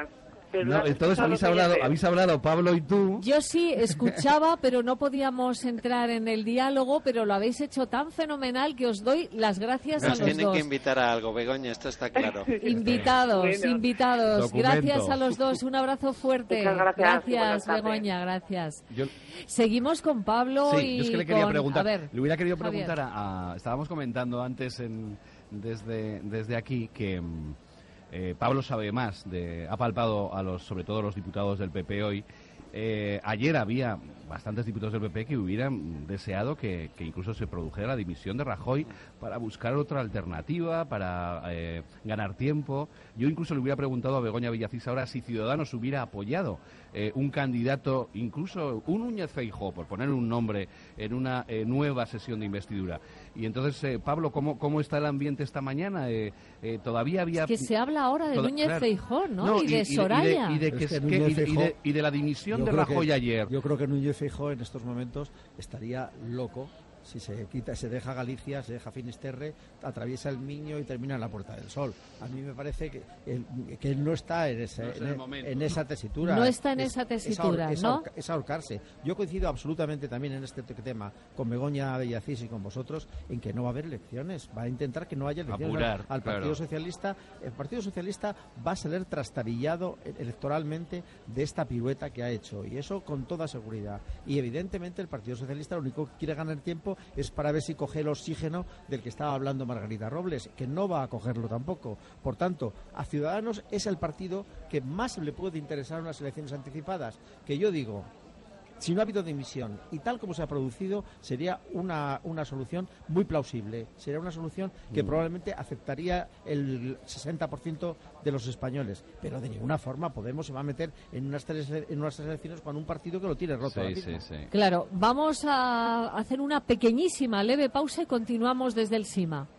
Pero No, has entonces escuchado habéis lo que hablado, dice. habéis hablado Pablo y tú. Yo sí escuchaba, pero no podíamos entrar en el diálogo, pero lo habéis hecho tan fenomenal que os doy las gracias Nos a los tienen dos. que invitar a algo, Begoña, esto está claro. Invitados, Bueno. invitados. Documento. Gracias a los dos. Un abrazo fuerte. Muchas gracias. Buenas tardes. Begoña, gracias. Yo- Seguimos con Pablo Sí, y yo es que le quería con- preguntar, a ver, le hubiera querido Javier. preguntar a, a- estábamos comentando antes en, desde, desde aquí que mm, eh, Pablo sabe más, de, ha palpado a los, sobre todo a los diputados del P P hoy. Eh, ayer había bastantes diputados del P P que hubieran deseado que, que incluso se produjera la dimisión de Rajoy para buscar otra alternativa, para eh, ganar tiempo. Yo incluso le hubiera preguntado a Begoña Villacís ahora si Ciudadanos hubiera apoyado eh, un candidato, incluso un Núñez Feijóo, por poner un nombre, en una eh, nueva sesión de investidura. Y entonces, eh, Pablo, ¿cómo, ¿cómo está el ambiente esta mañana? Eh, eh, todavía había... Es que se habla ahora de Toda- Núñez claro. Feijóo, ¿no? No, y, de y- y de- Soraya. y de- y de Pero que es que es que- Núñez y de- y de- Feijóo- y de la dimisión yo de creo que- Rajoy ayer. Yo creo que Núñez Feijóo en estos momentos estaría loco si se quita, se deja Galicia, se deja Finisterre, atraviesa el Miño y termina en la Puerta del Sol. A mí me parece que él, que él no está en, ese, No es en, el e- momento. en esa tesitura. No está en Es- esa es tesitura, ahor- es ¿no? ahorca- es ahorcarse. Yo coincido absolutamente también en este te- tema con Begoña Villacís y con vosotros en que no va a haber elecciones. Va a intentar que no haya elecciones Apurar, al, al Partido claro. Socialista. El Partido Socialista va a salir trastabillado e- electoralmente de esta pirueta que ha hecho, y eso con toda seguridad. Y evidentemente el Partido Socialista lo único que quiere ganar tiempo es para ver si coge el oxígeno del que estaba hablando Margarita Robles, que no va a cogerlo tampoco. Por tanto, a Ciudadanos es el partido que más le puede interesar unas elecciones anticipadas, que yo digo, si no ha habido dimisión y tal como se ha producido, sería una, una solución muy plausible. Sería una solución que Mm. probablemente aceptaría el sesenta por ciento de los españoles. Pero de ninguna forma Podemos se va a meter en unas, tres, en unas elecciones con un partido que lo tiene roto. Sí, ahora mismo. sí, sí. Claro, vamos a hacer una pequeñísima, leve pausa y continuamos desde el SIMA.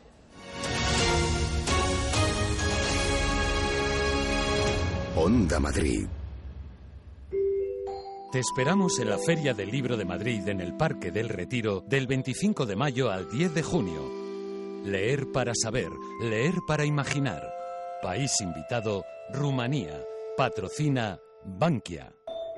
Onda Madrid. Te esperamos en la Feria del Libro de Madrid en el Parque del Retiro del veinticinco de mayo al diez de junio. Leer para saber, leer para imaginar. País invitado, Rumanía. Patrocina Bankia.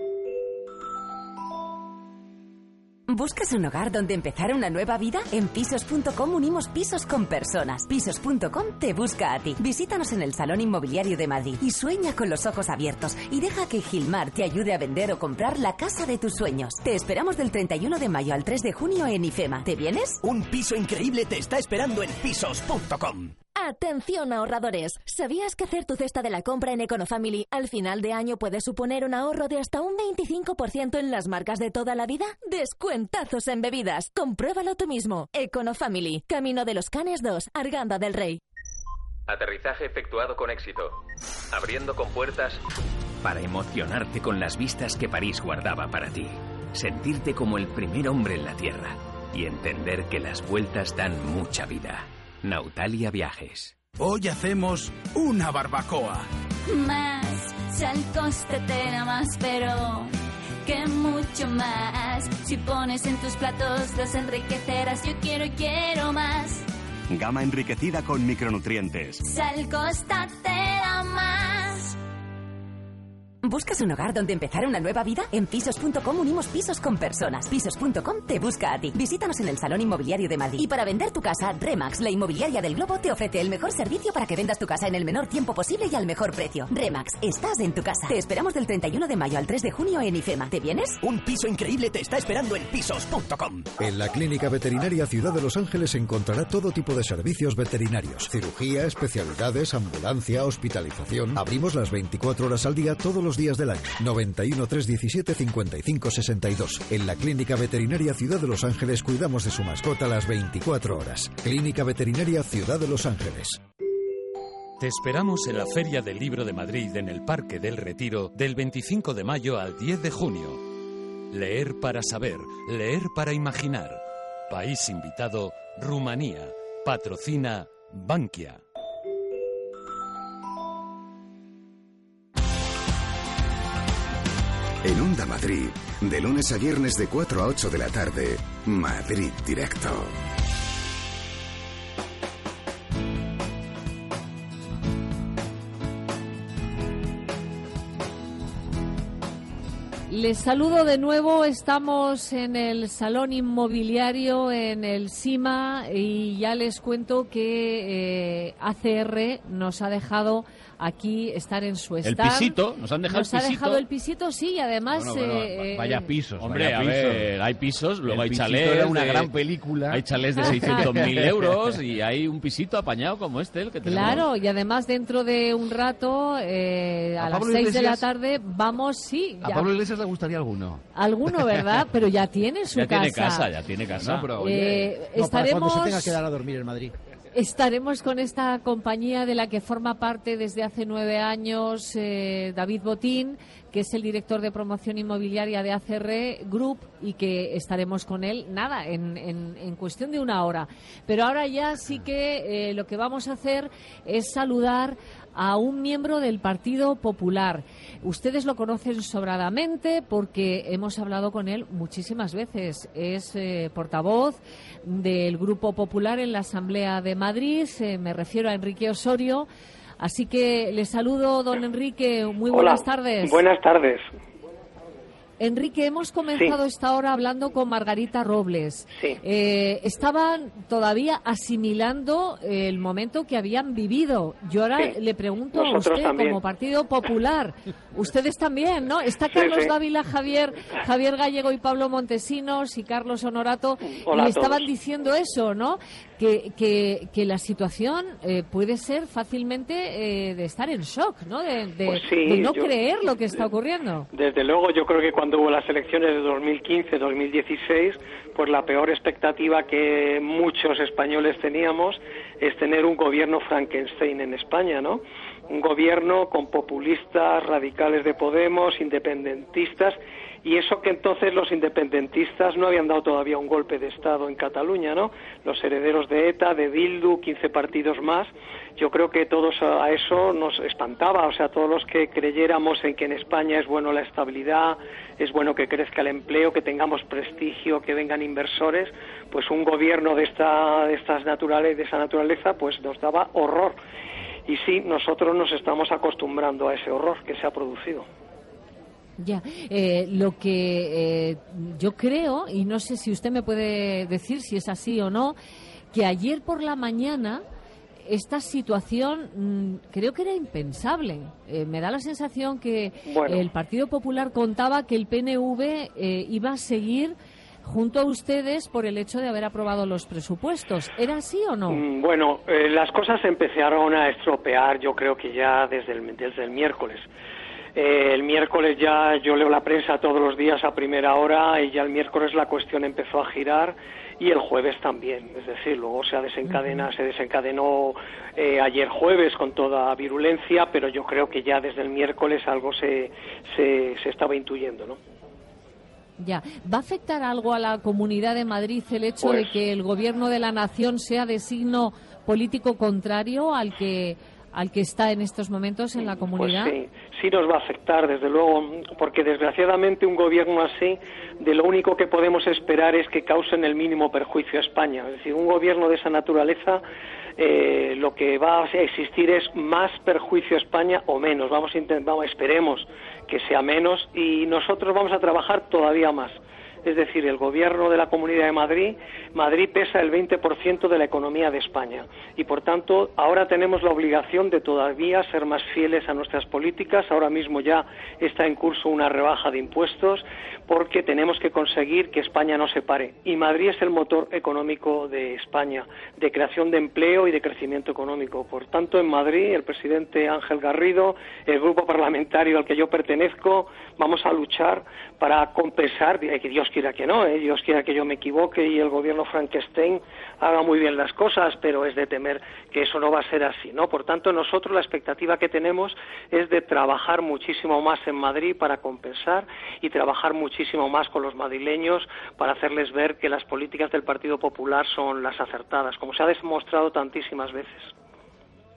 ¿Buscas un hogar donde empezar una nueva vida? En pisos punto com unimos pisos con personas. pisos punto com te busca a ti. Visítanos en el Salón Inmobiliario de Madrid y sueña con los ojos abiertos y deja que Gilmar te ayude a vender o comprar la casa de tus sueños. Te esperamos del treinta y uno de mayo al tres de junio en IFEMA. ¿Te vienes? Un piso increíble te está esperando en pisos punto com. Atención ahorradores, ¿sabías que hacer tu cesta de la compra en Econofamily al final de año puede suponer un ahorro de hasta un veinticinco por ciento en las marcas de toda la vida? Descuentazos en bebidas, compruébalo tú mismo. Econofamily, Camino de los Canes dos, Arganda del Rey. Aterrizaje efectuado con éxito. Abriendo compuertas para emocionarte con las vistas que París guardaba para ti. Sentirte como el primer hombre en la Tierra y entender que las vueltas dan mucha vida. Nautalia Viajes. Hoy hacemos una barbacoa. Más, si al coste te da más, pero que mucho más. Si pones en tus platos los enriquecerás. Yo quiero y quiero más. Gama enriquecida con micronutrientes. Sal Costa te da más. ¿Buscas un hogar donde empezar una nueva vida? En pisos punto com unimos pisos con personas. pisos punto com te busca a ti. Visítanos en el Salón Inmobiliario de Madrid. Y para vender tu casa, Remax, la inmobiliaria del Globo, te ofrece el mejor servicio para que vendas tu casa en el menor tiempo posible y al mejor precio. Remax, estás en tu casa. Te esperamos del treinta y uno de mayo al tres de junio en IFEMA. ¿Te vienes? Un piso increíble te está esperando en pisos punto com. En la Clínica Veterinaria Ciudad de Los Ángeles encontrará todo tipo de servicios veterinarios. Cirugía, especialidades, ambulancia, hospitalización. Abrimos las veinticuatro horas al día todos los días del año. noventa y uno, trescientos diecisiete, cincuenta y cinco sesenta y dos. En la Clínica Veterinaria Ciudad de Los Ángeles cuidamos de su mascota las veinticuatro horas. Clínica Veterinaria Ciudad de Los Ángeles. Te esperamos en la Feria del Libro de Madrid en el Parque del Retiro del veinticinco de mayo al diez de junio. Leer para saber, leer para imaginar. País invitado, Rumanía. Patrocina Bankia. En Onda Madrid, de lunes a viernes de cuatro a ocho de la tarde, Madrid Directo. Les saludo de nuevo, estamos en el Salón Inmobiliario, en el SIMA, y ya les cuento que eh, A C R nos ha dejado aquí estar en su stand. El pisito, nos han dejado nos el pisito. ha dejado el pisito, sí, y además... Bueno, bueno, eh, vaya pisos, Hombre, vaya a pisos. ver, hay pisos, luego El hay Pisito chalés. era una de, gran película. Hay chalés de seiscientos mil euros y hay un pisito apañado como este, el que tenemos. Claro, y además dentro de un rato, eh, a, ¿A las Pablo seis de la Iglesias? tarde, vamos, sí. A ya. Pablo Iglesias le gustaría alguno. Alguno, ¿verdad? Pero ya tiene su ya casa. tiene casa, ya tiene casa. No, pero, Eh, No, para estaremos... cuando se tenga que dar a dormir en Madrid. Estaremos con esta compañía de la que forma parte desde hace nueve años eh, David Botín, que es el director de promoción inmobiliaria de A C R Group, y que estaremos con él, nada, en, en, en cuestión de una hora. Pero ahora ya sí que eh, lo que vamos a hacer es saludar a un miembro del Partido Popular. Ustedes lo conocen sobradamente porque hemos hablado con él muchísimas veces. Es eh, portavoz del Grupo Popular en la Asamblea de Madrid. Eh, me refiero a Enrique Osorio. Así que le saludo, don Enrique. Muy buenas Hola, tardes. Buenas tardes. Enrique, hemos comenzado Sí. esta hora hablando con Margarita Robles. Sí. Eh, estaban todavía asimilando el momento que habían vivido. Yo ahora Sí. le pregunto Nosotros a usted, también. como Partido Popular, ustedes también, ¿no? Está Sí, Carlos sí. Dávila, Javier, Javier Gallego y Pablo Montesinos y Carlos Honorato, Hola y a estaban todos. diciendo eso, ¿no? Que, que, que la situación eh, puede ser fácilmente eh, de estar en shock, ¿no? De, de- Pues sí, de no yo- creer lo que está ocurriendo. Desde luego, yo creo que cuando hubo las elecciones de dos mil quince dos mil dieciséis, pues la peor expectativa que muchos españoles teníamos es tener un gobierno Frankenstein en España, ¿no? Un gobierno con populistas, radicales de Podemos, independentistas, y eso que entonces los independentistas no habían dado todavía un golpe de Estado en Cataluña, ¿no? Los herederos de ETA, de Bildu, quince partidos más. Yo creo que todos a a eso nos espantaba, o sea, todos los que creyéramos en que en España es bueno la estabilidad, es bueno que crezca el empleo, que tengamos prestigio, que vengan inversores, pues un gobierno de esta de estas naturales, de esa naturaleza, pues nos daba horror. Y sí, nosotros nos estamos acostumbrando a ese horror que se ha producido. Ya, eh, lo que eh, yo creo, y no sé si usted me puede decir si es así o no, que ayer por la mañana esta situación mm, creo que era impensable. Eh, me da la sensación que Bueno. el Partido Popular contaba que el P N V eh, iba a seguir junto a ustedes por el hecho de haber aprobado los presupuestos. ¿Era así o no? Mm, Bueno, eh, las cosas se empezaron a estropear, yo creo que ya desde el, desde el miércoles. Eh, el miércoles ya yo leo la prensa todos los días a primera hora y ya el miércoles la cuestión empezó a girar y el jueves también, es decir, luego se desencadena, se desencadenó eh, ayer jueves con toda virulencia, pero yo creo que ya desde el miércoles algo se, se, se estaba intuyendo, ¿no? Ya. ¿Va a afectar algo a la Comunidad de Madrid el hecho Pues- de que el gobierno de la nación sea de signo político contrario al que al que está en estos momentos en la comunidad? Pues sí, sí nos va a afectar, desde luego, porque desgraciadamente un gobierno así, de lo único que podemos esperar es que causen el mínimo perjuicio a España. Es decir, un gobierno de esa naturaleza, eh, lo que va a existir es más perjuicio a España o menos. Vamos a intent- vamos, esperemos que sea menos y nosotros vamos a trabajar todavía más. Es decir, el gobierno de la Comunidad de Madrid, Madrid pesa el veinte por ciento de la economía de España y, por tanto, ahora tenemos la obligación de todavía ser más fieles a nuestras políticas. Ahora mismo ya está en curso una rebaja de impuestos porque tenemos que conseguir que España no se pare. Y Madrid es el motor económico de España, de creación de empleo y de crecimiento económico. Por tanto, en Madrid, el presidente Ángel Garrido, el grupo parlamentario al que yo pertenezco, vamos a luchar para compensar, que Dios quiera que no, ¿eh? Dios quiera que yo me equivoque y el gobierno Frankenstein haga muy bien las cosas, pero es de temer que eso no va a ser así, ¿no? Por tanto, nosotros la expectativa que tenemos es de trabajar muchísimo más en Madrid para compensar y trabajar muchísimo más con los madrileños para hacerles ver que las políticas del Partido Popular son las acertadas, como se ha demostrado tantísimas veces.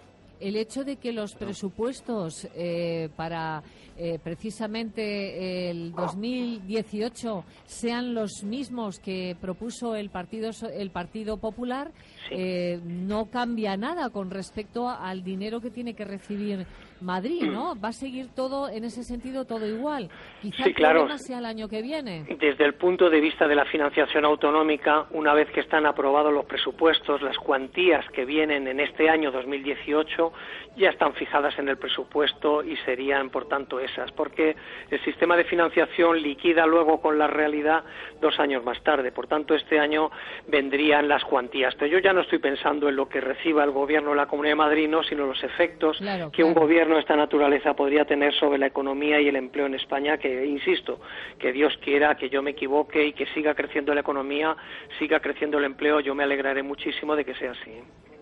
el hecho de que los presupuestos eh, para eh, precisamente el dos mil dieciocho sean los mismos que propuso el Partido el Partido Popular, eh, no cambia nada con respecto al dinero que tiene que recibir Madrid, ¿no? Va a seguir todo, en ese sentido, todo igual. Quizá sí, el claro. problema sea el año que viene. Desde el punto de vista de la financiación autonómica, una vez que están aprobados los presupuestos, las cuantías que vienen en este año dos mil dieciocho ya están fijadas en el presupuesto y serían, por tanto, esas, porque el sistema de financiación liquida luego con la realidad dos años más tarde. Por tanto, este año vendrían las cuantías. Pero yo ya no estoy pensando en lo que reciba el Gobierno de la Comunidad de Madrid, no, sino los efectos claro, que claro. un Gobierno de esta naturaleza podría tener sobre la economía y el empleo en España, que, insisto, que Dios quiera que yo me equivoque y que siga creciendo la economía, siga creciendo el empleo. Yo me alegraré muchísimo de que sea así.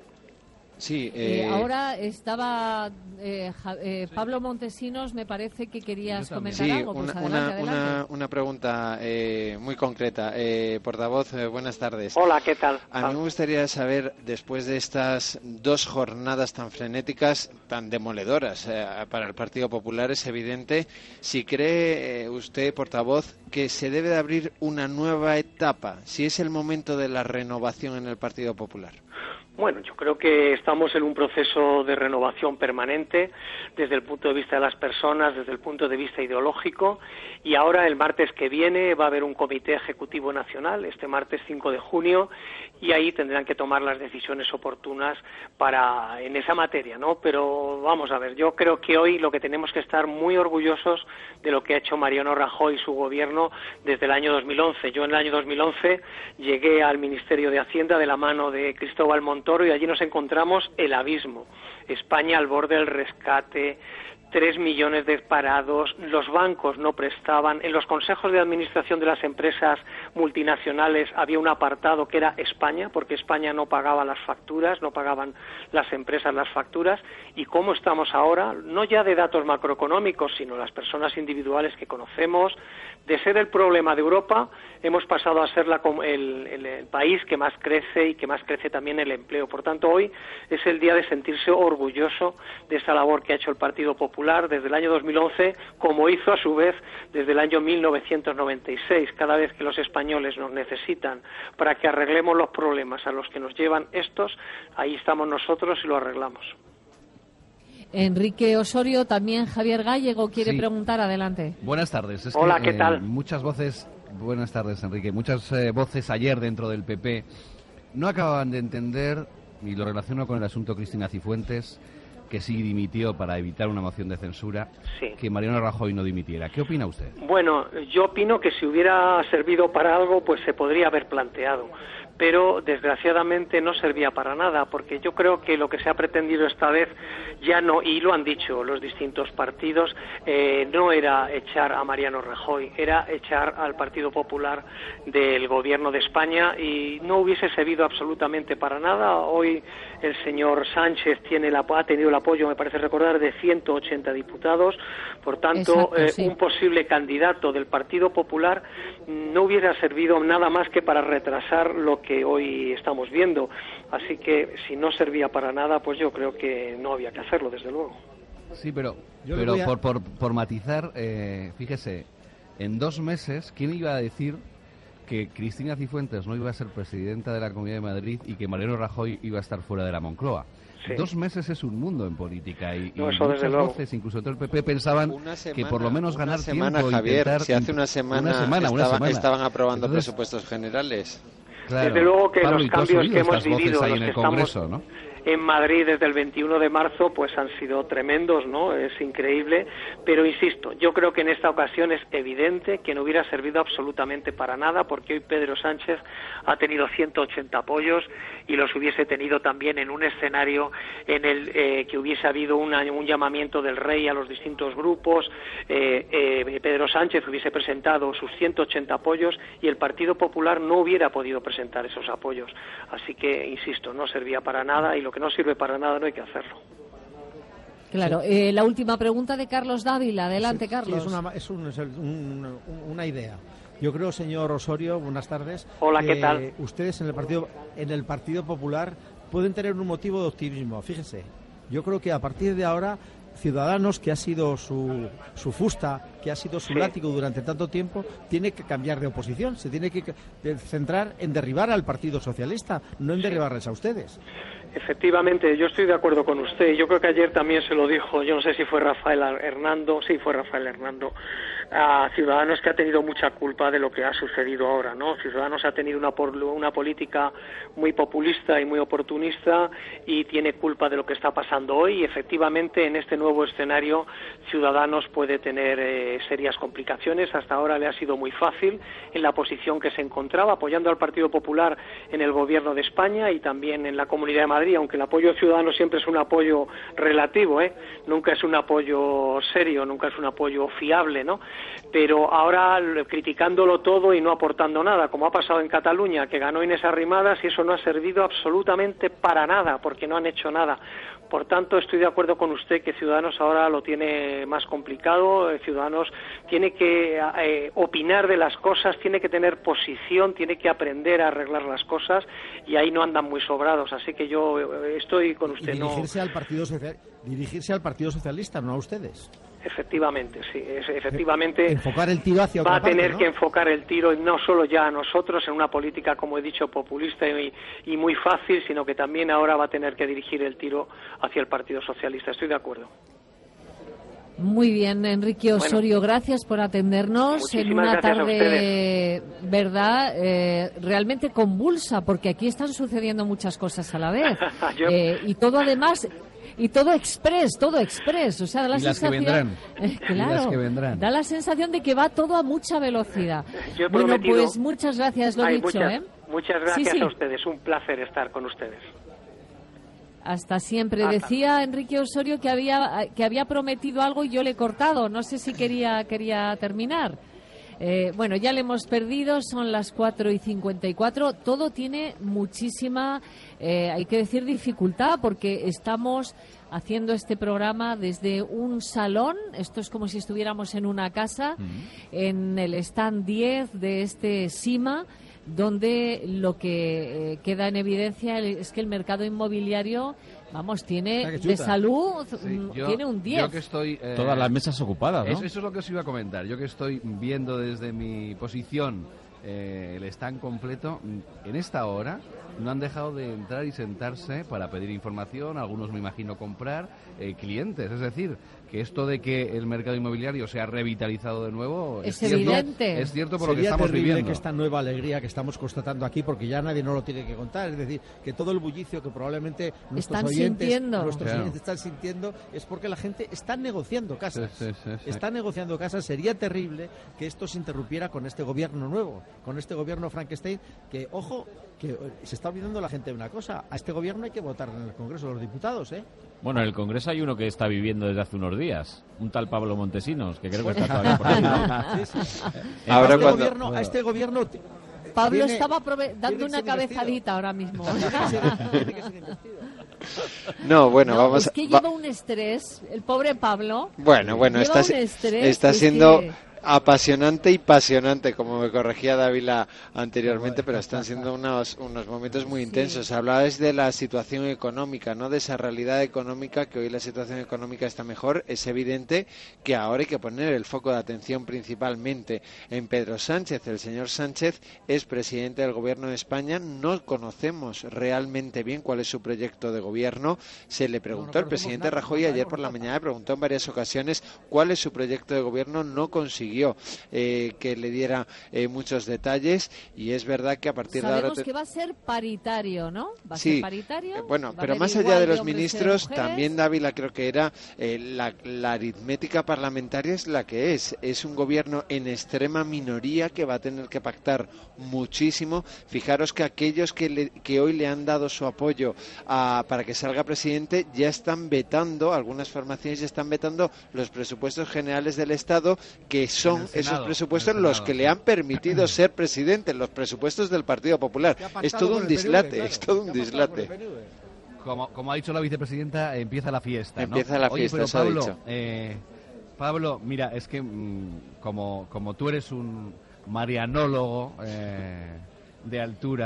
Sí, eh, eh... ahora estaba eh, ja, eh, Pablo Montesinos, me parece que querías comentar sí, algo. Pues una, adelante, una, adelante. una, una pregunta eh, muy concreta. Eh, portavoz, eh, buenas tardes. Hola, ¿qué tal? A mí me gustaría saber, después de estas dos jornadas tan frenéticas, tan demoledoras eh, para el Partido Popular, es evidente, si cree eh, usted, portavoz, que se debe de abrir una nueva etapa, si es el momento de la renovación en el Partido Popular. Bueno, yo creo que estamos en un proceso de renovación permanente desde el punto de vista de las personas, desde el punto de vista ideológico, y ahora el martes que viene va a haber un comité ejecutivo nacional, este martes cinco de junio, y ahí tendrán que tomar las decisiones oportunas para en esa materia, ¿no? Pero vamos a ver, yo creo que hoy lo que tenemos que estar muy orgullosos de lo que ha hecho Mariano Rajoy y su gobierno desde el año dos mil once. Yo en el año dos mil once llegué al Ministerio de Hacienda de la mano de Cristóbal Montoro, y allí nos encontramos el abismo. España al borde del rescate, tres millones de parados, los bancos no prestaban, en los consejos de administración de las empresas multinacionales había un apartado que era España, porque España no pagaba las facturas, no pagaban las empresas las facturas, y cómo estamos ahora, no ya de datos macroeconómicos, sino las personas individuales que conocemos, de ser el problema de Europa, hemos pasado a ser la, el, el, el país que más crece y que más crece también el empleo. Por tanto, hoy es el día de sentirse orgulloso de esa labor que ha hecho el Partido Popular desde el año dos mil once, como hizo a su vez desde el año mil novecientos noventa y seis. Cada vez que los españoles nos necesitan para que arreglemos los problemas a los que nos llevan estos, ahí estamos nosotros y lo arreglamos. Enrique Osorio, también Javier Gallego quiere sí. preguntar, adelante. Buenas tardes. Es Hola, que, ¿qué tal? Eh, muchas voces, buenas tardes, Enrique. Muchas eh, voces ayer dentro del P P no acababan de entender, y lo relaciono con el asunto Cristina Cifuentes, que sí dimitió para evitar una moción de censura, sí. que Mariano Rajoy no dimitiera. ¿Qué opina usted? Bueno, yo opino que si hubiera servido para algo, pues se podría haber planteado. Pero desgraciadamente no servía para nada, porque yo creo que lo que se ha pretendido esta vez ya no, y lo han dicho los distintos partidos, eh, no era echar a Mariano Rajoy, era echar al Partido Popular del Gobierno de España, y no hubiese servido absolutamente para nada. Hoy el señor Sánchez tiene la, ha tenido el apoyo, me parece recordar, de ciento ochenta diputados, por tanto, Exacto, eh, sí. un posible candidato del Partido Popular no hubiera servido nada más que para retrasar lo que que hoy estamos viendo. Así que si no servía para nada, pues yo creo que no había que hacerlo, desde luego. Sí, pero, Yo pero a... por, por, por matizar, eh, fíjese, en dos meses, ¿quién iba a decir que Cristina Cifuentes no iba a ser presidenta de la Comunidad de Madrid y que Mariano Rajoy iba a estar fuera de la Moncloa? Sí. Dos meses es un mundo en política, y, no, y muchas voces, incluso dentro del P P, pensaban semana, que por lo menos ganar semana, tiempo, Javier, intentar, si hace una semana, una semana, estaba, una semana. estaban aprobando Entonces, presupuestos generales. Claro. Desde luego que Pablo, los cambios que hemos vivido, ahí los en que el Congreso, estamos ¿no? en Madrid desde el veintiuno de marzo, pues han sido tremendos, ¿no? Es increíble, pero insisto, yo creo que en esta ocasión es evidente que no hubiera servido absolutamente para nada, porque hoy Pedro Sánchez ha tenido ciento ochenta apoyos y los hubiese tenido también en un escenario en el eh, que hubiese habido una, un llamamiento del rey a los distintos grupos, eh, eh, Pedro Sánchez hubiese presentado sus ciento ochenta apoyos y el Partido Popular no hubiera podido presentar esos apoyos. Así que, insisto, no servía para nada, y lo que no sirve para nada no hay que hacerlo. Claro, eh, la última pregunta de Carlos Dávila. Adelante, sí, Carlos. Sí, es, una, es, un, es un, una idea. Yo creo, señor Osorio, buenas tardes. Hola, que ¿qué tal? Ustedes en el Partido en el Partido Popular pueden tener un motivo de optimismo. Fíjese, Yo creo que a partir de ahora Ciudadanos, que ha sido su, su fusta, que ha sido su sí. látigo durante tanto tiempo, tiene que cambiar de oposición, se tiene que centrar en derribar al Partido Socialista, no en derribarles a ustedes. Efectivamente, yo estoy de acuerdo con usted. Yo creo que ayer también se lo dijo, yo no sé si fue Rafael Hernando, sí fue Rafael Hernando, a Ciudadanos, que ha tenido mucha culpa de lo que ha sucedido ahora, ¿no? Ciudadanos ha tenido una, una política muy populista y muy oportunista y tiene culpa de lo que está pasando hoy, y efectivamente en este nuevo escenario Ciudadanos puede tener eh, serias complicaciones. Hasta ahora le ha sido muy fácil en la posición que se encontraba, apoyando al Partido Popular en el Gobierno de España y también en la Comunidad de Madrid, aunque el apoyo ciudadano siempre es un apoyo relativo, ¿eh? Nunca es un apoyo serio, nunca es un apoyo fiable, ¿no? Pero ahora criticándolo todo y no aportando nada, como ha pasado en Cataluña, que ganó Inés Arrimadas y eso no ha servido absolutamente para nada, porque no han hecho nada. Por tanto, estoy de acuerdo con usted que Ciudadanos ahora lo tiene más complicado. Ciudadanos tiene que eh, opinar de las cosas, tiene que tener posición, tiene que aprender a arreglar las cosas, y ahí no andan muy sobrados. Así que yo eh, estoy con usted. Y dirigirse, no... al Partido Social... dirigirse al Partido Socialista, no a ustedes. Efectivamente, sí, es, efectivamente enfocar el tiro hacia otra va a tener parte, ¿no? que enfocar el tiro no solo ya a nosotros en una política, como he dicho, populista y, y muy fácil, sino que también ahora va a tener que dirigir el tiro hacia el Partido Socialista. Estoy de acuerdo. Muy bien, Enrique Osorio, bueno, gracias por atendernos en una tarde, verdad, eh, realmente convulsa, porque aquí están sucediendo muchas cosas a la vez. Yo... eh, y todo además... Y todo express, todo express, o sea, da la y las sensación, que vendrán. Eh, claro, y las que vendrán. Da la sensación de que va todo a mucha velocidad. Yo he bueno, prometido... pues muchas gracias, lo he dicho, muchas, ¿eh? Muchas gracias sí, sí. a ustedes, un placer estar con ustedes. Hasta siempre. Hasta. Decía Enrique Osorio que había que había prometido algo y yo le he cortado. No sé si quería quería terminar. Eh, bueno, ya le hemos perdido, son las cuatro y cincuenta y cuatro. Todo tiene muchísima, eh, hay que decir, dificultad, porque estamos haciendo este programa desde un salón. Esto es como si estuviéramos en una casa, mm. en el stand diez de este SIMA, donde lo que eh, queda en evidencia es que el mercado inmobiliario, vamos, tiene de salud, sí, yo, tiene un diez. Yo que estoy, eh, todas las mesas ocupadas, ¿no? Eso, eso es lo que os iba a comentar. Yo que estoy viendo desde mi posición eh, el stand completo, en esta hora no han dejado de entrar y sentarse para pedir información, algunos me imagino comprar, eh, clientes. Es decir, que esto de que el mercado inmobiliario se ha revitalizado de nuevo es, es evidente. Cierto, es cierto por Sería lo que estamos terrible viviendo. Que esta nueva alegría que estamos constatando aquí, porque ya nadie nos lo tiene que contar, es decir, que todo el bullicio que probablemente nuestros están oyentes, sintiendo. nuestros claro. oyentes están sintiendo, es porque la gente está negociando casas. Sí, sí, sí, sí. Está negociando casas. Sería terrible que esto se interrumpiera con este gobierno nuevo, con este gobierno Frankenstein, que, ojo, que se está olvidando la gente de una cosa. A este gobierno hay que votar en el Congreso de los Diputados, ¿eh? Bueno, en el Congreso hay uno que está viviendo desde hace unos días, un tal Pablo Montesinos, que creo que está todavía por ahí, ¿no? Sí, sí. Ahora a, este cuando... gobierno, a este gobierno... Pablo tiene, estaba prove- dando una cabezadita ahora mismo. Tiene que ser investido. No, bueno, no, vamos es que va... lleva un estrés, el pobre Pablo. Bueno, bueno, lleva está, un estrés, está siendo... que... apasionante y pasionante, como me corregía Dávila anteriormente, pero están siendo unos, unos momentos muy intensos. Sí. Hablabais de la situación económica, ¿no? De esa realidad económica, que hoy la situación económica está mejor. Es evidente que ahora hay que poner el foco de atención principalmente en Pedro Sánchez. El señor Sánchez es presidente del Gobierno de España. No conocemos realmente bien cuál es su proyecto de gobierno. Se le preguntó al presidente Rajoy ayer por la mañana, le preguntó en varias ocasiones cuál es su proyecto de gobierno. No consiguió Eh, que le diera eh, muchos detalles, y es verdad que a partir Sabemos de ahora te... que va a ser paritario, ¿no? Va a sí, ser paritario. Eh, bueno, pero más allá de los ministros, también Dávila creo que era eh, la, la aritmética parlamentaria es la que es. Es un gobierno en extrema minoría que va a tener que pactar muchísimo. Fijaros que aquellos que, le, que hoy le han dado su apoyo a, para que salga presidente ya están vetando, algunas formaciones ya están vetando los presupuestos generales del Estado, que son esos presupuestos los que le han permitido ser presidente, los presupuestos del Partido Popular. Es todo un dislate, P N V, claro. es todo un dislate. Como, como ha dicho la vicepresidenta, empieza la fiesta, ¿no? Empieza la Oye, fiesta, pero eso Pablo, ha dicho. Eh, Pablo, mira, es que mmm, como, como tú eres un marianólogo eh, de altura,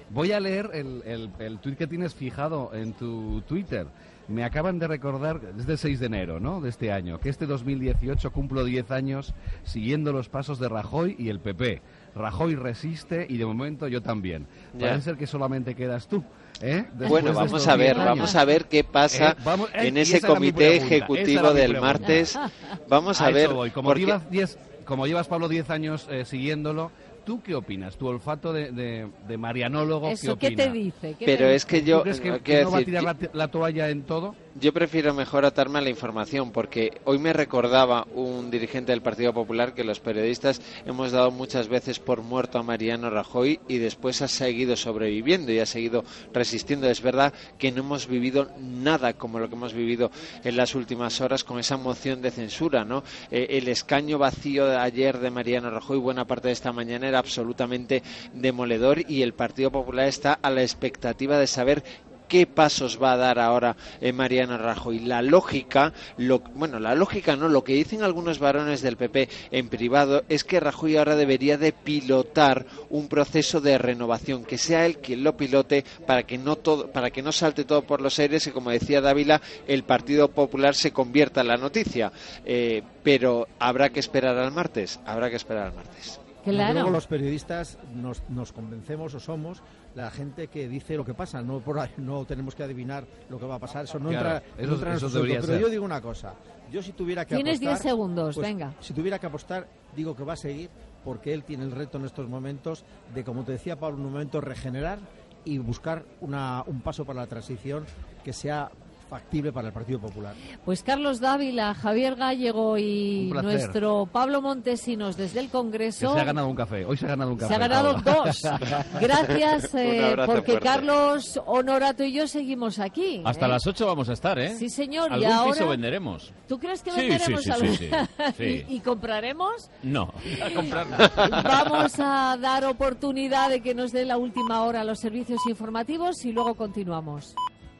Voy a leer el, el, el tuit que tienes fijado en tu Twitter. Me acaban de recordar, desde el seis de enero, ¿no?, de este año, que este dos mil dieciocho cumplo diez años siguiendo los pasos de Rajoy y el P P. Rajoy resiste y de momento yo también. Ya. Parece ser que solamente quedas tú. ¿eh? Bueno, vamos a ver, vamos a ver qué pasa eh, vamos, eh, en ese comité ejecutivo del martes. Vamos a, a ver. Como, porque... llevas diez, como llevas, Pablo, diez años eh, siguiéndolo, ¿tú qué opinas? ¿Tu olfato de, de, de marianólogo ¿Eso qué opina? qué te dice? ¿Qué Pero te es que yo... ¿Tú crees que, no, que no va a decir, tirar la, la toalla en todo? Yo prefiero mejor atarme a la información, porque hoy me recordaba un dirigente del Partido Popular que los periodistas hemos dado muchas veces por muerto a Mariano Rajoy y después ha seguido sobreviviendo y ha seguido resistiendo. Es verdad que no hemos vivido nada como lo que hemos vivido en las últimas horas con esa moción de censura, ¿no? Eh, el escaño vacío de ayer de Mariano Rajoy, buena parte de esta mañana, era absolutamente demoledor y el Partido Popular está a la expectativa de saber qué pasos va a dar ahora eh, Mariano Rajoy. La lógica, lo, bueno, la lógica no, lo que dicen algunos varones del P P en privado es que Rajoy ahora debería de pilotar un proceso de renovación, que sea él quien lo pilote para que no todo, para que no salte todo por los aires y, como decía Dávila, el Partido Popular se convierta en la noticia. Eh, pero habrá que esperar al martes, habrá que esperar al martes. Claro. Luego los periodistas nos, nos convencemos o somos la gente que dice lo que pasa, no por ahí, no tenemos que adivinar lo que va a pasar, eso no claro, entra, eso, no entra en eso nuestro asunto. Pero ser. yo digo una cosa, yo si tuviera que Tienes apostar... diez segundos, pues, venga. Si tuviera que apostar, digo que va a seguir, porque él tiene el reto en estos momentos de, como te decía Pablo, en un momento regenerar y buscar una, un paso para la transición que sea factible para el Partido Popular. Pues Carlos Dávila, Javier Gallego y nuestro Pablo Montesinos desde el Congreso. Que se ha ganado un café. Hoy se ha ganado un café. Se ha ganado Pablo. dos. Gracias, eh, porque fuerte. Carlos Honorato y yo seguimos aquí. Hasta ¿eh? las ocho vamos a estar, ¿eh? Sí, señor. Algún y ahora... piso venderemos. ¿Tú crees que sí, venderemos sí, sí, algún... sí, sí, sí. ¿Y, ¿Y compraremos? No, a comprar no. Vamos a dar oportunidad de que nos dé la última hora los servicios informativos y luego continuamos.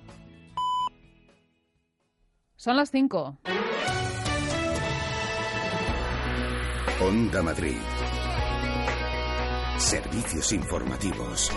Son las cinco. Onda Madrid. Servicios informativos.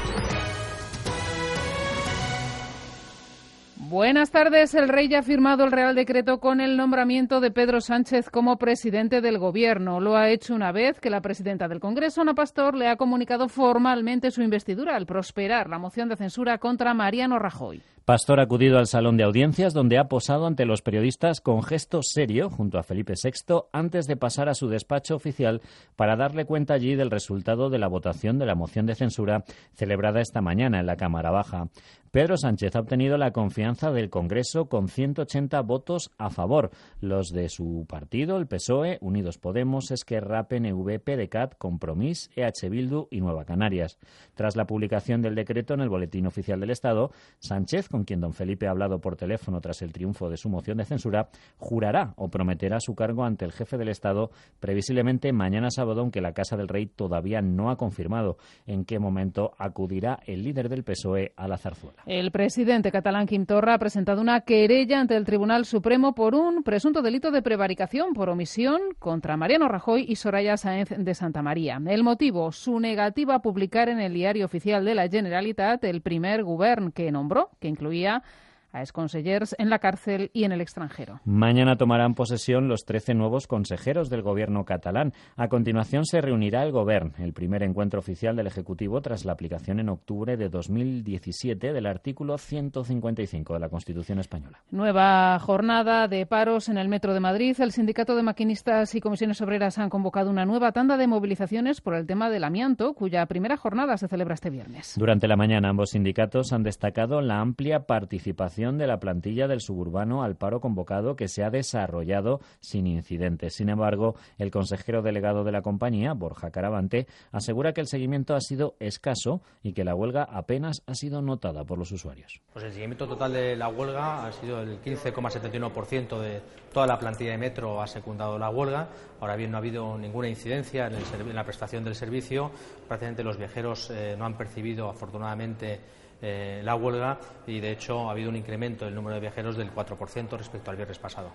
Buenas tardes. El rey ya ha firmado el Real Decreto con el nombramiento de Pedro Sánchez como presidente del Gobierno. Lo ha hecho una vez que la presidenta del Congreso, Ana Pastor, le ha comunicado formalmente su investidura al prosperar la moción de censura contra Mariano Rajoy. Pastor ha acudido al salón de audiencias donde ha posado ante los periodistas con gesto serio junto a Felipe sexto antes de pasar a su despacho oficial para darle cuenta allí del resultado de la votación de la moción de censura celebrada esta mañana en la Cámara Baja. Pedro Sánchez ha obtenido la confianza del Congreso con ciento ochenta votos a favor, los de su partido, el P S O E, Unidos Podemos, Esquerra, P N V, PDeCAT, Compromís, E H Bildu y Nueva Canarias. Tras la publicación del decreto en el Boletín Oficial del Estado, Sánchez, con quien don Felipe ha hablado por teléfono tras el triunfo de su moción de censura, jurará o prometerá su cargo ante el jefe del Estado previsiblemente mañana sábado, aunque la Casa del Rey todavía no ha confirmado en qué momento acudirá el líder del P S O E a la zarzuela. El presidente catalán Quim Torra ha presentado una querella ante el Tribunal Supremo por un presunto delito de prevaricación por omisión contra Mariano Rajoy y Soraya Sáenz de Santamaría. El motivo, su negativa a publicar en el Diario Oficial de la Generalitat el primer govern que nombró, que incluía a exconsellers en la cárcel y en el extranjero. Mañana tomarán posesión los trece nuevos consejeros del gobierno catalán. A continuación se reunirá el Govern, el primer encuentro oficial del Ejecutivo tras la aplicación en octubre de dos mil diecisiete del artículo ciento cincuenta y cinco de la Constitución española. Nueva jornada de paros en el Metro de Madrid. El Sindicato de Maquinistas y Comisiones Obreras han convocado una nueva tanda de movilizaciones por el tema del amianto, cuya primera jornada se celebra este viernes. Durante la mañana ambos sindicatos han destacado la amplia participación de la plantilla del suburbano al paro convocado, que se ha desarrollado sin incidentes. Sin embargo, el consejero delegado de la compañía, Borja Caravante, asegura que el seguimiento ha sido escaso y que la huelga apenas ha sido notada por los usuarios. Pues el seguimiento total de la huelga ha sido el quince coma setenta y uno por ciento de toda la plantilla de Metro ha secundado la huelga. Ahora bien, no ha habido ninguna incidencia en, el, en la prestación del servicio. Prácticamente los viajeros eh, no han percibido, afortunadamente, Eh, la huelga y de hecho ha habido un incremento del número de viajeros del cuatro por ciento respecto al viernes pasado.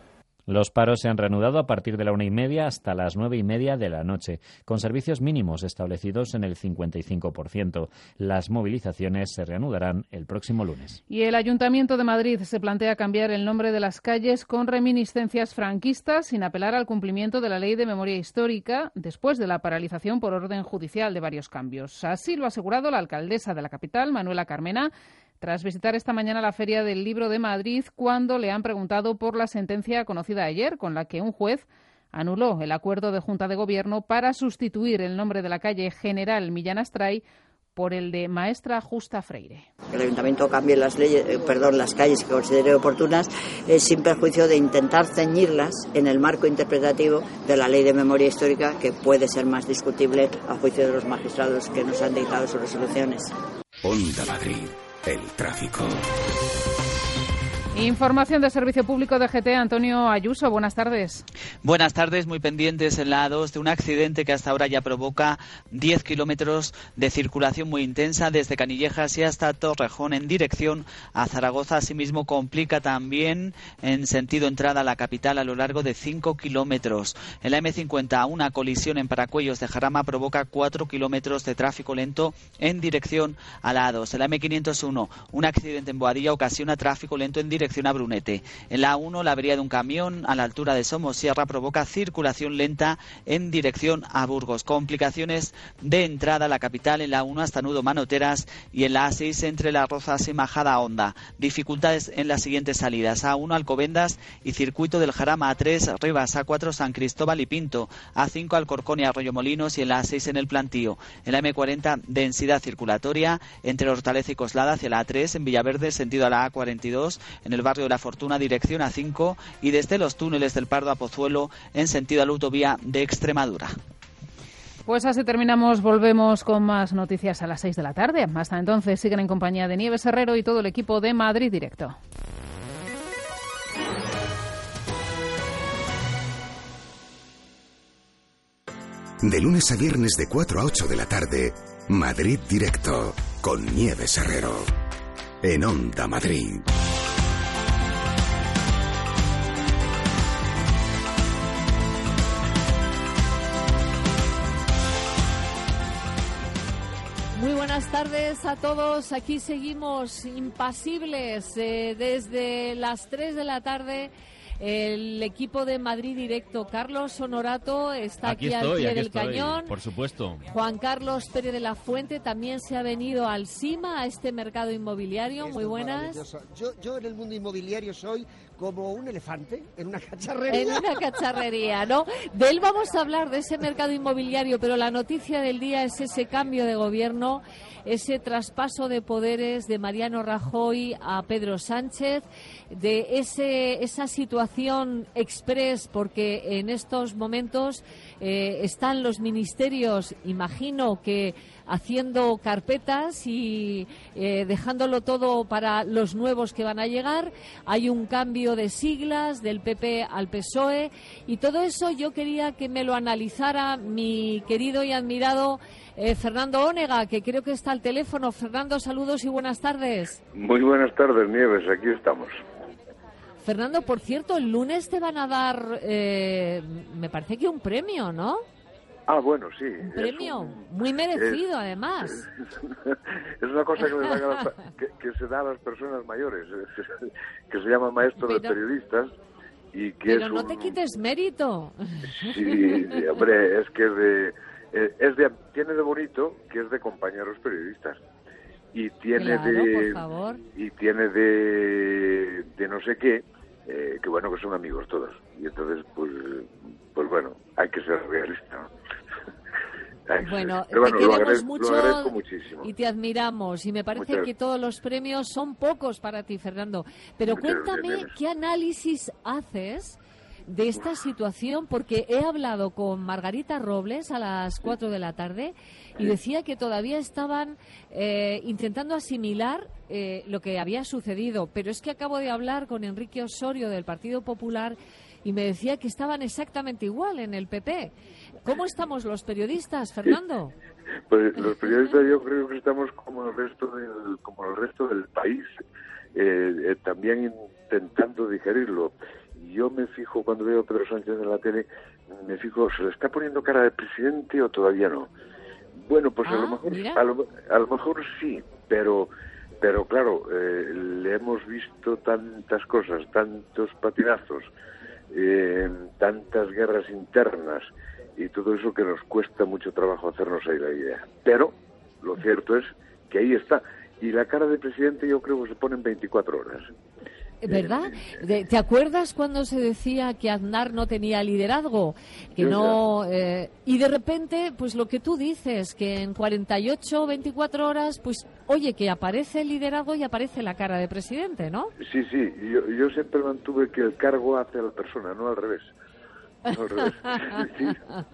Los paros se han reanudado a partir de la una y media hasta las nueve y media de la noche, con servicios mínimos establecidos en el cincuenta y cinco por ciento. Las movilizaciones se reanudarán el próximo lunes. Y el Ayuntamiento de Madrid se plantea cambiar el nombre de las calles con reminiscencias franquistas sin apelar al cumplimiento de la Ley de Memoria Histórica después de la paralización por orden judicial de varios cambios. Así lo ha asegurado la alcaldesa de la capital, Manuela Carmena, tras visitar esta mañana la Feria del Libro de Madrid, cuando le han preguntado por la sentencia conocida ayer, con la que un juez anuló el acuerdo de Junta de Gobierno para sustituir el nombre de la calle General Millán Astray por el de Maestra Justa Freire. Que el Ayuntamiento cambie las leyes, eh, perdón, las calles que considere oportunas, eh, sin perjuicio de intentar ceñirlas en el marco interpretativo de la Ley de Memoria Histórica, que puede ser más discutible a juicio de los magistrados que nos han dictado sus resoluciones. Onda Madrid, el tráfico. Información de Servicio Público de G T, Antonio Ayuso, buenas tardes. Buenas tardes, muy pendientes en la A dos de un accidente que hasta ahora ya provoca diez kilómetros de circulación muy intensa desde Canillejas y hasta Torrejón en dirección a Zaragoza. Asimismo, complica también en sentido entrada a la capital a lo largo de cinco kilómetros. En la eme cincuenta, una colisión en Paracuellos de Jarama provoca cuatro kilómetros de tráfico lento en dirección a la A dos. En la eme quinientos uno, un accidente en Boadilla ocasiona tráfico lento en dirección a Brunete. En la A uno, la avería de un camión a la altura de Somosierra provoca circulación lenta en dirección a Burgos. Complicaciones de entrada a la capital en la A uno hasta Nudo Manoteras y en la A seis entre Las Rozas y Majada Honda. Dificultades en las siguientes salidas: A uno Alcobendas y Circuito del Jarama, A tres Rivas, A cuatro San Cristóbal y Pinto, A cinco Alcorcón y Arroyo Molinos y en la A seis en el Plantío. En la eme cuarenta, densidad circulatoria entre Hortaleza y Coslada hacia la A tres, en Villaverde sentido a la A cuarenta y dos, en el barrio de La Fortuna dirección A cinco y desde los túneles del Pardo a Pozuelo en sentido a la autovía de Extremadura. Pues así terminamos, volvemos con más noticias a las seis de la tarde. Hasta entonces siguen en compañía de Nieves Herrero y todo el equipo de Madrid Directo. De lunes a viernes de cuatro a ocho de la tarde, Madrid Directo, con Nieves Herrero, en Onda Madrid. Muy buenas tardes a todos. Aquí seguimos impasibles eh, desde las tres de la tarde. El equipo de Madrid Directo, Carlos Honorato, está aquí, aquí estoy, al pie aquí del estoy, cañón. Por supuesto. Juan Carlos Pérez de la Fuente también se ha venido al CIMA, a este mercado inmobiliario. Esto Muy buenas. Yo, yo en el mundo inmobiliario soy como un elefante en una cacharrería. En una cacharrería, ¿no? De él vamos a hablar, de ese mercado inmobiliario, pero la noticia del día es ese cambio de gobierno, ese traspaso de poderes de Mariano Rajoy a Pedro Sánchez, de ese esa situación express, porque en estos momentos eh, están los ministerios, imagino que haciendo carpetas y eh, dejándolo todo para los nuevos que van a llegar. Hay un cambio de siglas del P P al P S O E y todo eso yo quería que me lo analizara mi querido y admirado eh, Fernando Ónega, que creo que está al teléfono. Fernando, saludos y buenas tardes. Muy buenas tardes, Nieves, aquí estamos. Fernando, por cierto, el lunes te van a dar, eh, me parece que un premio, ¿no? Ah, bueno, sí. Un premio un, muy merecido, es, además. Es una cosa que, me da la, que, que se da a las personas mayores, que se llama maestro pero, de periodistas. Y que pero es no un, te quites mérito. Sí, sí, hombre, es que es de, es de, tiene de bonito que es de compañeros periodistas. Y tiene claro, de... por favor. Y tiene de, de no sé qué, eh, que bueno, que son amigos todos. Y entonces, pues, pues bueno, hay que ser realista. Bueno, Pero bueno, te queremos lo agradezco, mucho lo agradezco muchísimo. Y te admiramos. Y me parece Muchas. que todos los premios son pocos para ti, Fernando. Pero Muchas cuéntame, gracias. ¿qué análisis haces de esta situación? Porque he hablado con Margarita Robles a las cuatro de la tarde y decía que todavía estaban eh, intentando asimilar eh, lo que había sucedido. Pero es que acabo de hablar con Enrique Osorio del Partido Popular y me decía que estaban exactamente igual en el P P. ¿Cómo estamos los periodistas, Fernando? Pues los periodistas yo creo que estamos como el resto del, como el resto del país, eh, eh, también intentando digerirlo. yo me fijo cuando veo a Pedro Sánchez en la tele, me fijo, ¿se le está poniendo cara de presidente o todavía no? Bueno, pues ah, a lo mejor a lo, a lo mejor sí, pero pero claro, eh, le hemos visto tantas cosas, tantos patinazos, eh, tantas guerras internas y todo eso que nos cuesta mucho trabajo hacernos ahí la idea. Pero lo cierto es que ahí está. Y la cara de presidente yo creo que se pone en veinticuatro horas. ¿Verdad? ¿Te acuerdas cuando se decía que Aznar no tenía liderazgo? Que Yo no eh, y de repente, pues lo que tú dices, que en cuarenta y ocho, veinticuatro horas, pues oye, que aparece el liderazgo y aparece la cara de presidente, ¿no? Sí, sí. Yo, yo siempre mantuve que el cargo hace a la persona, no al revés. No al revés. Sí,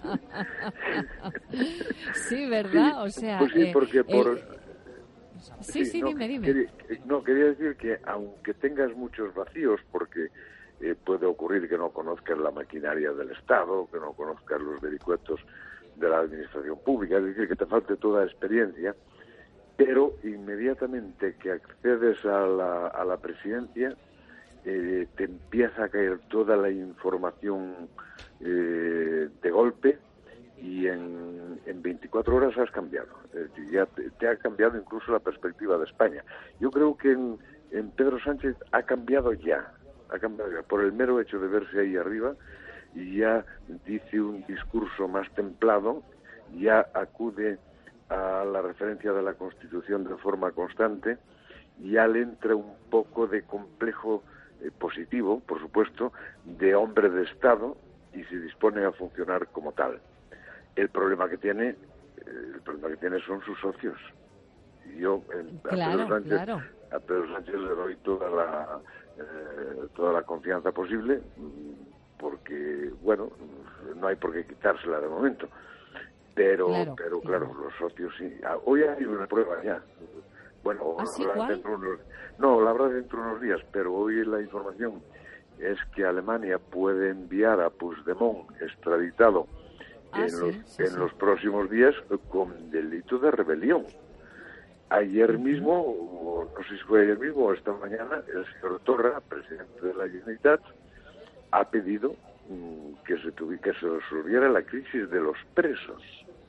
sí, ¿verdad? Sí, o sea, pues sí, porque eh, por... el... Sí, sí, sí, no, dime, dime. Quería, no, quería decir que aunque tengas muchos vacíos, porque eh, puede ocurrir que no conozcas la maquinaria del Estado, que no conozcas los vericuetos de la administración pública, es decir, que te falte toda experiencia, pero inmediatamente que accedes a la, a la presidencia, eh, te empieza a caer toda la información eh, de golpe, y en, en veinticuatro horas has cambiado. Es decir, ya te, te ha cambiado incluso la perspectiva de España. Yo creo que en, en Pedro Sánchez ha cambiado ya, ha cambiado ya, por el mero hecho de verse ahí arriba, y ya dice un discurso más templado, ya acude a la referencia de la Constitución de forma constante, ya le entra un poco de complejo eh, positivo, por supuesto, de hombre de Estado, y se dispone a funcionar como tal. El problema que tiene, el problema que tiene son sus socios. Y yo eh, a, claro, Pedro Sánchez, claro. a Pedro Sánchez le doy toda la eh, toda la confianza posible, porque bueno, no hay por qué quitársela de momento. Pero claro, pero claro, claro, los socios sí. Hoy hay una prueba ya. Bueno, ¿Ah, sí, la, dentro unos, no, la habrá dentro de unos días, pero hoy la información es que Alemania puede enviar a Puigdemont extraditado Ah, en, sí, los, sí, en sí. los próximos días con delito de rebelión. Ayer mismo, o no sé si fue ayer mismo o esta mañana, el señor Torra, presidente de la Generalitat, ha pedido mmm, que se tuvi, que se resolviera la crisis de los presos.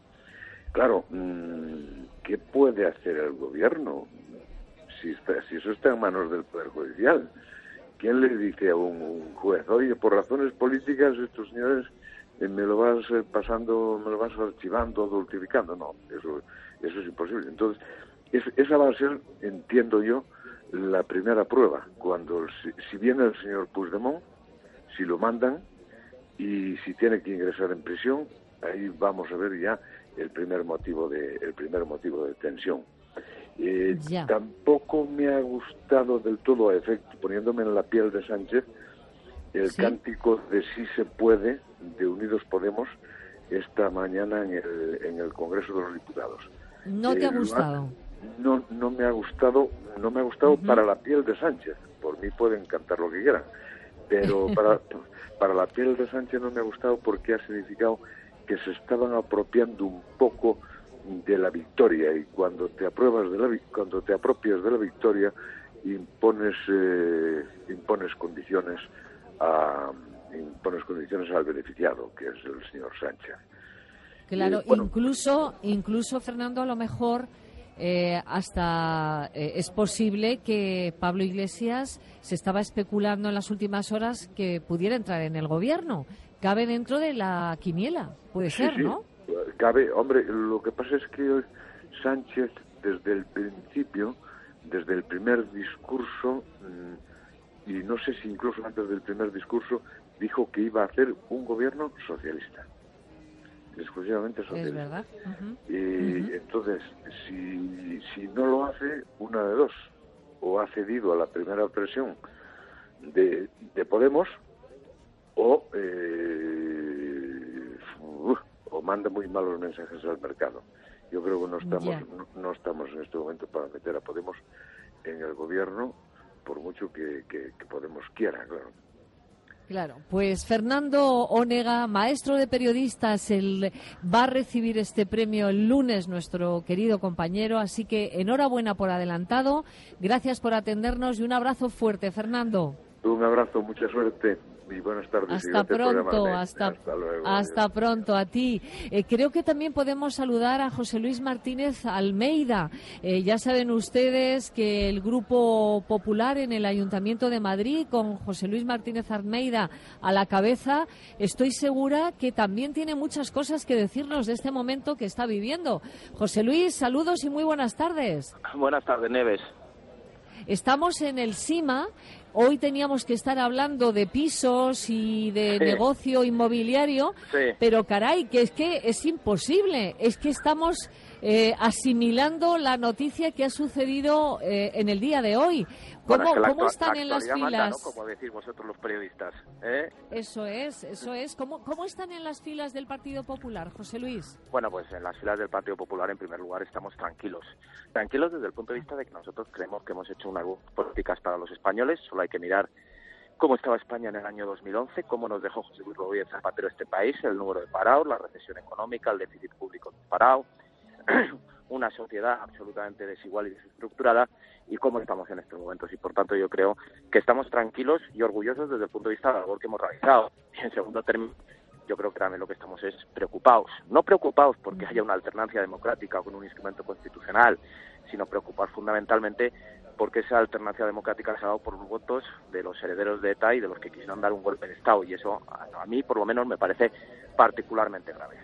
Claro, mmm, ¿qué puede hacer el gobierno si, está, si eso está en manos del Poder Judicial? ¿Quién le dice a un, un juez, oye, por razones políticas estos señores me lo vas pasando, me lo vas archivando, dulcificando? No, eso, eso es imposible. Entonces, es, esa va a ser, entiendo yo, la primera prueba. Cuando, si, si viene el señor Puigdemont, si lo mandan y si tiene que ingresar en prisión, ahí vamos a ver ya el primer motivo de, el primer motivo de tensión. Eh, tampoco me ha gustado del todo, a efecto, poniéndome en la piel de Sánchez, el ¿Sí? cántico de sí se puede de Unidos Podemos esta mañana en el, en el Congreso de los Diputados. ¿No te eh, ha gustado? No, no me ha gustado, no me ha gustado uh-huh. para la piel de Sánchez. Por mí pueden cantar lo que quieran, pero para, para la piel de Sánchez no me ha gustado porque ha significado que se estaban apropiando un poco de la victoria, y cuando te apruebas de la cuando te apropias de la victoria impones eh, impones condiciones a impones condiciones al beneficiado, que es el señor Sánchez. Claro, eh, bueno, incluso incluso Fernando, a lo mejor eh, hasta eh, es posible que Pablo Iglesias se estaba especulando en las últimas horas que pudiera entrar en el gobierno. Cabe dentro de la quiniela, puede sí, ser, sí. ¿no? Cabe, hombre, lo que pasa es que Sánchez desde el principio, desde el primer discurso, y no sé si incluso antes del primer discurso, dijo que iba a hacer un gobierno socialista, exclusivamente socialista. Es verdad. Uh-huh. Y uh-huh. entonces, si, si no lo hace, una de dos, o ha cedido a la primera presión de, de Podemos, o eh, uh, o manda muy malos mensajes al mercado. Yo creo que no estamos yeah. no, no estamos en este momento para meter a Podemos en el gobierno, por mucho que, que, que Podemos quiera, claro. Claro, pues Fernando Onega, maestro de periodistas, el, va a recibir este premio el lunes, nuestro querido compañero, así que enhorabuena por adelantado, gracias por atendernos y un abrazo fuerte, Fernando. Un abrazo, mucha suerte. Y buenas tardes. Hasta pronto, hasta, hasta, luego, hasta pronto a ti. Eh, creo que también podemos saludar a José Luis Martínez Almeida. Eh, ya saben ustedes que el Grupo Popular en el Ayuntamiento de Madrid, con José Luis Martínez Almeida a la cabeza, estoy segura que también tiene muchas cosas que decirnos de este momento que está viviendo. José Luis, saludos y muy buenas tardes. Buenas tardes, Neves. Estamos en el SIMA. Hoy teníamos que estar hablando de pisos y de sí. negocio inmobiliario, sí. pero caray, que es que es imposible. Es que estamos eh, asimilando la noticia que ha sucedido eh, en el día de hoy. ¿Cómo, bueno, es ¿cómo están en las filas? Manda, ¿no? Como decís vosotros los periodistas. ¿eh? Eso es, eso es. ¿Cómo, ¿Cómo están en las filas del Partido Popular, José Luis? Bueno, pues en las filas del Partido Popular, en primer lugar, estamos tranquilos. Tranquilos desde el punto de vista de que nosotros creemos que hemos hecho unas políticas para los españoles. Solo hay que mirar cómo estaba España en el año dos mil once, cómo nos dejó José Luis Rodríguez Zapatero este país, el número de parados, la recesión económica, el déficit público disparado, una sociedad absolutamente desigual y desestructurada, y cómo estamos en estos momentos. Y por tanto yo creo que estamos tranquilos y orgullosos desde el punto de vista de la labor que hemos realizado. Y en segundo término, yo creo que también lo que estamos es preocupados. No preocupados porque haya una alternancia democrática con un instrumento constitucional, sino preocupados fundamentalmente porque esa alternancia democrática se ha dado por los votos de los herederos de ETA y de los que quisieron dar un golpe de Estado. Y eso, a mí, por lo menos, me parece particularmente grave.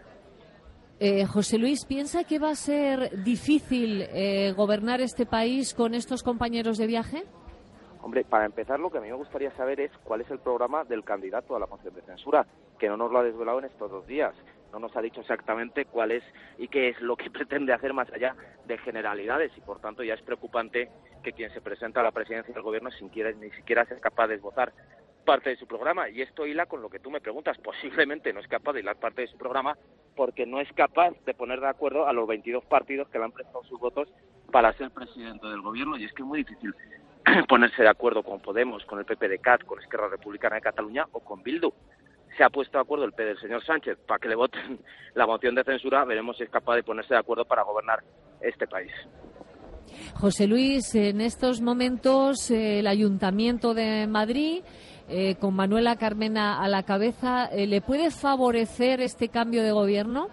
Eh, José Luis, ¿piensa que va a ser difícil eh, gobernar este país con estos compañeros de viaje? Hombre, para empezar, lo que a mí me gustaría saber es cuál es el programa del candidato a la moción de censura, que no nos lo ha desvelado en estos dos días. No nos ha dicho exactamente cuál es y qué es lo que pretende hacer más allá de generalidades, y por tanto ya es preocupante que quien se presenta a la presidencia del gobierno sin quiera, ni siquiera sea capaz de esbozar parte de su programa. Y esto hila con lo que tú me preguntas. Posiblemente no es capaz de hilar parte de su programa porque no es capaz de poner de acuerdo a los veintidós partidos que le han prestado sus votos para ser presidente del gobierno, y es que es muy difícil ponerse de acuerdo con Podemos, con el P P de C A T, con Esquerra Republicana de Cataluña o con Bildu. Se ha puesto de acuerdo el P del señor Sánchez para que le voten la moción de censura. Veremos si es capaz de ponerse de acuerdo para gobernar este país. José Luis, en estos momentos eh, el Ayuntamiento de Madrid, eh, con Manuela Carmena a la cabeza, eh, ¿le puede favorecer este cambio de gobierno?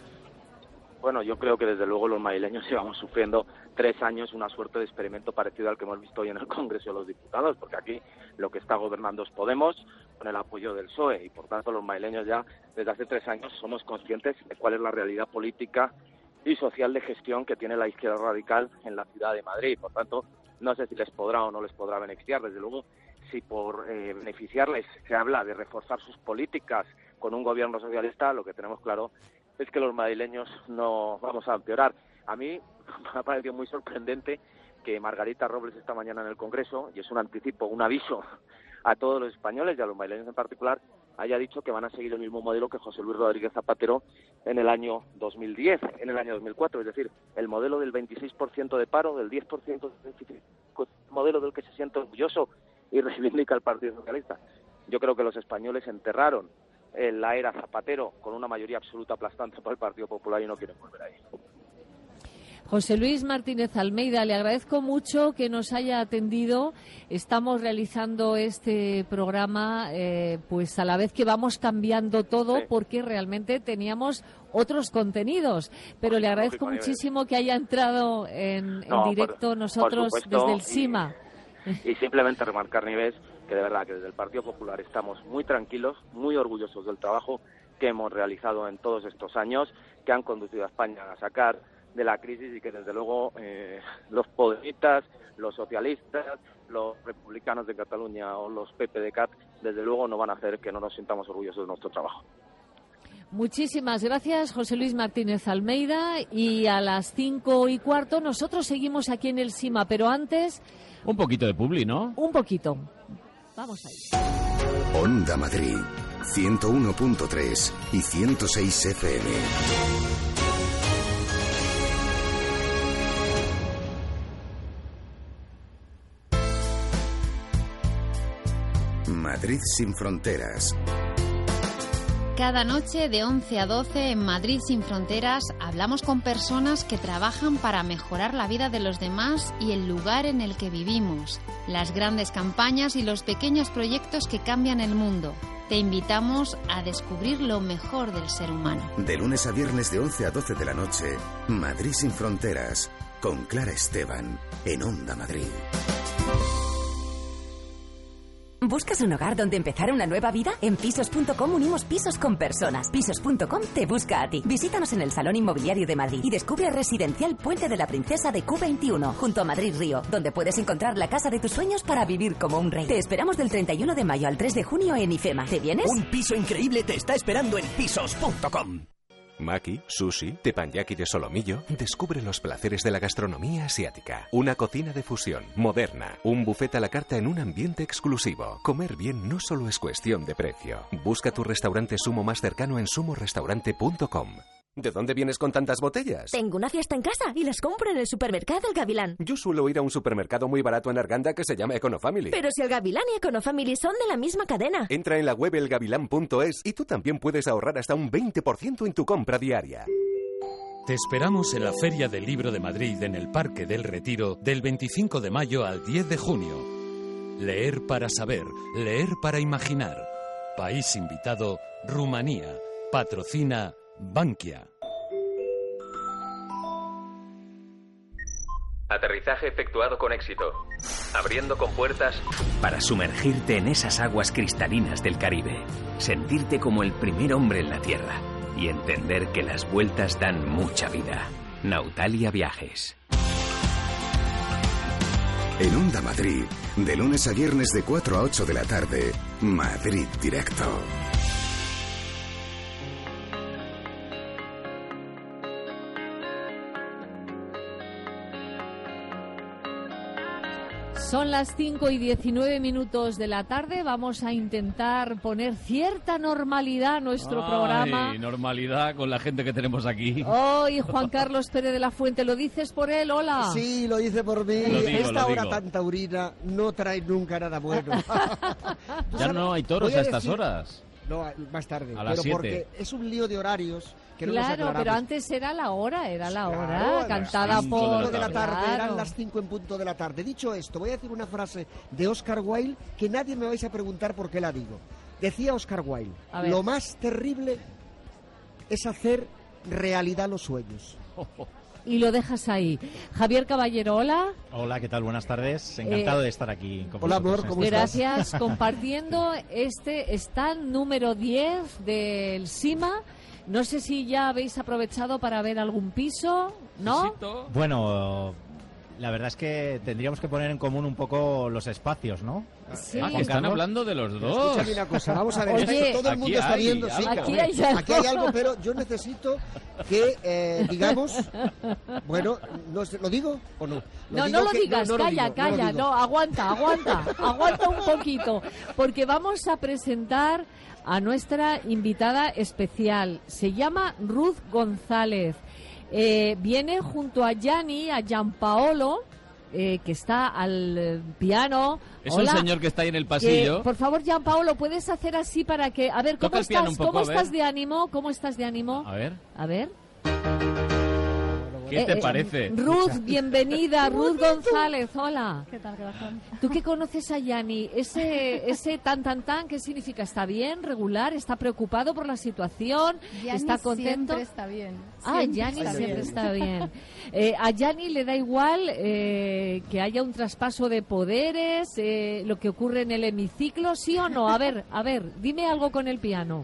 Bueno, yo creo que desde luego los madrileños llevamos sufriendo tres años una suerte de experimento parecido al que hemos visto hoy en el Congreso de los Diputados, porque aquí lo que está gobernando es Podemos con el apoyo del P S O E, y por tanto los madrileños ya desde hace tres años somos conscientes de cuál es la realidad política y social de gestión que tiene la izquierda radical en la ciudad de Madrid. Por tanto, no sé si les podrá o no les podrá beneficiar. Desde luego, si por eh, beneficiarles se habla de reforzar sus políticas con un gobierno socialista, lo que tenemos claro es que los madrileños no vamos a empeorar. A mí me ha parecido muy sorprendente que Margarita Robles esta mañana en el Congreso, y es un anticipo, un aviso a todos los españoles y a los madrileños en particular, haya dicho que van a seguir el mismo modelo que José Luis Rodríguez Zapatero en el año dos mil diez, en el año dos mil cuatro, es decir, el modelo del veintiséis por ciento de paro, del diez por ciento de déficit, modelo del que se siente orgulloso y reivindica el Partido Socialista. Yo creo que los españoles enterraron en la era Zapatero con una mayoría absoluta aplastante para el Partido Popular y no quieren volver ahí. José Luis Martínez Almeida, le agradezco mucho que nos haya atendido. Estamos realizando este programa eh, pues a la vez que vamos cambiando todo, sí, porque realmente teníamos otros contenidos. Pero le agradezco lógico, muchísimo que haya entrado en, no, en directo por, nosotros por desde el SIMA. Y, y simplemente remarcar, Nieves, que de verdad que desde el Partido Popular estamos muy tranquilos, muy orgullosos del trabajo que hemos realizado en todos estos años, que han conducido a España a sacar de la crisis, y que desde luego eh, los podemitas, los socialistas, los republicanos de Cataluña o los P P de C A T, desde luego no van a hacer que no nos sintamos orgullosos de nuestro trabajo. Muchísimas gracias, José Luis Martínez Almeida, y a las cinco y cuarto nosotros seguimos aquí en el SIMA, pero antes... Un poquito de publi, ¿no? Un poquito. Vamos ahí. Onda Madrid, ciento uno punto tres y ciento seis F M. Madrid sin fronteras. Cada noche de once a doce en Madrid sin fronteras hablamos con personas que trabajan para mejorar la vida de los demás y el lugar en el que vivimos, las grandes campañas y los pequeños proyectos que cambian el mundo. Te invitamos a descubrir lo mejor del ser humano. De lunes a viernes de once a doce de la noche, Madrid sin fronteras, con Clara Esteban, en Onda Madrid. ¿Buscas un hogar donde empezar una nueva vida? En Pisos punto com unimos pisos con personas. Pisos punto com te busca a ti. Visítanos en el Salón Inmobiliario de Madrid y descubre Residencial Puente de la Princesa de Q veintiuno, junto a Madrid Río, donde puedes encontrar la casa de tus sueños para vivir como un rey. Te esperamos del treinta y uno de mayo al tres de junio en IFEMA. ¿Te vienes? Un piso increíble te está esperando en Pisos punto com. Maki, sushi, teppanyaki de solomillo. Descubre los placeres de la gastronomía asiática. Una cocina de fusión, moderna. Un buffet a la carta en un ambiente exclusivo. Comer bien no solo es cuestión de precio. Busca tu restaurante Sumo más cercano en sumo restaurante punto com. ¿De dónde vienes con tantas botellas? Tengo una fiesta en casa y las compro en el supermercado El Gavilán. Yo suelo ir a un supermercado muy barato en Arganda que se llama Econofamily. Pero si El Gavilán y Econofamily son de la misma cadena. Entra en la web el gavilán punto es y tú también puedes ahorrar hasta un veinte por ciento en tu compra diaria. Te esperamos en la Feria del Libro de Madrid en el Parque del Retiro del veinticinco de mayo al diez de junio. Leer para saber, leer para imaginar. País invitado, Rumanía. Patrocina Bankia. Aterrizaje efectuado con éxito. Abriendo compuertas para sumergirte en esas aguas cristalinas del Caribe. Sentirte como el primer hombre en la Tierra. Y entender que las vueltas dan mucha vida. Nautalia Viajes. En Onda Madrid, de lunes a viernes de cuatro a ocho de la tarde, Madrid Directo. Son las cinco y diecinueve minutos de la tarde. Vamos a intentar poner cierta normalidad a nuestro Ay, programa. Normalidad con la gente que tenemos aquí. Hoy Juan Carlos Pérez de la Fuente, ¿lo dices por él? Hola. Sí, lo dice por mí. Lo digo, Esta lo hora digo. tan taurina no trae nunca nada bueno. Ya no hay toros Voy a a estas decir- horas. No, más tarde. A las pero siete. porque es un lío de horarios que no nos Claro, aclaramos. pero antes era la hora, era la hora, Claro, a las cantada cinco por... de la tarde, Claro. eran las cinco en punto de la tarde. Dicho esto, voy a decir una frase de Oscar Wilde que nadie me vais a preguntar por qué la digo. Decía Oscar Wilde, A ver. lo más terrible es hacer realidad los sueños. Y lo dejas ahí. Javier Caballero, hola. Hola, ¿qué tal? Buenas tardes. Encantado Eh, de estar aquí con hola, vosotros. amor, ¿cómo Gracias, compartiendo este stand número diez del SIMA. No sé si ya habéis aprovechado para ver algún piso, ¿no? Bueno, la verdad es que tendríamos que poner en común un poco los espacios, ¿no? Sí. Ah, que están hablando de los dos. Escúchame una cosa, vamos a ver, Oye, esto todo el mundo aquí está hay viendo, sí, algo. Aquí hombre, hay algo. aquí hay algo, pero yo necesito que, eh, digamos, bueno, no sé, ¿lo digo o no? No, digo no lo que- digas, no lo calla, digo, no lo calla, digo. no, aguanta, aguanta, aguanta un poquito, porque vamos a presentar a nuestra invitada especial. Se llama Ruth González. Eh, viene junto a Gianni, a Gianpaolo, eh, que está al eh, piano. Es Hola. un señor que está ahí en el Que, pasillo. por favor, Gianpaolo, ¿puedes hacer así para que... A ver, ¿cómo Toca el piano estás? un poco, ¿Cómo a ver. estás de ánimo? ¿Cómo estás de ánimo? A ver, A ver. ¿qué te Eh, eh, parece? Ruth, bienvenida. Ruth González, hola. ¿Qué tal, corazón? ¿Tú qué conoces a Gianni? Ese, ese tan, tan, tan, ¿qué significa? ¿Está bien, regular? ¿Está preocupado por la situación? Gianni ¿Está contento? siempre está bien. Ah, Siempre Gianni está siempre bien. está bien. Eh, a Gianni le da igual eh, que haya un traspaso de poderes, eh, lo que ocurre en el hemiciclo, ¿sí o no? A ver, a ver, dime algo con el piano.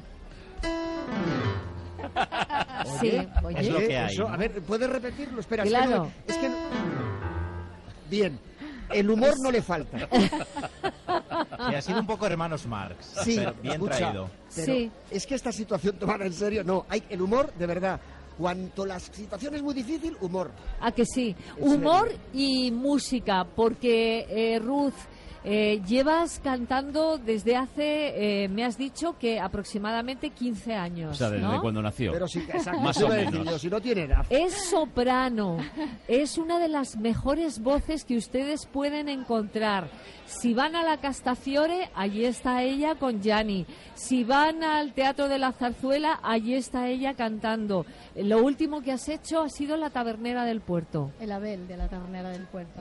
Sí, Oye, Es lo que hay, eso, ¿no? a ver, ¿puedes repetirlo? Espera, es que Claro. no- es que no- Bien, el humor no le falta. Sí, ha sido un poco hermanos Marx. Sí, pero bien escucha, traído. pero Sí. es que esta situación tomada en serio, no, hay el humor, de verdad. Cuanto la situación es muy difícil, humor. ¿A que sí? En Humor y música, porque eh, Ruth, Eh, llevas cantando desde hace, eh, me has dicho que aproximadamente quince años, O sea, desde ¿no? cuando nació. Pero si, exacto, Más eso o iba a decir menos. yo, si no tiene edad. Es soprano, es una de las mejores voces que ustedes pueden encontrar. Si van a la Castafiore, allí está ella con Gianni. Si van al Teatro de la Zarzuela, allí está ella cantando. Lo último que has hecho ha sido La Tabernera del Puerto. El Abel de la Tabernera del Puerto.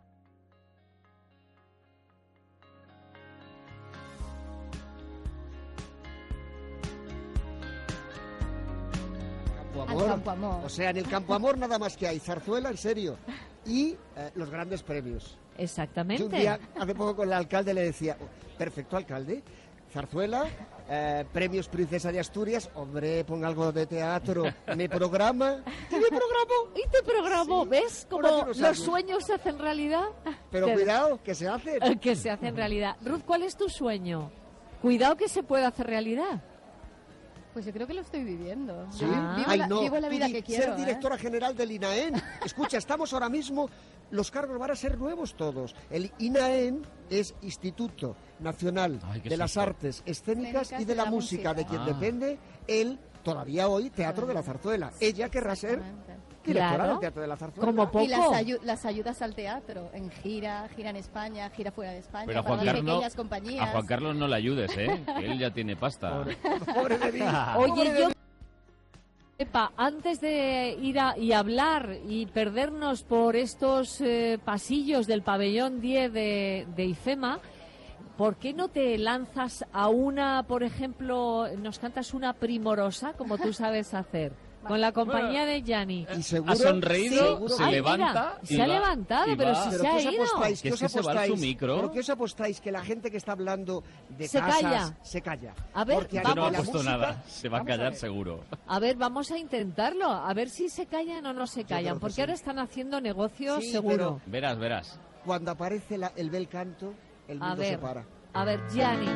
Campo Al Amor. Campo Amor. O sea, en el Campo Amor nada más que hay zarzuela, en serio, y eh, los grandes premios. Exactamente. Yo un día, hace poco con el alcalde le decía, "Oh, perfecto alcalde, zarzuela, eh, premios Princesa de Asturias, hombre, ponga algo de teatro, me programa, ¿Y te programó? ¿Y te programó? ¿Ves Por cómo hace unos los años. sueños se hacen realidad? pero Que- cuidado, que se hace. Que se hacen realidad. Ruth, ¿cuál es tu sueño? Cuidado que se puede hacer realidad. Pues yo creo que lo estoy viviendo. ¿Sí? Vivo, Ay, la, no. vivo la vida Tú di- que quiero. Ser ¿eh? directora general del INAEN. Escucha, estamos ahora mismo, los cargos van a ser nuevos todos. El INAEN es Instituto Nacional Ay, qué de las susto. Artes Escénicas Escénicas y de la, música, de quien Ah. depende él, todavía hoy, Teatro de la Zarzuela. Ella querrá ser directora Claro. del Teatro de la Zarzuela. Como poco. Y las, ayu- las ayudas al teatro, en gira, gira en España, gira fuera de España, Pero a para Juan, las Carlos, pequeñas compañías. a Juan Carlos no le ayudes, ¿eh? Que él ya tiene pasta. Pobre de mí. Oye, yo... Epa, antes de ir a, y hablar y perdernos por estos eh, pasillos del pabellón diez de, de IFEMA, ¿por qué no te lanzas a una, por ejemplo, nos cantas una primorosa, como tú sabes hacer, con la compañía de Gianni? Y seguro, Ha sonreído, seguro se que- Ay, levanta mira, y se ha va, levantado, y pero va. si Pero se ¿qué ha os ido. apostáis? Que ¿Qué es os que se va al apostáis? su micro. ¿Pero qué os apostáis que la gente que está hablando de Se casas calla. se calla? A ver, Porque Yo aquí no he la puesto música- nada. Se va a Vamos a callar ver. seguro. A ver, vamos a intentarlo, a ver si se callan o no se creo callan, que porque sí. ahora están haciendo negocios Sí, seguro. Verás, verás. Cuando aparece la- el bel canto, el A mundo se ver, para. a ver, Gianni.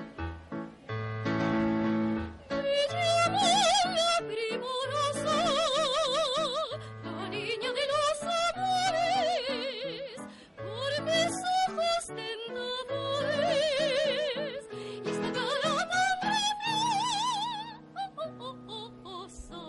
La primorosa, la niña de los amores, por mis ojos tentadores, y esta cara tan preciosa,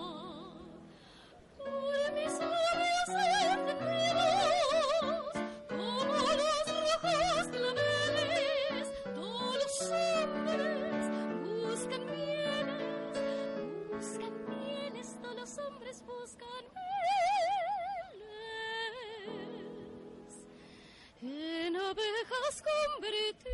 por mis labios encendidos, como los rojos claveles, todos los hombres buscan mieles, buscan mieles, todos los hombres buscan mieles, en abejas convertidos.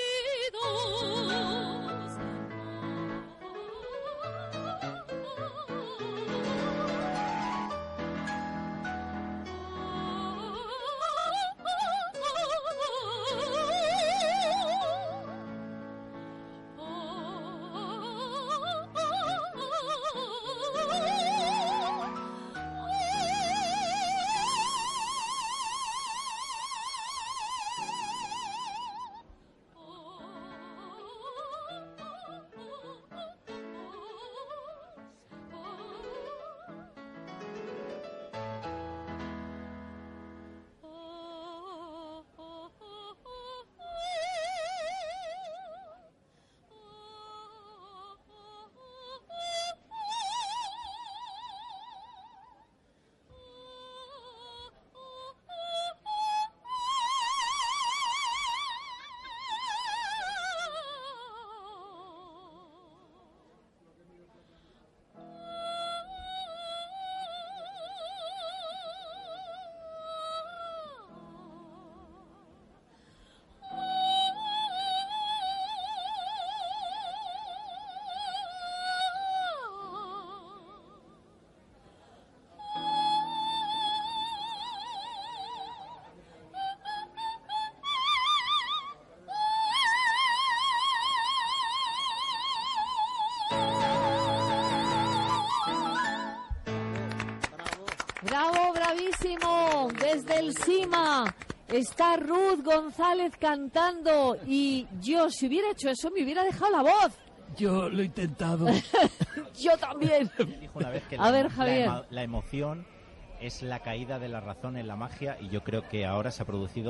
Bravo, bravísimo. Desde el CIMA está Ruth González cantando y yo, si hubiera hecho eso, me hubiera dejado la voz. Yo lo he intentado. Yo también. Dijo una vez que A la, ver, la Javier. emo- la emoción es la caída de la razón en la magia y yo creo que ahora se ha producido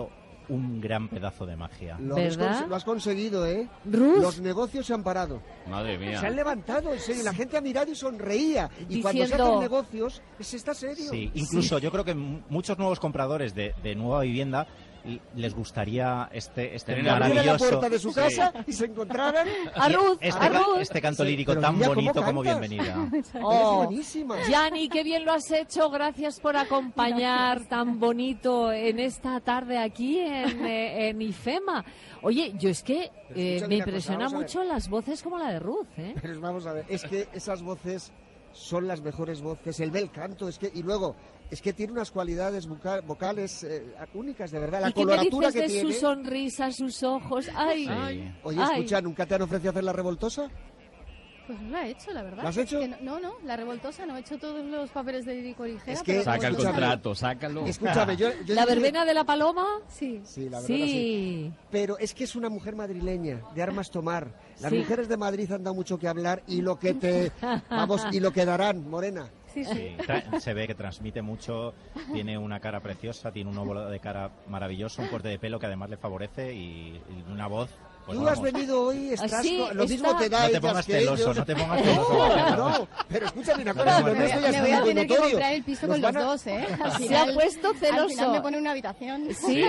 un gran pedazo de magia. Lo, has, cons- lo has conseguido, ¿eh? Ruth. Los negocios se han parado. Madre mía. Se han levantado, en serio. La gente ha mirado y sonreía. Y Diciendo... cuando se hacen negocios, se está serio. Sí, incluso Sí. yo creo que m- muchos nuevos compradores de, de nueva vivienda y les gustaría este, este Que abrieran maravilloso... la puerta de su Sí. casa y se encontraran A Ruth, Este, a ca- Ruth. este canto Sí, lírico pero tan niña, ¿cómo bonito como cantas? bienvenida. Oh, Es buenísima. Gianni, qué bien lo has hecho. Gracias por acompañar tan bonito en esta tarde aquí en, eh, en IFEMA. Oye, yo es que eh, escucha me una cosa, impresiona vamos a ver. mucho las voces como la de Ruth, ¿eh? Pero vamos a ver, es que esas voces son las mejores voces, el bel canto, es que y luego es que tiene unas cualidades voca- vocales eh, únicas, de verdad, la ¿Y qué me coloratura dices que de tiene. su sonrisa, sus ojos? Ay, Sí. Oye, ay. escucha, ¿nunca te han ofrecido hacer la revoltosa? Pues no la he hecho, la verdad. ¿La has hecho? Que no, no, no, la revoltosa no he hecho todos los papeles de Irico Origera. Es que- pero Saca el revoltosa no. contrato, sácalo. Escúchame, yo, yo ¿La diría- verbena de la paloma? Sí. Sí, la verdad Sí. sí. Pero es que es una mujer madrileña, de armas tomar. Las Sí. mujeres de Madrid han dado mucho que hablar y lo que te vamos y lo que darán, Morena. Sí, sí. Sí, tra- se ve que transmite mucho, tiene una cara preciosa, tiene un óvulo de cara maravilloso, un corte de pelo que además le favorece y, y una voz... Pues Tú has vamos. venido hoy, estás Así con- lo mismo está. te da No te ellas pongas que teloso, ellos. no te pongas teloso. No, no, pero escúchame una No cosa, te si lo pongas nuestro ya Me es voy a muy tener que notorio. comprar el piso Nos con los van a- dos, ¿eh? Al Se final- ha puesto Al final celoso. me pone una habitación. Sí,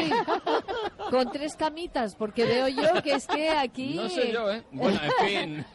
con tres camitas, porque veo yo que es que aquí... No sé yo, ¿eh? Bueno, en fin.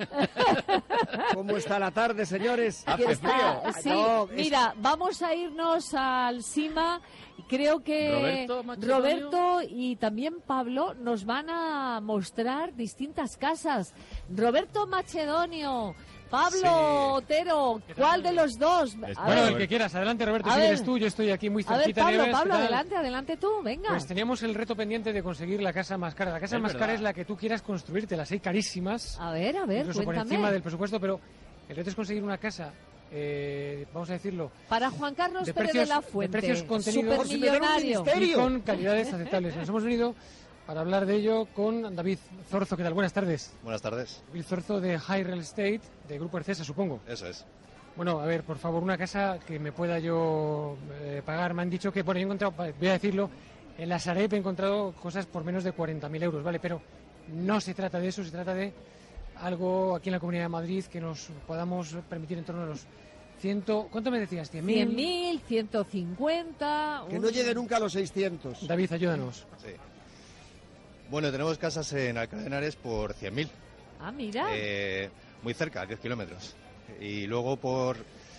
¿Cómo está la tarde, señores? que Hace está- frío. sí, No, es- mira, vamos a irnos al Sima. Creo que Roberto Macedonio. Roberto y también Pablo nos van a mostrar distintas casas. Roberto Macedonio, Pablo Sí. Otero, ¿cuál de los dos? A Bueno, ver, el que quieras, adelante Roberto, A si ver. eres tú, yo estoy aquí muy a ver, cerquita. Pablo, Nieves, Pablo, ¿qué tal? adelante, adelante tú, venga. Pues teníamos el reto pendiente de conseguir la casa más cara. La casa Es más verdad. cara es la que tú quieras construirte, las hay carísimas. A ver, a ver, incluso por cuéntame. encima del presupuesto, pero el reto es conseguir una casa, eh, vamos a decirlo, Para Juan Carlos de Pérez precios, de la de Fuente, precios contenidos supermillonario. y con calidades aceptables. Nos hemos unido para hablar de ello con David Zorzo. ¿Qué tal? Buenas tardes. Buenas tardes. David Zorzo de High Real Estate, de Grupo Ercesa, supongo. Eso es. Bueno, a ver, por favor, una casa que me pueda yo eh, pagar. Me han dicho que, bueno, yo he encontrado, voy a decirlo, en la Sareb he encontrado cosas por menos de cuarenta mil euros, ¿vale? Pero no se trata de eso, se trata de algo aquí en la Comunidad de Madrid que nos podamos permitir en torno a los ciento... ¿Cuánto me decías? ¿cien mil? cien mil, ciento cincuenta... Que no llegue nunca a los seiscientos. David, ayúdanos. Sí. Bueno, tenemos casas en Alcalá de Henares por cien mil. Ah, mira. Eh, muy cerca, diez kilómetros. Y luego por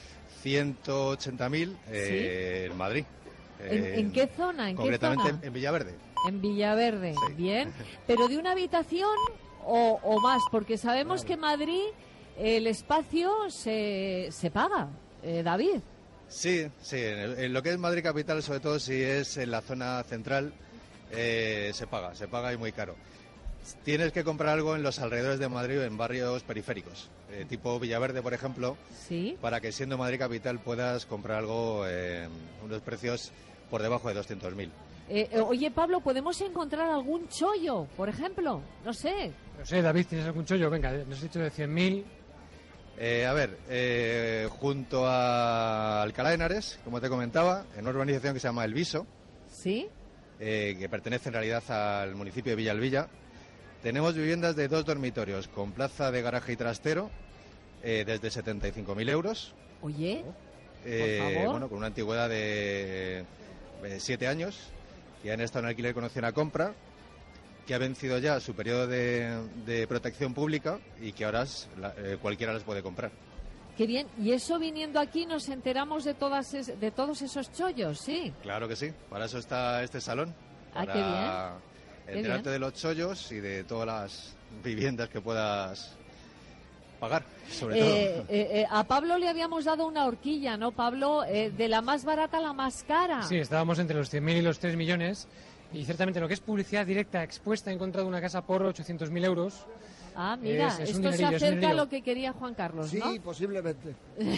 ciento ochenta mil eh, en Madrid. ¿En, Eh, en qué zona? ¿En qué concretamente zona? en, en Villaverde. En Villaverde, bien. ¿Pero de una habitación o, o más? Porque sabemos que en Madrid el espacio se, se paga, eh, David. Sí, sí. En, el- en lo que es Madrid capital, sobre todo si es en la zona central, eh, se paga, se paga y muy caro. Tienes que comprar algo en los alrededores de Madrid o en barrios periféricos, eh, tipo Villaverde, por ejemplo, Sí. para que siendo Madrid capital puedas comprar algo en unos precios por debajo de doscientos mil. Eh, eh, oye, Pablo, ¿podemos encontrar algún chollo, por ejemplo? No sé. No sé, David, ¿tienes algún chollo? Venga, nos has dicho de cien mil. Eh, a ver, eh, junto a Alcalá de Henares, como te comentaba, en una urbanización que se llama El Viso, ¿Sí? eh, que pertenece en realidad al municipio de Villalbilla, tenemos viviendas de dos dormitorios con plaza de garaje y trastero eh, desde setenta y cinco mil euros. Oye, Eh, por favor. bueno, con una antigüedad de eh, siete años, que han estado en alquiler con opción a compra, que ha vencido ya su periodo de, de protección pública y que ahora es la- eh, cualquiera las puede comprar. qué bien. Y eso viniendo aquí nos enteramos de todas es- de todos esos chollos, ¿sí? Claro que sí, para eso está este salón. Ah, Para qué bien. Qué enterarte bien. de los chollos y de todas las viviendas que puedas pagar, sobre Eh, todo. eh, eh, a Pablo le habíamos dado una horquilla, ¿no, Pablo? Eh, de la más barata a la más cara. Sí, estábamos entre los cien mil y los tres millones. Y ciertamente lo que es publicidad directa expuesta, he encontrado una casa por ochocientos mil euros. Ah, mira, Es- es un esto se dinerillo, es un acerca a dinerillo. lo que quería Juan Carlos, Sí, ¿no? posiblemente.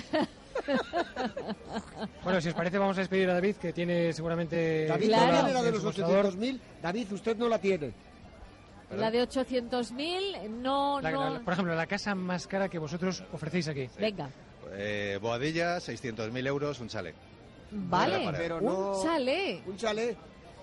Bueno, si os parece, vamos a despedir a David, que tiene seguramente... David toda no tiene la de en los su mostrador. ochocientos mil. David, usted no la tiene. La de ochocientos mil, no, La- no... la- por ejemplo, la casa más cara que vosotros ofrecéis aquí. Venga, Eh, Boadilla, seiscientos mil euros, un chalet. vale, Para- Pero un no- chalet. Un chalet.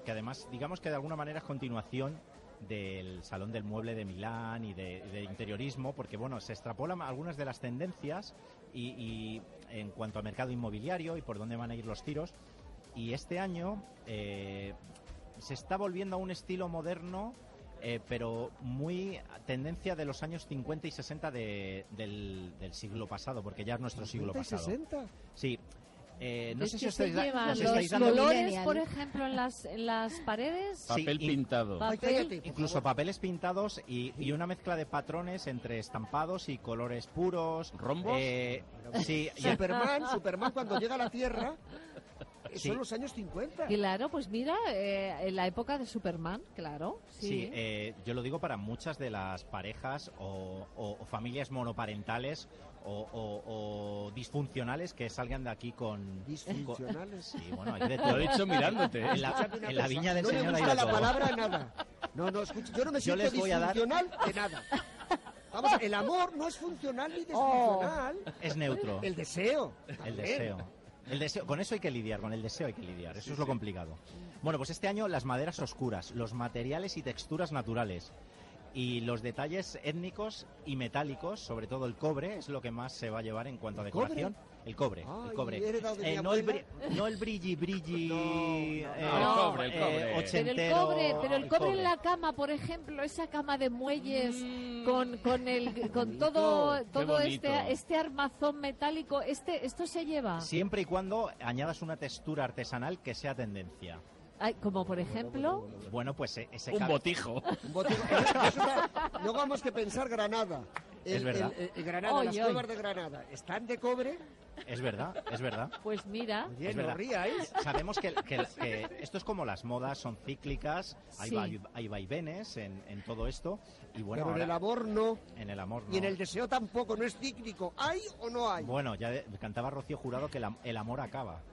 que además, digamos que de alguna manera es continuación del Salón del Mueble de Milán y de, de interiorismo, porque bueno, se extrapolan algunas de las tendencias y, y en cuanto a mercado inmobiliario y por dónde van a ir los tiros. Y este año eh, se está volviendo a un estilo moderno, eh, pero muy tendencia de los años cincuenta y sesenta de, del, del siglo pasado, porque ya es nuestro siglo pasado. ¿cincuenta y sesenta? Sí. Eh, no es sé que si estáis, se llevan os los estáis dando... colores, por ejemplo, en las, en las paredes. Papel Sí, pintado. Papel. Incluso papeles pintados y, y una mezcla de patrones entre estampados y colores puros. ¿Rombos? Eh, sí, y el- Superman, Superman cuando llega a la Tierra, eh, Sí. son los años cincuenta. Claro, pues mira, eh, en la época de Superman, claro. Sí, Sí, eh, yo lo digo para muchas de las parejas o, o- o familias monoparentales o, o- o disfuncionales que salgan de aquí con... Disfuncionales. con- sí, bueno, hay de Lo todo. he dicho mirándote, ¿eh? En la, Escúchame una en la cosa, viña del no Señor me hay gusta de la todo. palabra nada. No, no, escucha, yo no me Yo siento les voy a dar- disfuncional de nada. Vamos, el amor no es funcional ni disfuncional. Es neutro. El deseo. El también. deseo. El deseo. Con eso hay que lidiar, con el deseo hay que lidiar. Eso Sí, es lo sí. complicado. Bueno, pues este año las maderas oscuras, los materiales y texturas naturales y los detalles étnicos y metálicos, sobre todo el cobre, es lo que más se va a llevar en cuanto a ¿El cobre? decoración. El cobre, Ay, el cobre. he heredado de mi Eh, no, el abuela. bri- no el brilli brilli No, no, eh, no, el cobre, el eh, cobre. Pero el ochentero, cobre, pero el cobre en la cama, por ejemplo, esa cama de muelles con con el con todo Qué todo bonito. este este armazón metálico, este esto se lleva. Siempre y cuando añadas una textura artesanal que sea tendencia. Ay, como por ejemplo, Bueno, pues eh, ese Un ca- botijo. Un botijo. Eh, eso da- Luego vamos que pensar Granada. El, Es verdad. el- el Granada, Oy, las oy. cuevas de Granada están de cobre. Es verdad, es verdad. pues mira, Oye, Es no verdad. ríais. Sabemos que, que- que esto es como las modas, son cíclicas, hay, Sí. vai- hay vaivenes en, en todo esto. Y bueno, Pero en ahora- el amor no. en el amor no. Y en el deseo tampoco, no es cíclico. ¿Hay o no hay? Bueno, ya de- cantaba Rocío Jurado que la- el amor acaba.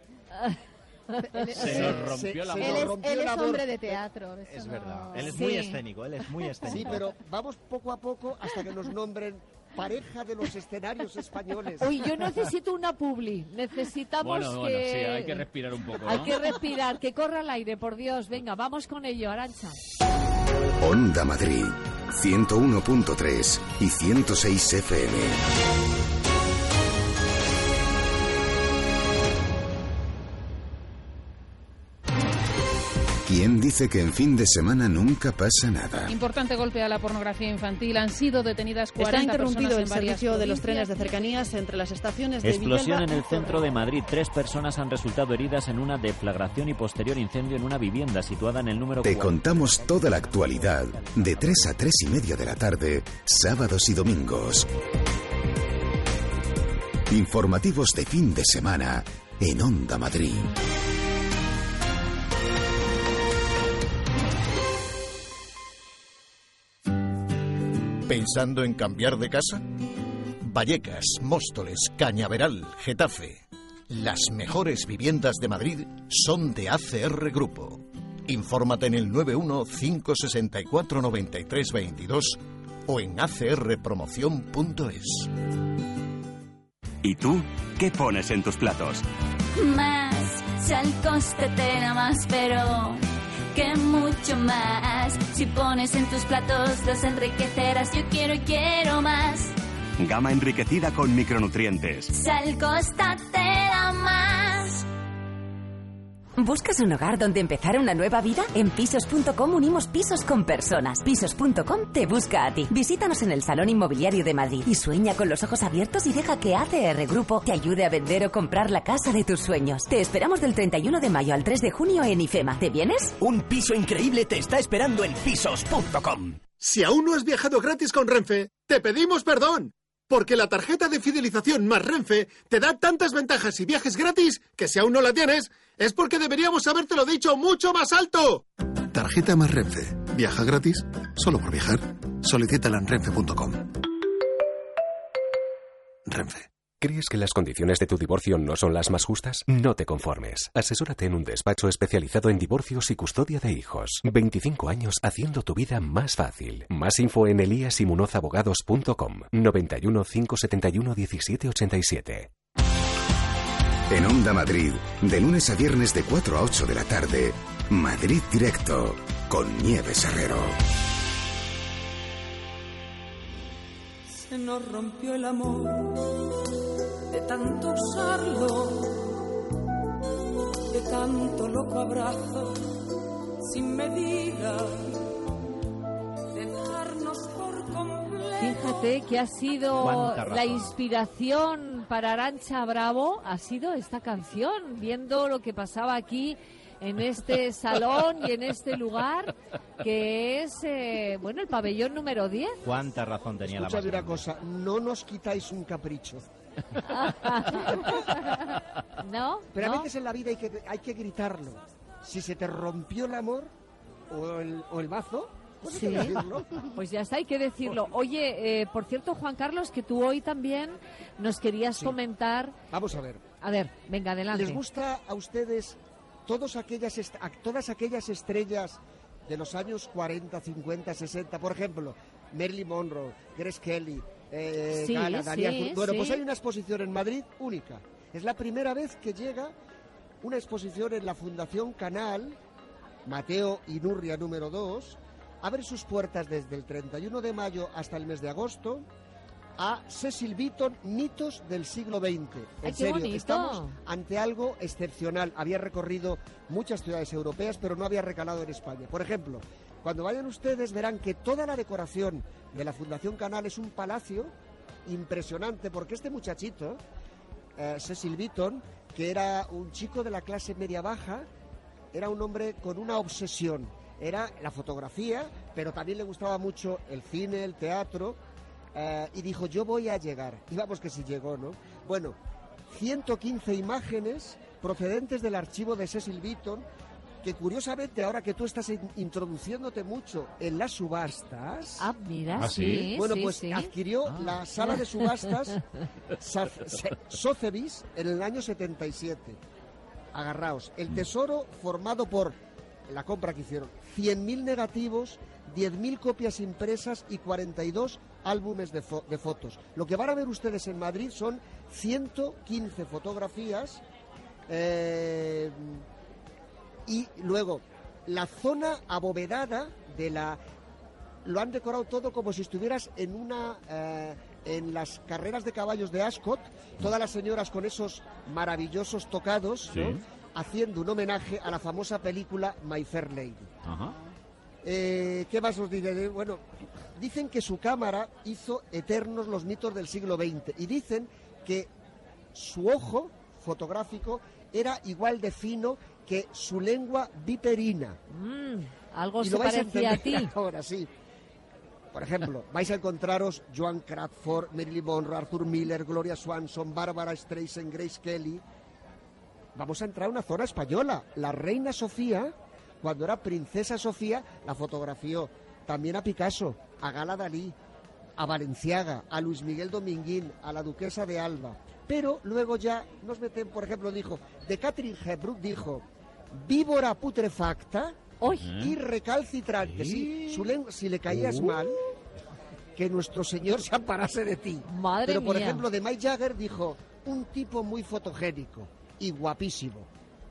Él, Se nos rompió la se él nos es, rompió él el es amor. hombre de teatro. eso Es no- verdad. Él es Sí. muy escénico, él es muy escénico. Sí, pero vamos poco a poco hasta que nos nombren pareja de los escenarios españoles. uy, yo necesito una publi, necesitamos Bueno, que bueno, sí, hay que respirar un poco, ¿no? hay que respirar, que corra el aire, por Dios, venga, vamos con ello, Arantxa. Onda Madrid, ciento uno punto tres y ciento seis F M. ¿Quién dice que en fin de semana nunca pasa nada? Importante golpe a la pornografía infantil. Han sido detenidas cuarenta Está interrumpido personas el en varias servicio de los provincias. trenes de cercanías entre las estaciones de Explosión en Villalba y el centro de Madrid. Tres personas han resultado heridas en una deflagración y posterior incendio en una vivienda situada en el número Te cuatro. contamos toda la actualidad de tres a tres y media de la tarde, sábados y domingos. Informativos de fin de semana en Onda Madrid. ¿Pensando en cambiar de casa? Vallecas, Móstoles, Cañaveral, Getafe. Las mejores viviendas de Madrid son de A C R Grupo. Infórmate en el nueve uno cinco seis cuatro nueve tres dos dos o en a c r promoción punto es. ¿Y tú? ¿Qué pones en tus platos? Más, si al coste te da más, pero que mucho más. Si pones en tus platos los enriquecerás, yo quiero y quiero más. Gama enriquecida con micronutrientes. Sal Costa te da más. ¿Buscas un hogar donde empezar una nueva vida? En pisos punto com unimos pisos con personas. pisos punto com te busca a ti. Visítanos en el Salón Inmobiliario de Madrid y sueña con los ojos abiertos y deja que A C R Grupo te ayude a vender o comprar la casa de tus sueños. Te esperamos del treinta y uno de mayo al tres de junio en IFEMA. ¿Te vienes? Un piso increíble te está esperando en pisos punto com. Si aún no has viajado gratis con Renfe, te pedimos perdón. Porque la tarjeta de fidelización más Renfe te da tantas ventajas y viajes gratis que si aún no la tienes, es porque deberíamos habértelo dicho mucho más alto. Tarjeta más Renfe. ¿Viaja gratis? Solo por viajar. Solicítala en renfe punto com. Renfe. ¿Crees que las condiciones de tu divorcio no son las más justas? No te conformes. Asesórate en un despacho especializado en divorcios y custodia de hijos. veinticinco años haciendo tu vida más fácil. Más info en elías y munoz abogados punto com. noventa y uno, cinco setenta y uno, diecisiete ochenta y siete. En Onda Madrid, de lunes a viernes de cuatro a ocho de la tarde, Madrid Directo, con Nieves Herrero. En Onda Madrid, de lunes a viernes de cuatro a ocho de la tarde, Madrid Directo, con Nieves Herrero. En Onda Madrid, de lunes a viernes de cuatro a ocho de la tarde, Madrid Directo, con Nieves Herrero. En Onda Madrid, de lunes a viernes de cuatro a ocho de la tarde, Madrid Directo, con Nieves Herrero. Se nos rompió el amor de tanto usarlo, de tanto loco abrazo sin medida, de darnos por completo. Fíjate que ha sido Cuánta razón. la inspiración para Arantxa Bravo, ha sido esta canción, viendo lo que pasaba aquí en este salón y en este lugar, que es, eh, bueno, el pabellón número diez. Cuánta razón tenía la Escúchame más una cosa, no nos quitáis un capricho. ¿No? Pero ¿No? a veces en la vida hay que, hay que gritarlo. Si se te rompió el amor o el, o el mazo, pues hay Sí, que decirlo. pues ya está, hay que decirlo. Oye, eh, por cierto, Juan Carlos, que tú hoy también nos querías Sí. comentar... Vamos a ver. A ver, venga, adelante. ¿Les gusta a ustedes todos aquellas est- a todas aquellas estrellas de los años cuarenta, cincuenta, sesenta? Por ejemplo, Marilyn Monroe, Grace Kelly, eh, Sí, Gala, sí, Daniel Fur- Bueno, sí. pues hay una exposición en Madrid única. Es la primera vez que llega una exposición en la Fundación Canal, Mateo Inurria número dos, abre sus puertas desde el treinta y uno de mayo hasta el mes de agosto, a Cecil Beaton, mitos del siglo veinte. En Ay, qué serio, bonito. estamos ante algo excepcional. Había recorrido muchas ciudades europeas, pero no había recalado en España. Por ejemplo, cuando vayan ustedes verán que toda la decoración de la Fundación Canal es un palacio impresionante, porque este muchachito, eh, Cecil Beaton, que era un chico de la clase media-baja, era un hombre con una obsesión. Era la fotografía, pero también le gustaba mucho el cine, el teatro, eh, y dijo, yo voy a llegar. Y vamos que sí llegó, ¿no? Bueno, ciento quince imágenes procedentes del archivo de Cecil Beaton, que curiosamente, ahora que tú estás in- introduciéndote mucho en las subastas... Ah, mira, ¿Ah, sí? sí, Bueno, sí, pues sí. adquirió la sala de subastas Saf- Se- Sotheby's en el año setenta y siete. Agarraos, el tesoro formado por la compra que hicieron, cien mil negativos, diez mil copias impresas y cuarenta y dos álbumes de, fo- de fotos. Lo que van a ver ustedes en Madrid son ciento quince fotografías eh, y luego la zona abovedada de la... Lo han decorado todo como si estuvieras en una... eh, en las carreras de caballos de Ascot, todas las señoras con esos maravillosos tocados, ¿no? Sí. Haciendo un homenaje a la famosa película My Fair Lady. Ajá. Eh, ¿Qué más os diré? Bueno, dicen que su cámara hizo eternos los mitos del siglo veinte y dicen que su ojo fotográfico era igual de fino que su lengua viperina. Mm, algo Y se lo vais a parecía a entender ti. ahora, sí. Por ejemplo, vais a encontraros Joan Crawford, Marilyn Monroe, Arthur Miller, Gloria Swanson, Barbara Streisand, Grace Kelly. Vamos a entrar a una zona española. La reina Sofía, cuando era princesa Sofía, la fotografió. También a Picasso, a Gala Dalí, a Valenciaga, a Luis Miguel Dominguín, a la duquesa de Alba. Pero luego ya nos meten, por ejemplo, dijo, de Catherine Hepburn dijo, víbora putrefacta y recalcitrante. Si, su lengua, si le caías Uh. mal, que nuestro Señor se amparase de ti. Madre Pero, por mía. ejemplo, de Mike Jagger dijo, un tipo muy fotogénico y guapísimo.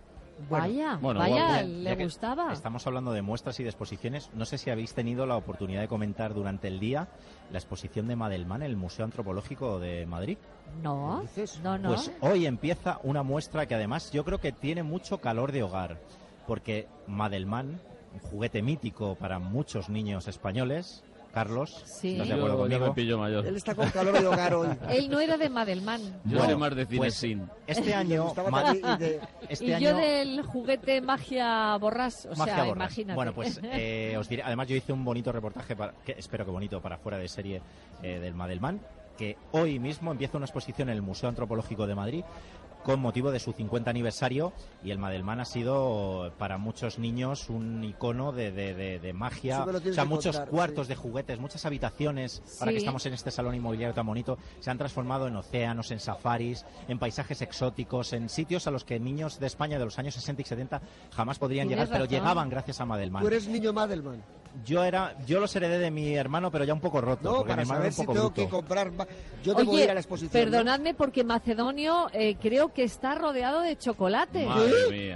Vaya, Bueno, vaya, guapo. le Ya que gustaba. Estamos hablando de muestras y de exposiciones. No sé si habéis tenido la oportunidad de comentar durante el día la exposición de Madelman en el Museo Antropológico de Madrid. No, no, no. Pues hoy empieza una muestra que además yo creo que tiene mucho calor de hogar, porque Madelman, un juguete mítico para muchos niños españoles, Carlos, Sí. ¿estás de acuerdo Yo ya conmigo? me pillo mayor. Él está con calor de hogar hoy. Él no era de Madelman. Yo No, soy más de cine pues, sin. Este año, gustaba Ma- también y de- este y año yo del juguete magia borrás, o Magia sea, borras. imagínate. Bueno, pues eh, os diré, además yo hice un bonito reportaje, para, que espero que bonito, para fuera de serie eh, del Madelman, que hoy mismo empieza una exposición en el Museo Antropológico de Madrid con motivo de su cincuenta aniversario, y el Madelman ha sido para muchos niños un icono de, de, de, de magia, Sí, me lo o tienes sea, que muchos contar, cuartos sí. de juguetes, muchas habitaciones, para Sí. que estamos en este salón inmobiliario tan bonito, se han transformado en océanos, en safaris, en paisajes exóticos, en sitios a los que niños de España de los años sesenta y setenta jamás podrían Tienes llegar, pero razón. llegaban gracias a Madelman. Tú eres niño Madelman. Yo era, yo los heredé de mi hermano, pero ya un poco roto, No, porque para mi hermano saber era si un poco tengo bruto. que comprar más. Yo debo Oye, ir a la exposición. ¿no? perdonadme porque Macedonio eh, creo que está rodeado de chocolate. Madre mía.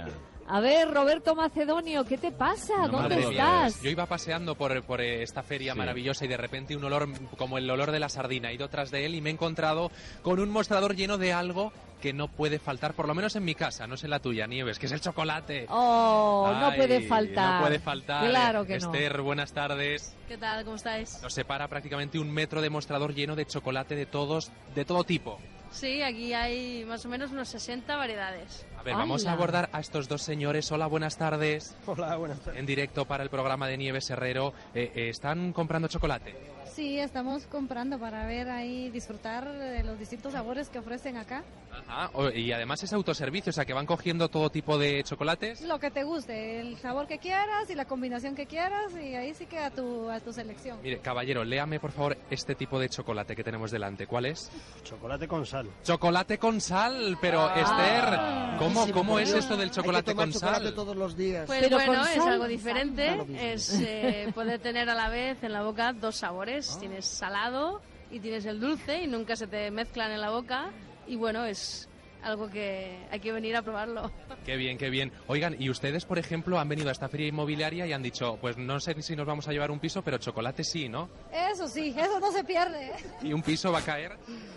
A ver, Roberto Macedonio, ¿qué te pasa? No, ¿Dónde madre mía, estás? yo iba paseando por, por esta feria Sí. maravillosa y de repente un olor como el olor de la sardina. He ido tras de él y me he encontrado con un mostrador lleno de algo que no puede faltar, por lo menos en mi casa, no sé en la tuya, Nieves, que es el chocolate. Oh, no Ay, puede faltar. No puede faltar. Claro que no. Esther, buenas tardes. ¿Qué tal? ¿Cómo estáis? Nos separa prácticamente un metro de mostrador lleno de chocolate de todos, de todo tipo. Sí, aquí hay más o menos unos sesenta variedades. A ver, vamos a abordar a estos dos señores. Hola, buenas tardes. Hola, buenas tardes. En directo para el programa de Nieves Herrero. Eh, eh, ¿Están comprando chocolate? Sí, estamos comprando para ver ahí, disfrutar de los distintos sabores que ofrecen acá. Ajá. O- Y además es autoservicio, o sea que van cogiendo todo tipo de chocolates. Lo que te guste, el sabor que quieras y la combinación que quieras y ahí sí que a tu, a tu selección. Mire, caballero, léame por favor este tipo de chocolate que tenemos delante. ¿Cuál es? Chocolate con sal. Chocolate con sal, pero Ah. Esther, ¿cómo, Sí, cómo por es Dios. esto del Hay que chocolate tomar con chocolate sal? todos los días. Pues Pero bueno, con es sal, algo sal, diferente. da lo mismo. Es eh, poder tener a la vez en la boca dos sabores. Tienes salado y tienes el dulce y nunca se te mezclan en la boca. Y bueno, es algo que hay que venir a probarlo. Qué bien, qué bien. Oigan, y ustedes, por ejemplo, han venido a esta feria inmobiliaria y han dicho, pues no sé si nos vamos a llevar un piso, pero chocolate sí, ¿no? Eso sí, eso no se pierde. ¿Y un piso va a caer?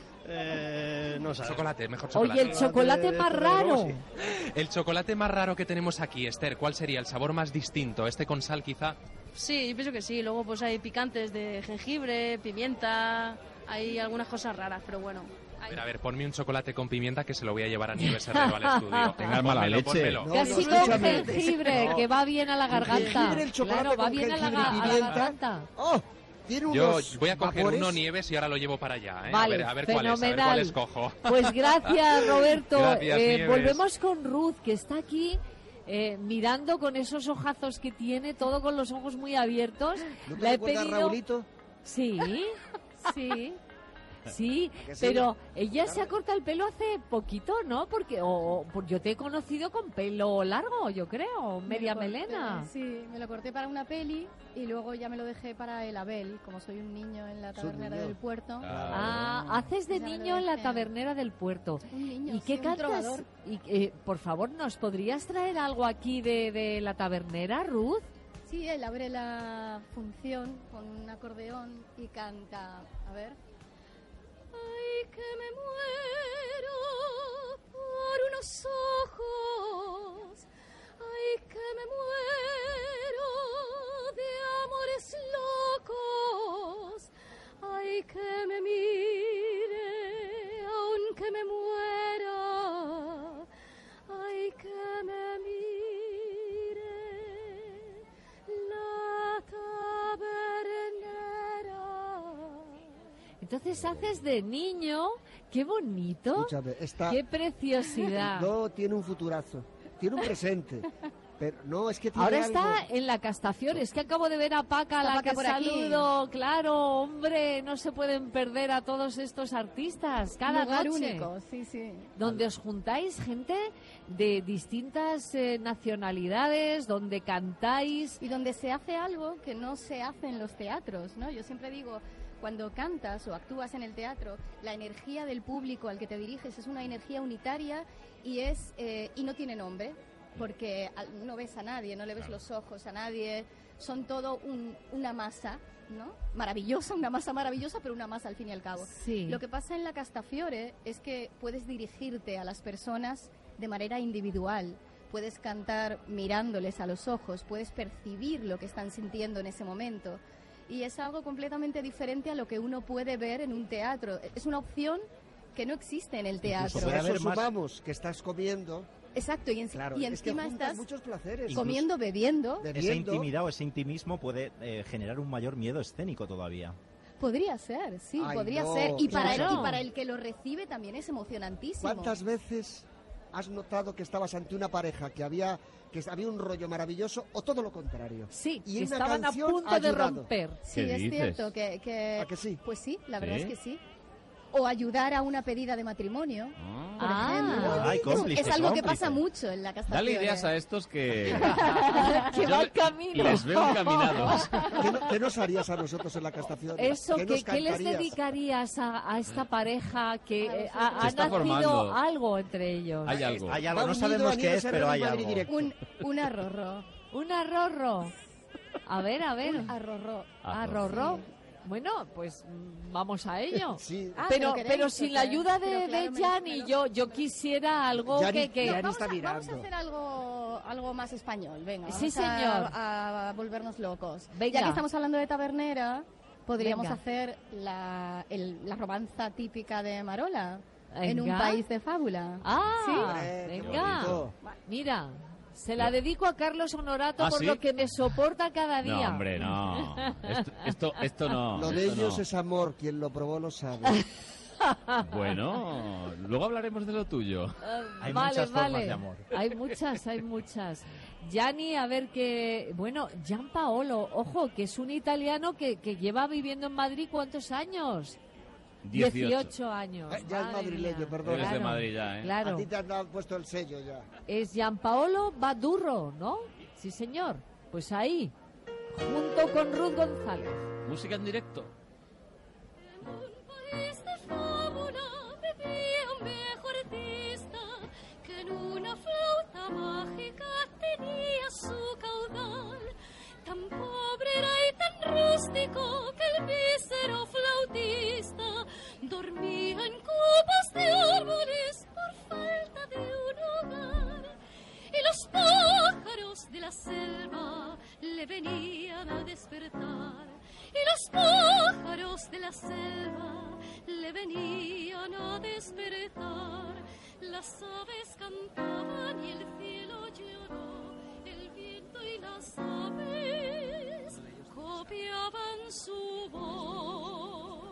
Eh, no sabes. Chocolate, mejor chocolate. Oye, el chocolate más raro. El chocolate más raro que tenemos aquí, Esther, ¿cuál sería el sabor más distinto? ¿Este con sal quizá? Sí, yo pienso que sí. Luego pues hay picantes de jengibre, pimienta, hay algunas cosas raras, pero bueno. A ver, a ver, ponme un chocolate con pimienta que se lo voy a llevar a Nieves Herrero al estudio. Tengas mala Pónmelo, leche. pónmelo. No, Casi no, con escúchame. jengibre, No. que va bien a la garganta. Jengibre, el chocolate Claro, va con bien a la, jengibre y ga- a la pimienta. garganta. ¡Oh! Tiene Yo unos voy a coger vapores. uno, Nieves, y ahora lo llevo para allá. ¿eh? Vale, a ver, a ver cuál es, a ver fenomenal. cuál escojo. Pues gracias, Roberto. Gracias, Eh, Nieves. volvemos con Ruth, que está aquí eh, mirando con esos ojazos que tiene, todo con los ojos muy abiertos. ¿No te La he recuerda a pedido... Raulito? Sí, sí. Sí, ¿Que sí? pero ella se ha cortado el pelo hace poquito, ¿no? Porque o, o- por- yo te he conocido con pelo largo, yo creo, media Me lo corté, melena. Sí, me lo corté para una peli y luego ya me lo dejé para el Abel, como soy un niño en la Es un tabernera niño. del puerto. Ah, haces de Ya me lo niño en la dejé. tabernera del puerto. Un niño, ¿Y qué sí, un cantas? trovador. Y, eh, por favor, ¿nos podrías traer algo aquí de, de la tabernera, Ruth? Sí, él abre la función con un acordeón y canta, a ver. Ay, que me muero por unos ojos, ay, que me muero de amores locos, ay, que me mire, aunque me muera, ay, que me mire la tabernera. Entonces haces de niño, qué bonito, Escúchame, está... qué preciosidad. No, tiene un futurazo. Tiene un presente. Pero no, es que tiene Ahora algo. está en la castación, es que acabo de ver a Paca, Está la Paca que por aquí. saludo, claro, hombre, no se pueden perder a todos estos artistas cada Lugar noche. único, sí, sí. Donde os juntáis gente de distintas eh, nacionalidades, donde cantáis. Y donde se hace algo que no se hace en los teatros, ¿no? Yo siempre digo, cuando cantas o actúas en el teatro, la energía del público al que te diriges es una energía unitaria y es eh, y no tiene nombre, porque al- no ves a nadie, no le ves los ojos a nadie, son todo un- una masa, ¿no? Maravillosa, una masa maravillosa, pero una masa al fin y al cabo. Sí. Lo que pasa en la Castafiore es que puedes dirigirte a las personas de manera individual. Puedes cantar mirándoles a los ojos, puedes percibir lo que están sintiendo en ese momento. Y es algo completamente diferente a lo que uno puede ver en un teatro. Es una opción que no existe en el teatro. Incluso a eso sumamos que estás comiendo. Exacto, y, en- Claro, y es que encima juntas estás muchos placeres. comiendo, bebiendo. Esa Bebiendo. intimidad o ese intimismo puede eh, generar un mayor miedo escénico todavía. Podría ser, sí, Ay, podría no, ser. Y para, claro. el, y para el que lo recibe también es emocionantísimo. ¿Cuántas veces has notado que estabas ante una pareja que había que había un rollo maravilloso o todo lo contrario? Sí, y que una estaban a canción punto ha de ayudado. romper. Sí, ¿Qué es dices? cierto que, que... ¿A que sí? Pues sí, la verdad ¿Sí? es que sí. o ayudar a una pedida de matrimonio, por Ah. ejemplo. Ay, cómplice, es algo que cómplice. pasa mucho en la castación. Dale ideas a estos que... que Yo va le- al camino. Les veo encaminados. ¿Qué, no- qué nos harías a nosotros en la castación? Eso, ¿Qué ¿qué, nos ¿qué les cantarías? dedicarías a, a esta pareja que eh, ha, Se ha está nacido formando. algo entre ellos? Hay algo. Hay algo, Va no unido sabemos a qué Nieves es, pero Herrero hay y Madrid algo. Directo. Un, un arrorro. Un arrorro. A ver, a ver. Un arrorro. Arrorro. Bueno, pues mm, vamos a ello. Sí. Ah, pero, pero queréis, pero o sin sea, la ayuda de, pero de claro, me- Gianni, me lo- yo, yo quisiera algo Gianni- que... que- Gianni Vamos está a, vamos a mirando. hacer algo, algo más español, venga. Sí, vamos a- señor. A, volvernos locos. Venga. Ya que estamos hablando de tabernera, podríamos Venga. hacer la, el- la romanza típica de Marola. En un Venga. país de fábula. Ah, ¿Sí? Hombre, qué venga. bonito. Mira, se la dedico a Carlos Honorato ¿Ah, por sí? lo que me soporta cada No, día. hombre, no. Esto, esto, esto no. Lo de esto ellos no. es amor, quien lo probó lo sabe. Bueno, luego hablaremos de lo tuyo. Ah, Hay vale, muchas formas vale. de amor. Hay muchas, hay muchas. Gianni, a ver que... Bueno, Gianpaolo, ojo, que es un italiano que, que lleva viviendo en Madrid ¿cuántos años? dieciocho. años. Eh, ya es Madre madrileño, mía. perdón. Eres de Claro, Madrid ya, ¿eh? Claro. A ti te han dado- puesto el sello ya. Es Gianpaolo Badurro, ¿no? Sí, señor. Pues ahí, junto con Ruth González. Música en directo. país de fábula vivía un viejo artista que en una flauta mágica tenía su caudal. Tan pobre era y tan rústico que el mísero flautista dormía en copas de árboles por falta de un hogar. Y los pájaros de la selva le venían a despertar. Y los pájaros de la selva le venían a despertar. Las aves cantaban y el cielo lloró, el viento y las aves copiaban su voz.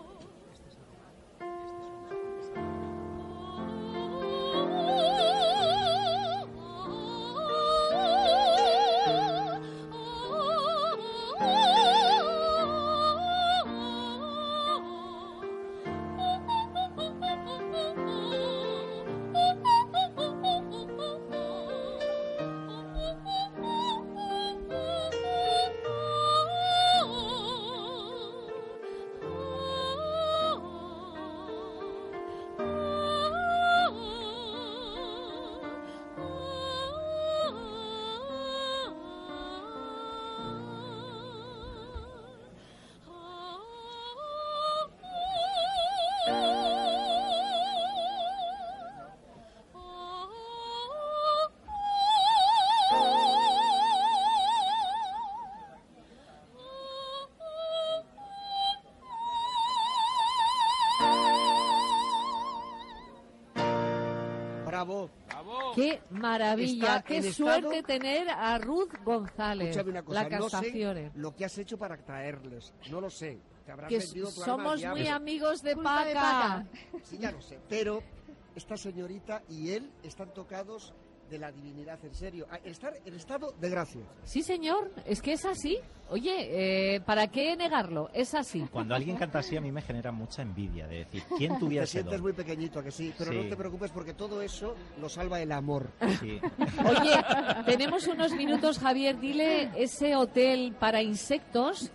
Bravo. Qué maravilla, Está qué en suerte estado- tener a Ruth González. Escúchame una cosa, la no sé Castafiore. lo que has hecho para traerles. No lo sé. Te habrás Que vendido tu alma al somos diablo. muy amigos de Culpa de Paca. Sí, ya lo sé. Pero esta señorita y él están tocados de la divinidad, en serio. Ah, Estar en estado de gracia. Sí, señor, es que es así. Oye, eh, ¿para qué negarlo? Es así. Cuando alguien canta así a mí me genera mucha envidia de decir, ¿quién tuviera Te ese sientes don? muy pequeñito, ¿a que sí? Pero Sí. no te preocupes porque todo eso lo salva el amor. Sí. Oye, tenemos unos minutos, Javier, dile ese hotel para insectos.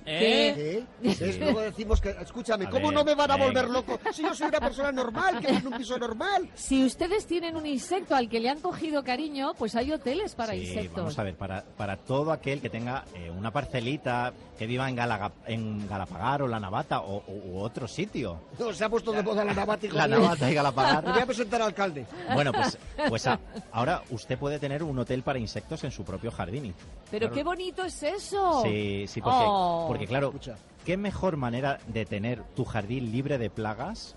¿Qué? que- ¿Ves? Luego decimos que, escúchame, A ¿cómo ver, no me van a volver venga. loco? Si yo soy una persona normal, que vive en un piso normal. Si ustedes tienen un insecto al que le han cogido cariño, pues hay hoteles para Sí, insectos. vamos a ver, para, para todo aquel que tenga eh, una parcelita, que viva en, Galaga- en Galapagar o La Navata o, u- u otro sitio. No, se ha puesto de moda la navata y La Navata y Galapagar. Me voy a presentar al alcalde. Bueno, pues, pues a- ahora usted puede tener un hotel para insectos en su propio jardín. Pero Claro. qué bonito es eso. Sí, sí, porque, Oh. porque claro, ¿qué mejor manera de tener tu jardín libre de plagas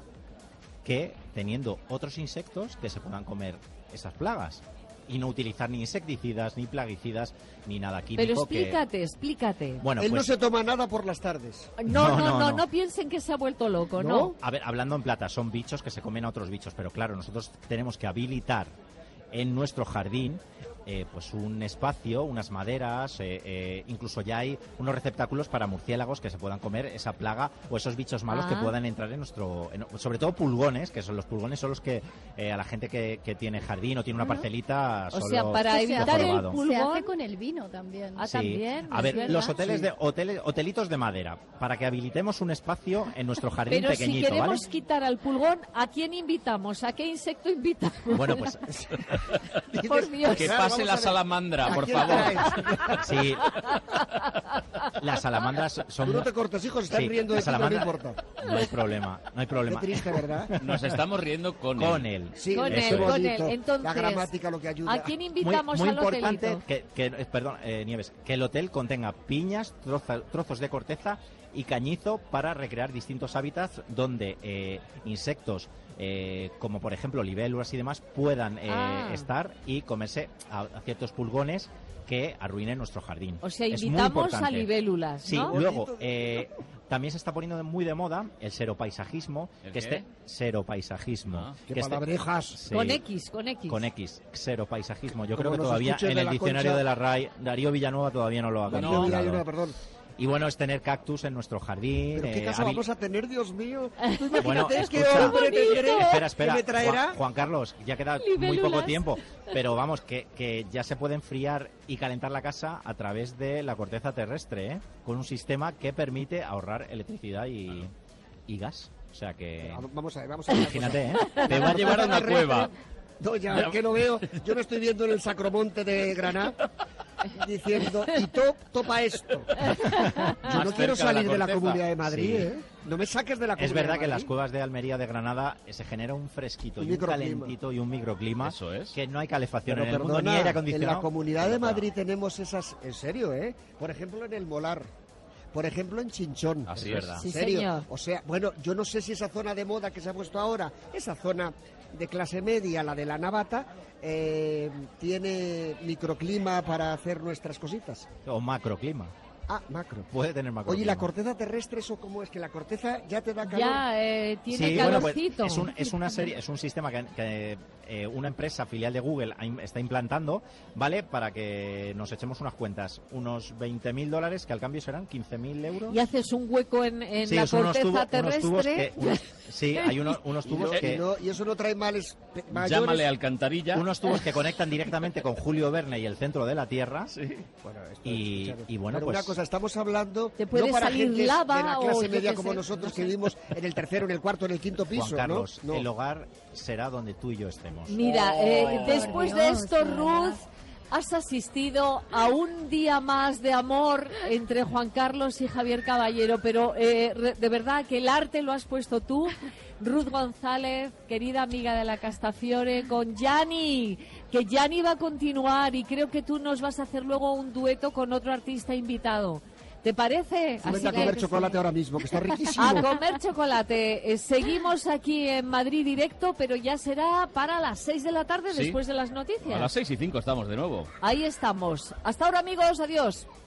que teniendo otros insectos que se puedan comer esas plagas? Y no utilizar ni insecticidas, ni plaguicidas, ni nada químico. Pero que- explícate, explícate. Bueno, Él pues- no se toma nada por las tardes. No, no, No, no, no, no, no. piensen que se ha vuelto loco, ¿no? A ver, hablando en plata, son bichos que se comen a otros bichos, pero claro, nosotros tenemos que habilitar en nuestro jardín eh, pues un espacio, unas maderas, eh, eh, incluso ya hay unos receptáculos para murciélagos que se puedan comer esa plaga o esos bichos malos Ah. que puedan entrar en nuestro... en- sobre todo pulgones, que son los pulgones son los que eh, a la gente que, que tiene jardín o tiene una Bueno. parcelita... O solo sea, para lo evitar el probado. pulgón... Se hace con el vino también. Ah, Sí. también. A es ver, verdad. los hoteles Sí. de hoteles, hotelitos de madera, para que habilitemos un espacio en nuestro jardín Pero si pequeñito, queremos ¿vale? quitar al pulgón, ¿a quién invitamos? ¿A qué insecto invitamos? Bueno, pues Por Dios. Que pase la salamandra, por favor. sí. Las salamandras son... Tú no te cortes, hijos, están Sí, riendo de las ti, no me salamandras- importa. No hay problema, no hay problema. Qué triste, ¿verdad? Nos estamos riendo con, Con él. él. Sí, Con eso él, es con bonito. él. Entonces, la gramática lo que ayuda. ¿A quién Muy, invitamos muy al importante hotelito? que, que eh, perdón, eh, Nieves, que el hotel contenga piñas, troza- trozos de corteza y cañizo para recrear distintos hábitats donde eh, insectos eh, como por ejemplo libélulas y demás puedan eh, Ah. estar y comerse a, a ciertos pulgones que arruinen nuestro jardín. O sea, Es muy invitamos a importante. libélulas, Sí, ¿no? luego eh, también se está poniendo de- muy de moda el seropaisajismo, ¿El que qué? este seropaisajismo, Ah. Qué que este- palabrejas. sí, Con X, con X. con X, xeropaisajismo. Yo Como creo que nos todavía escuchen en de el la diccionario Concha. de la R A I, Darío Villanueva todavía no lo ha Darío contemplado. Villanueva, perdón. Y bueno, es tener cactus en nuestro jardín. ¿Pero qué eh, casa habil- vamos a tener, Dios mío? Tú imagínate Bueno, qué escucha, hombre tendré espera, espera, que me traerá. Juan, Juan Carlos, ya queda muy Libélulas. poco tiempo, pero vamos, que, que ya se puede enfriar y calentar la casa a través de la corteza terrestre, ¿eh? Con un sistema que permite ahorrar electricidad y, y gas. O sea que... Vamos a ver, vamos a ver. una Imagínate, cosa. ¿eh? Te va a llevar a una cueva. No, ya, es que lo veo. Yo me estoy viendo en el Sacromonte de Granada diciendo, y top, topa esto. Yo no Más quiero cerca de la salir de la corteza. Comunidad de Madrid, Sí. ¿eh? No me saques de la Comunidad Es verdad de que en las Madrid. cuevas de Almería de Granada eh, se genera un fresquito Un y un microclima. calentito y un microclima. Eso es. Que no hay calefacción Pero en el mundo perdona, ni aire en acondicionado. la Comunidad de Pero, claro, Madrid tenemos esas, en serio, ¿eh? Por ejemplo, en el Molar. Por ejemplo, en Chinchón. Así es es. verdad. Sí, ¿En serio? señor. O sea, bueno, yo no sé si esa zona de moda que se ha puesto ahora, esa zona de clase media, la de la Navata, eh, tiene microclima para hacer nuestras cositas. O macroclima. Ah, macro. Puede tener macroclima. Oye, ¿y la corteza terrestre eso cómo es? ¿Que la corteza ya te da calor? Ya eh, tiene Sí, bueno, pues calorcito. es, un, es una serie, es un sistema que, que, eh, una empresa filial de Google ha im- está implantando, ¿vale? Para que nos echemos unas cuentas, unos veinte mil dólares, que al cambio serán quince mil euros. Y haces un hueco en, en Sí, la es unos corteza tubo- unos terrestre. tubos que- unos- sí, hay unos, unos Y, tubos no- que... y no- y eso no trae males pe- mayores. Llámale alcantarilla. Unos tubos que conectan directamente con Julio Verne y el centro de la Tierra. Bueno, esto, Y, escúchame. y bueno, Pero pues... una cosa, estamos hablando Te puede no para salir gentes lava de la o clase yo media qué como sé, nosotros no que sé. vivimos en el tercero, en el cuarto, en el quinto piso, Juan Carlos, ¿no? No. el hogar será donde tú y yo estemos. Mira, eh, Oh, después por de Dios, esto, de Ruth, has asistido a un día más de amor entre Juan Carlos y Javier Caballero, pero eh, re- de verdad que el arte lo has puesto tú. Ruth González, querida amiga de la Castafiore, con Gianni, que Gianni va a continuar y creo que tú nos vas a hacer luego un dueto con otro artista invitado. ¿Te parece? Tú vete a que- comer chocolate ahora mismo, que está riquísimo. a comer chocolate. Eh, seguimos aquí en Madrid Directo, pero ya será para las seis de la tarde Sí. después de las noticias. A las seis y cinco estamos de nuevo. Ahí estamos. Hasta ahora, amigos. Adiós.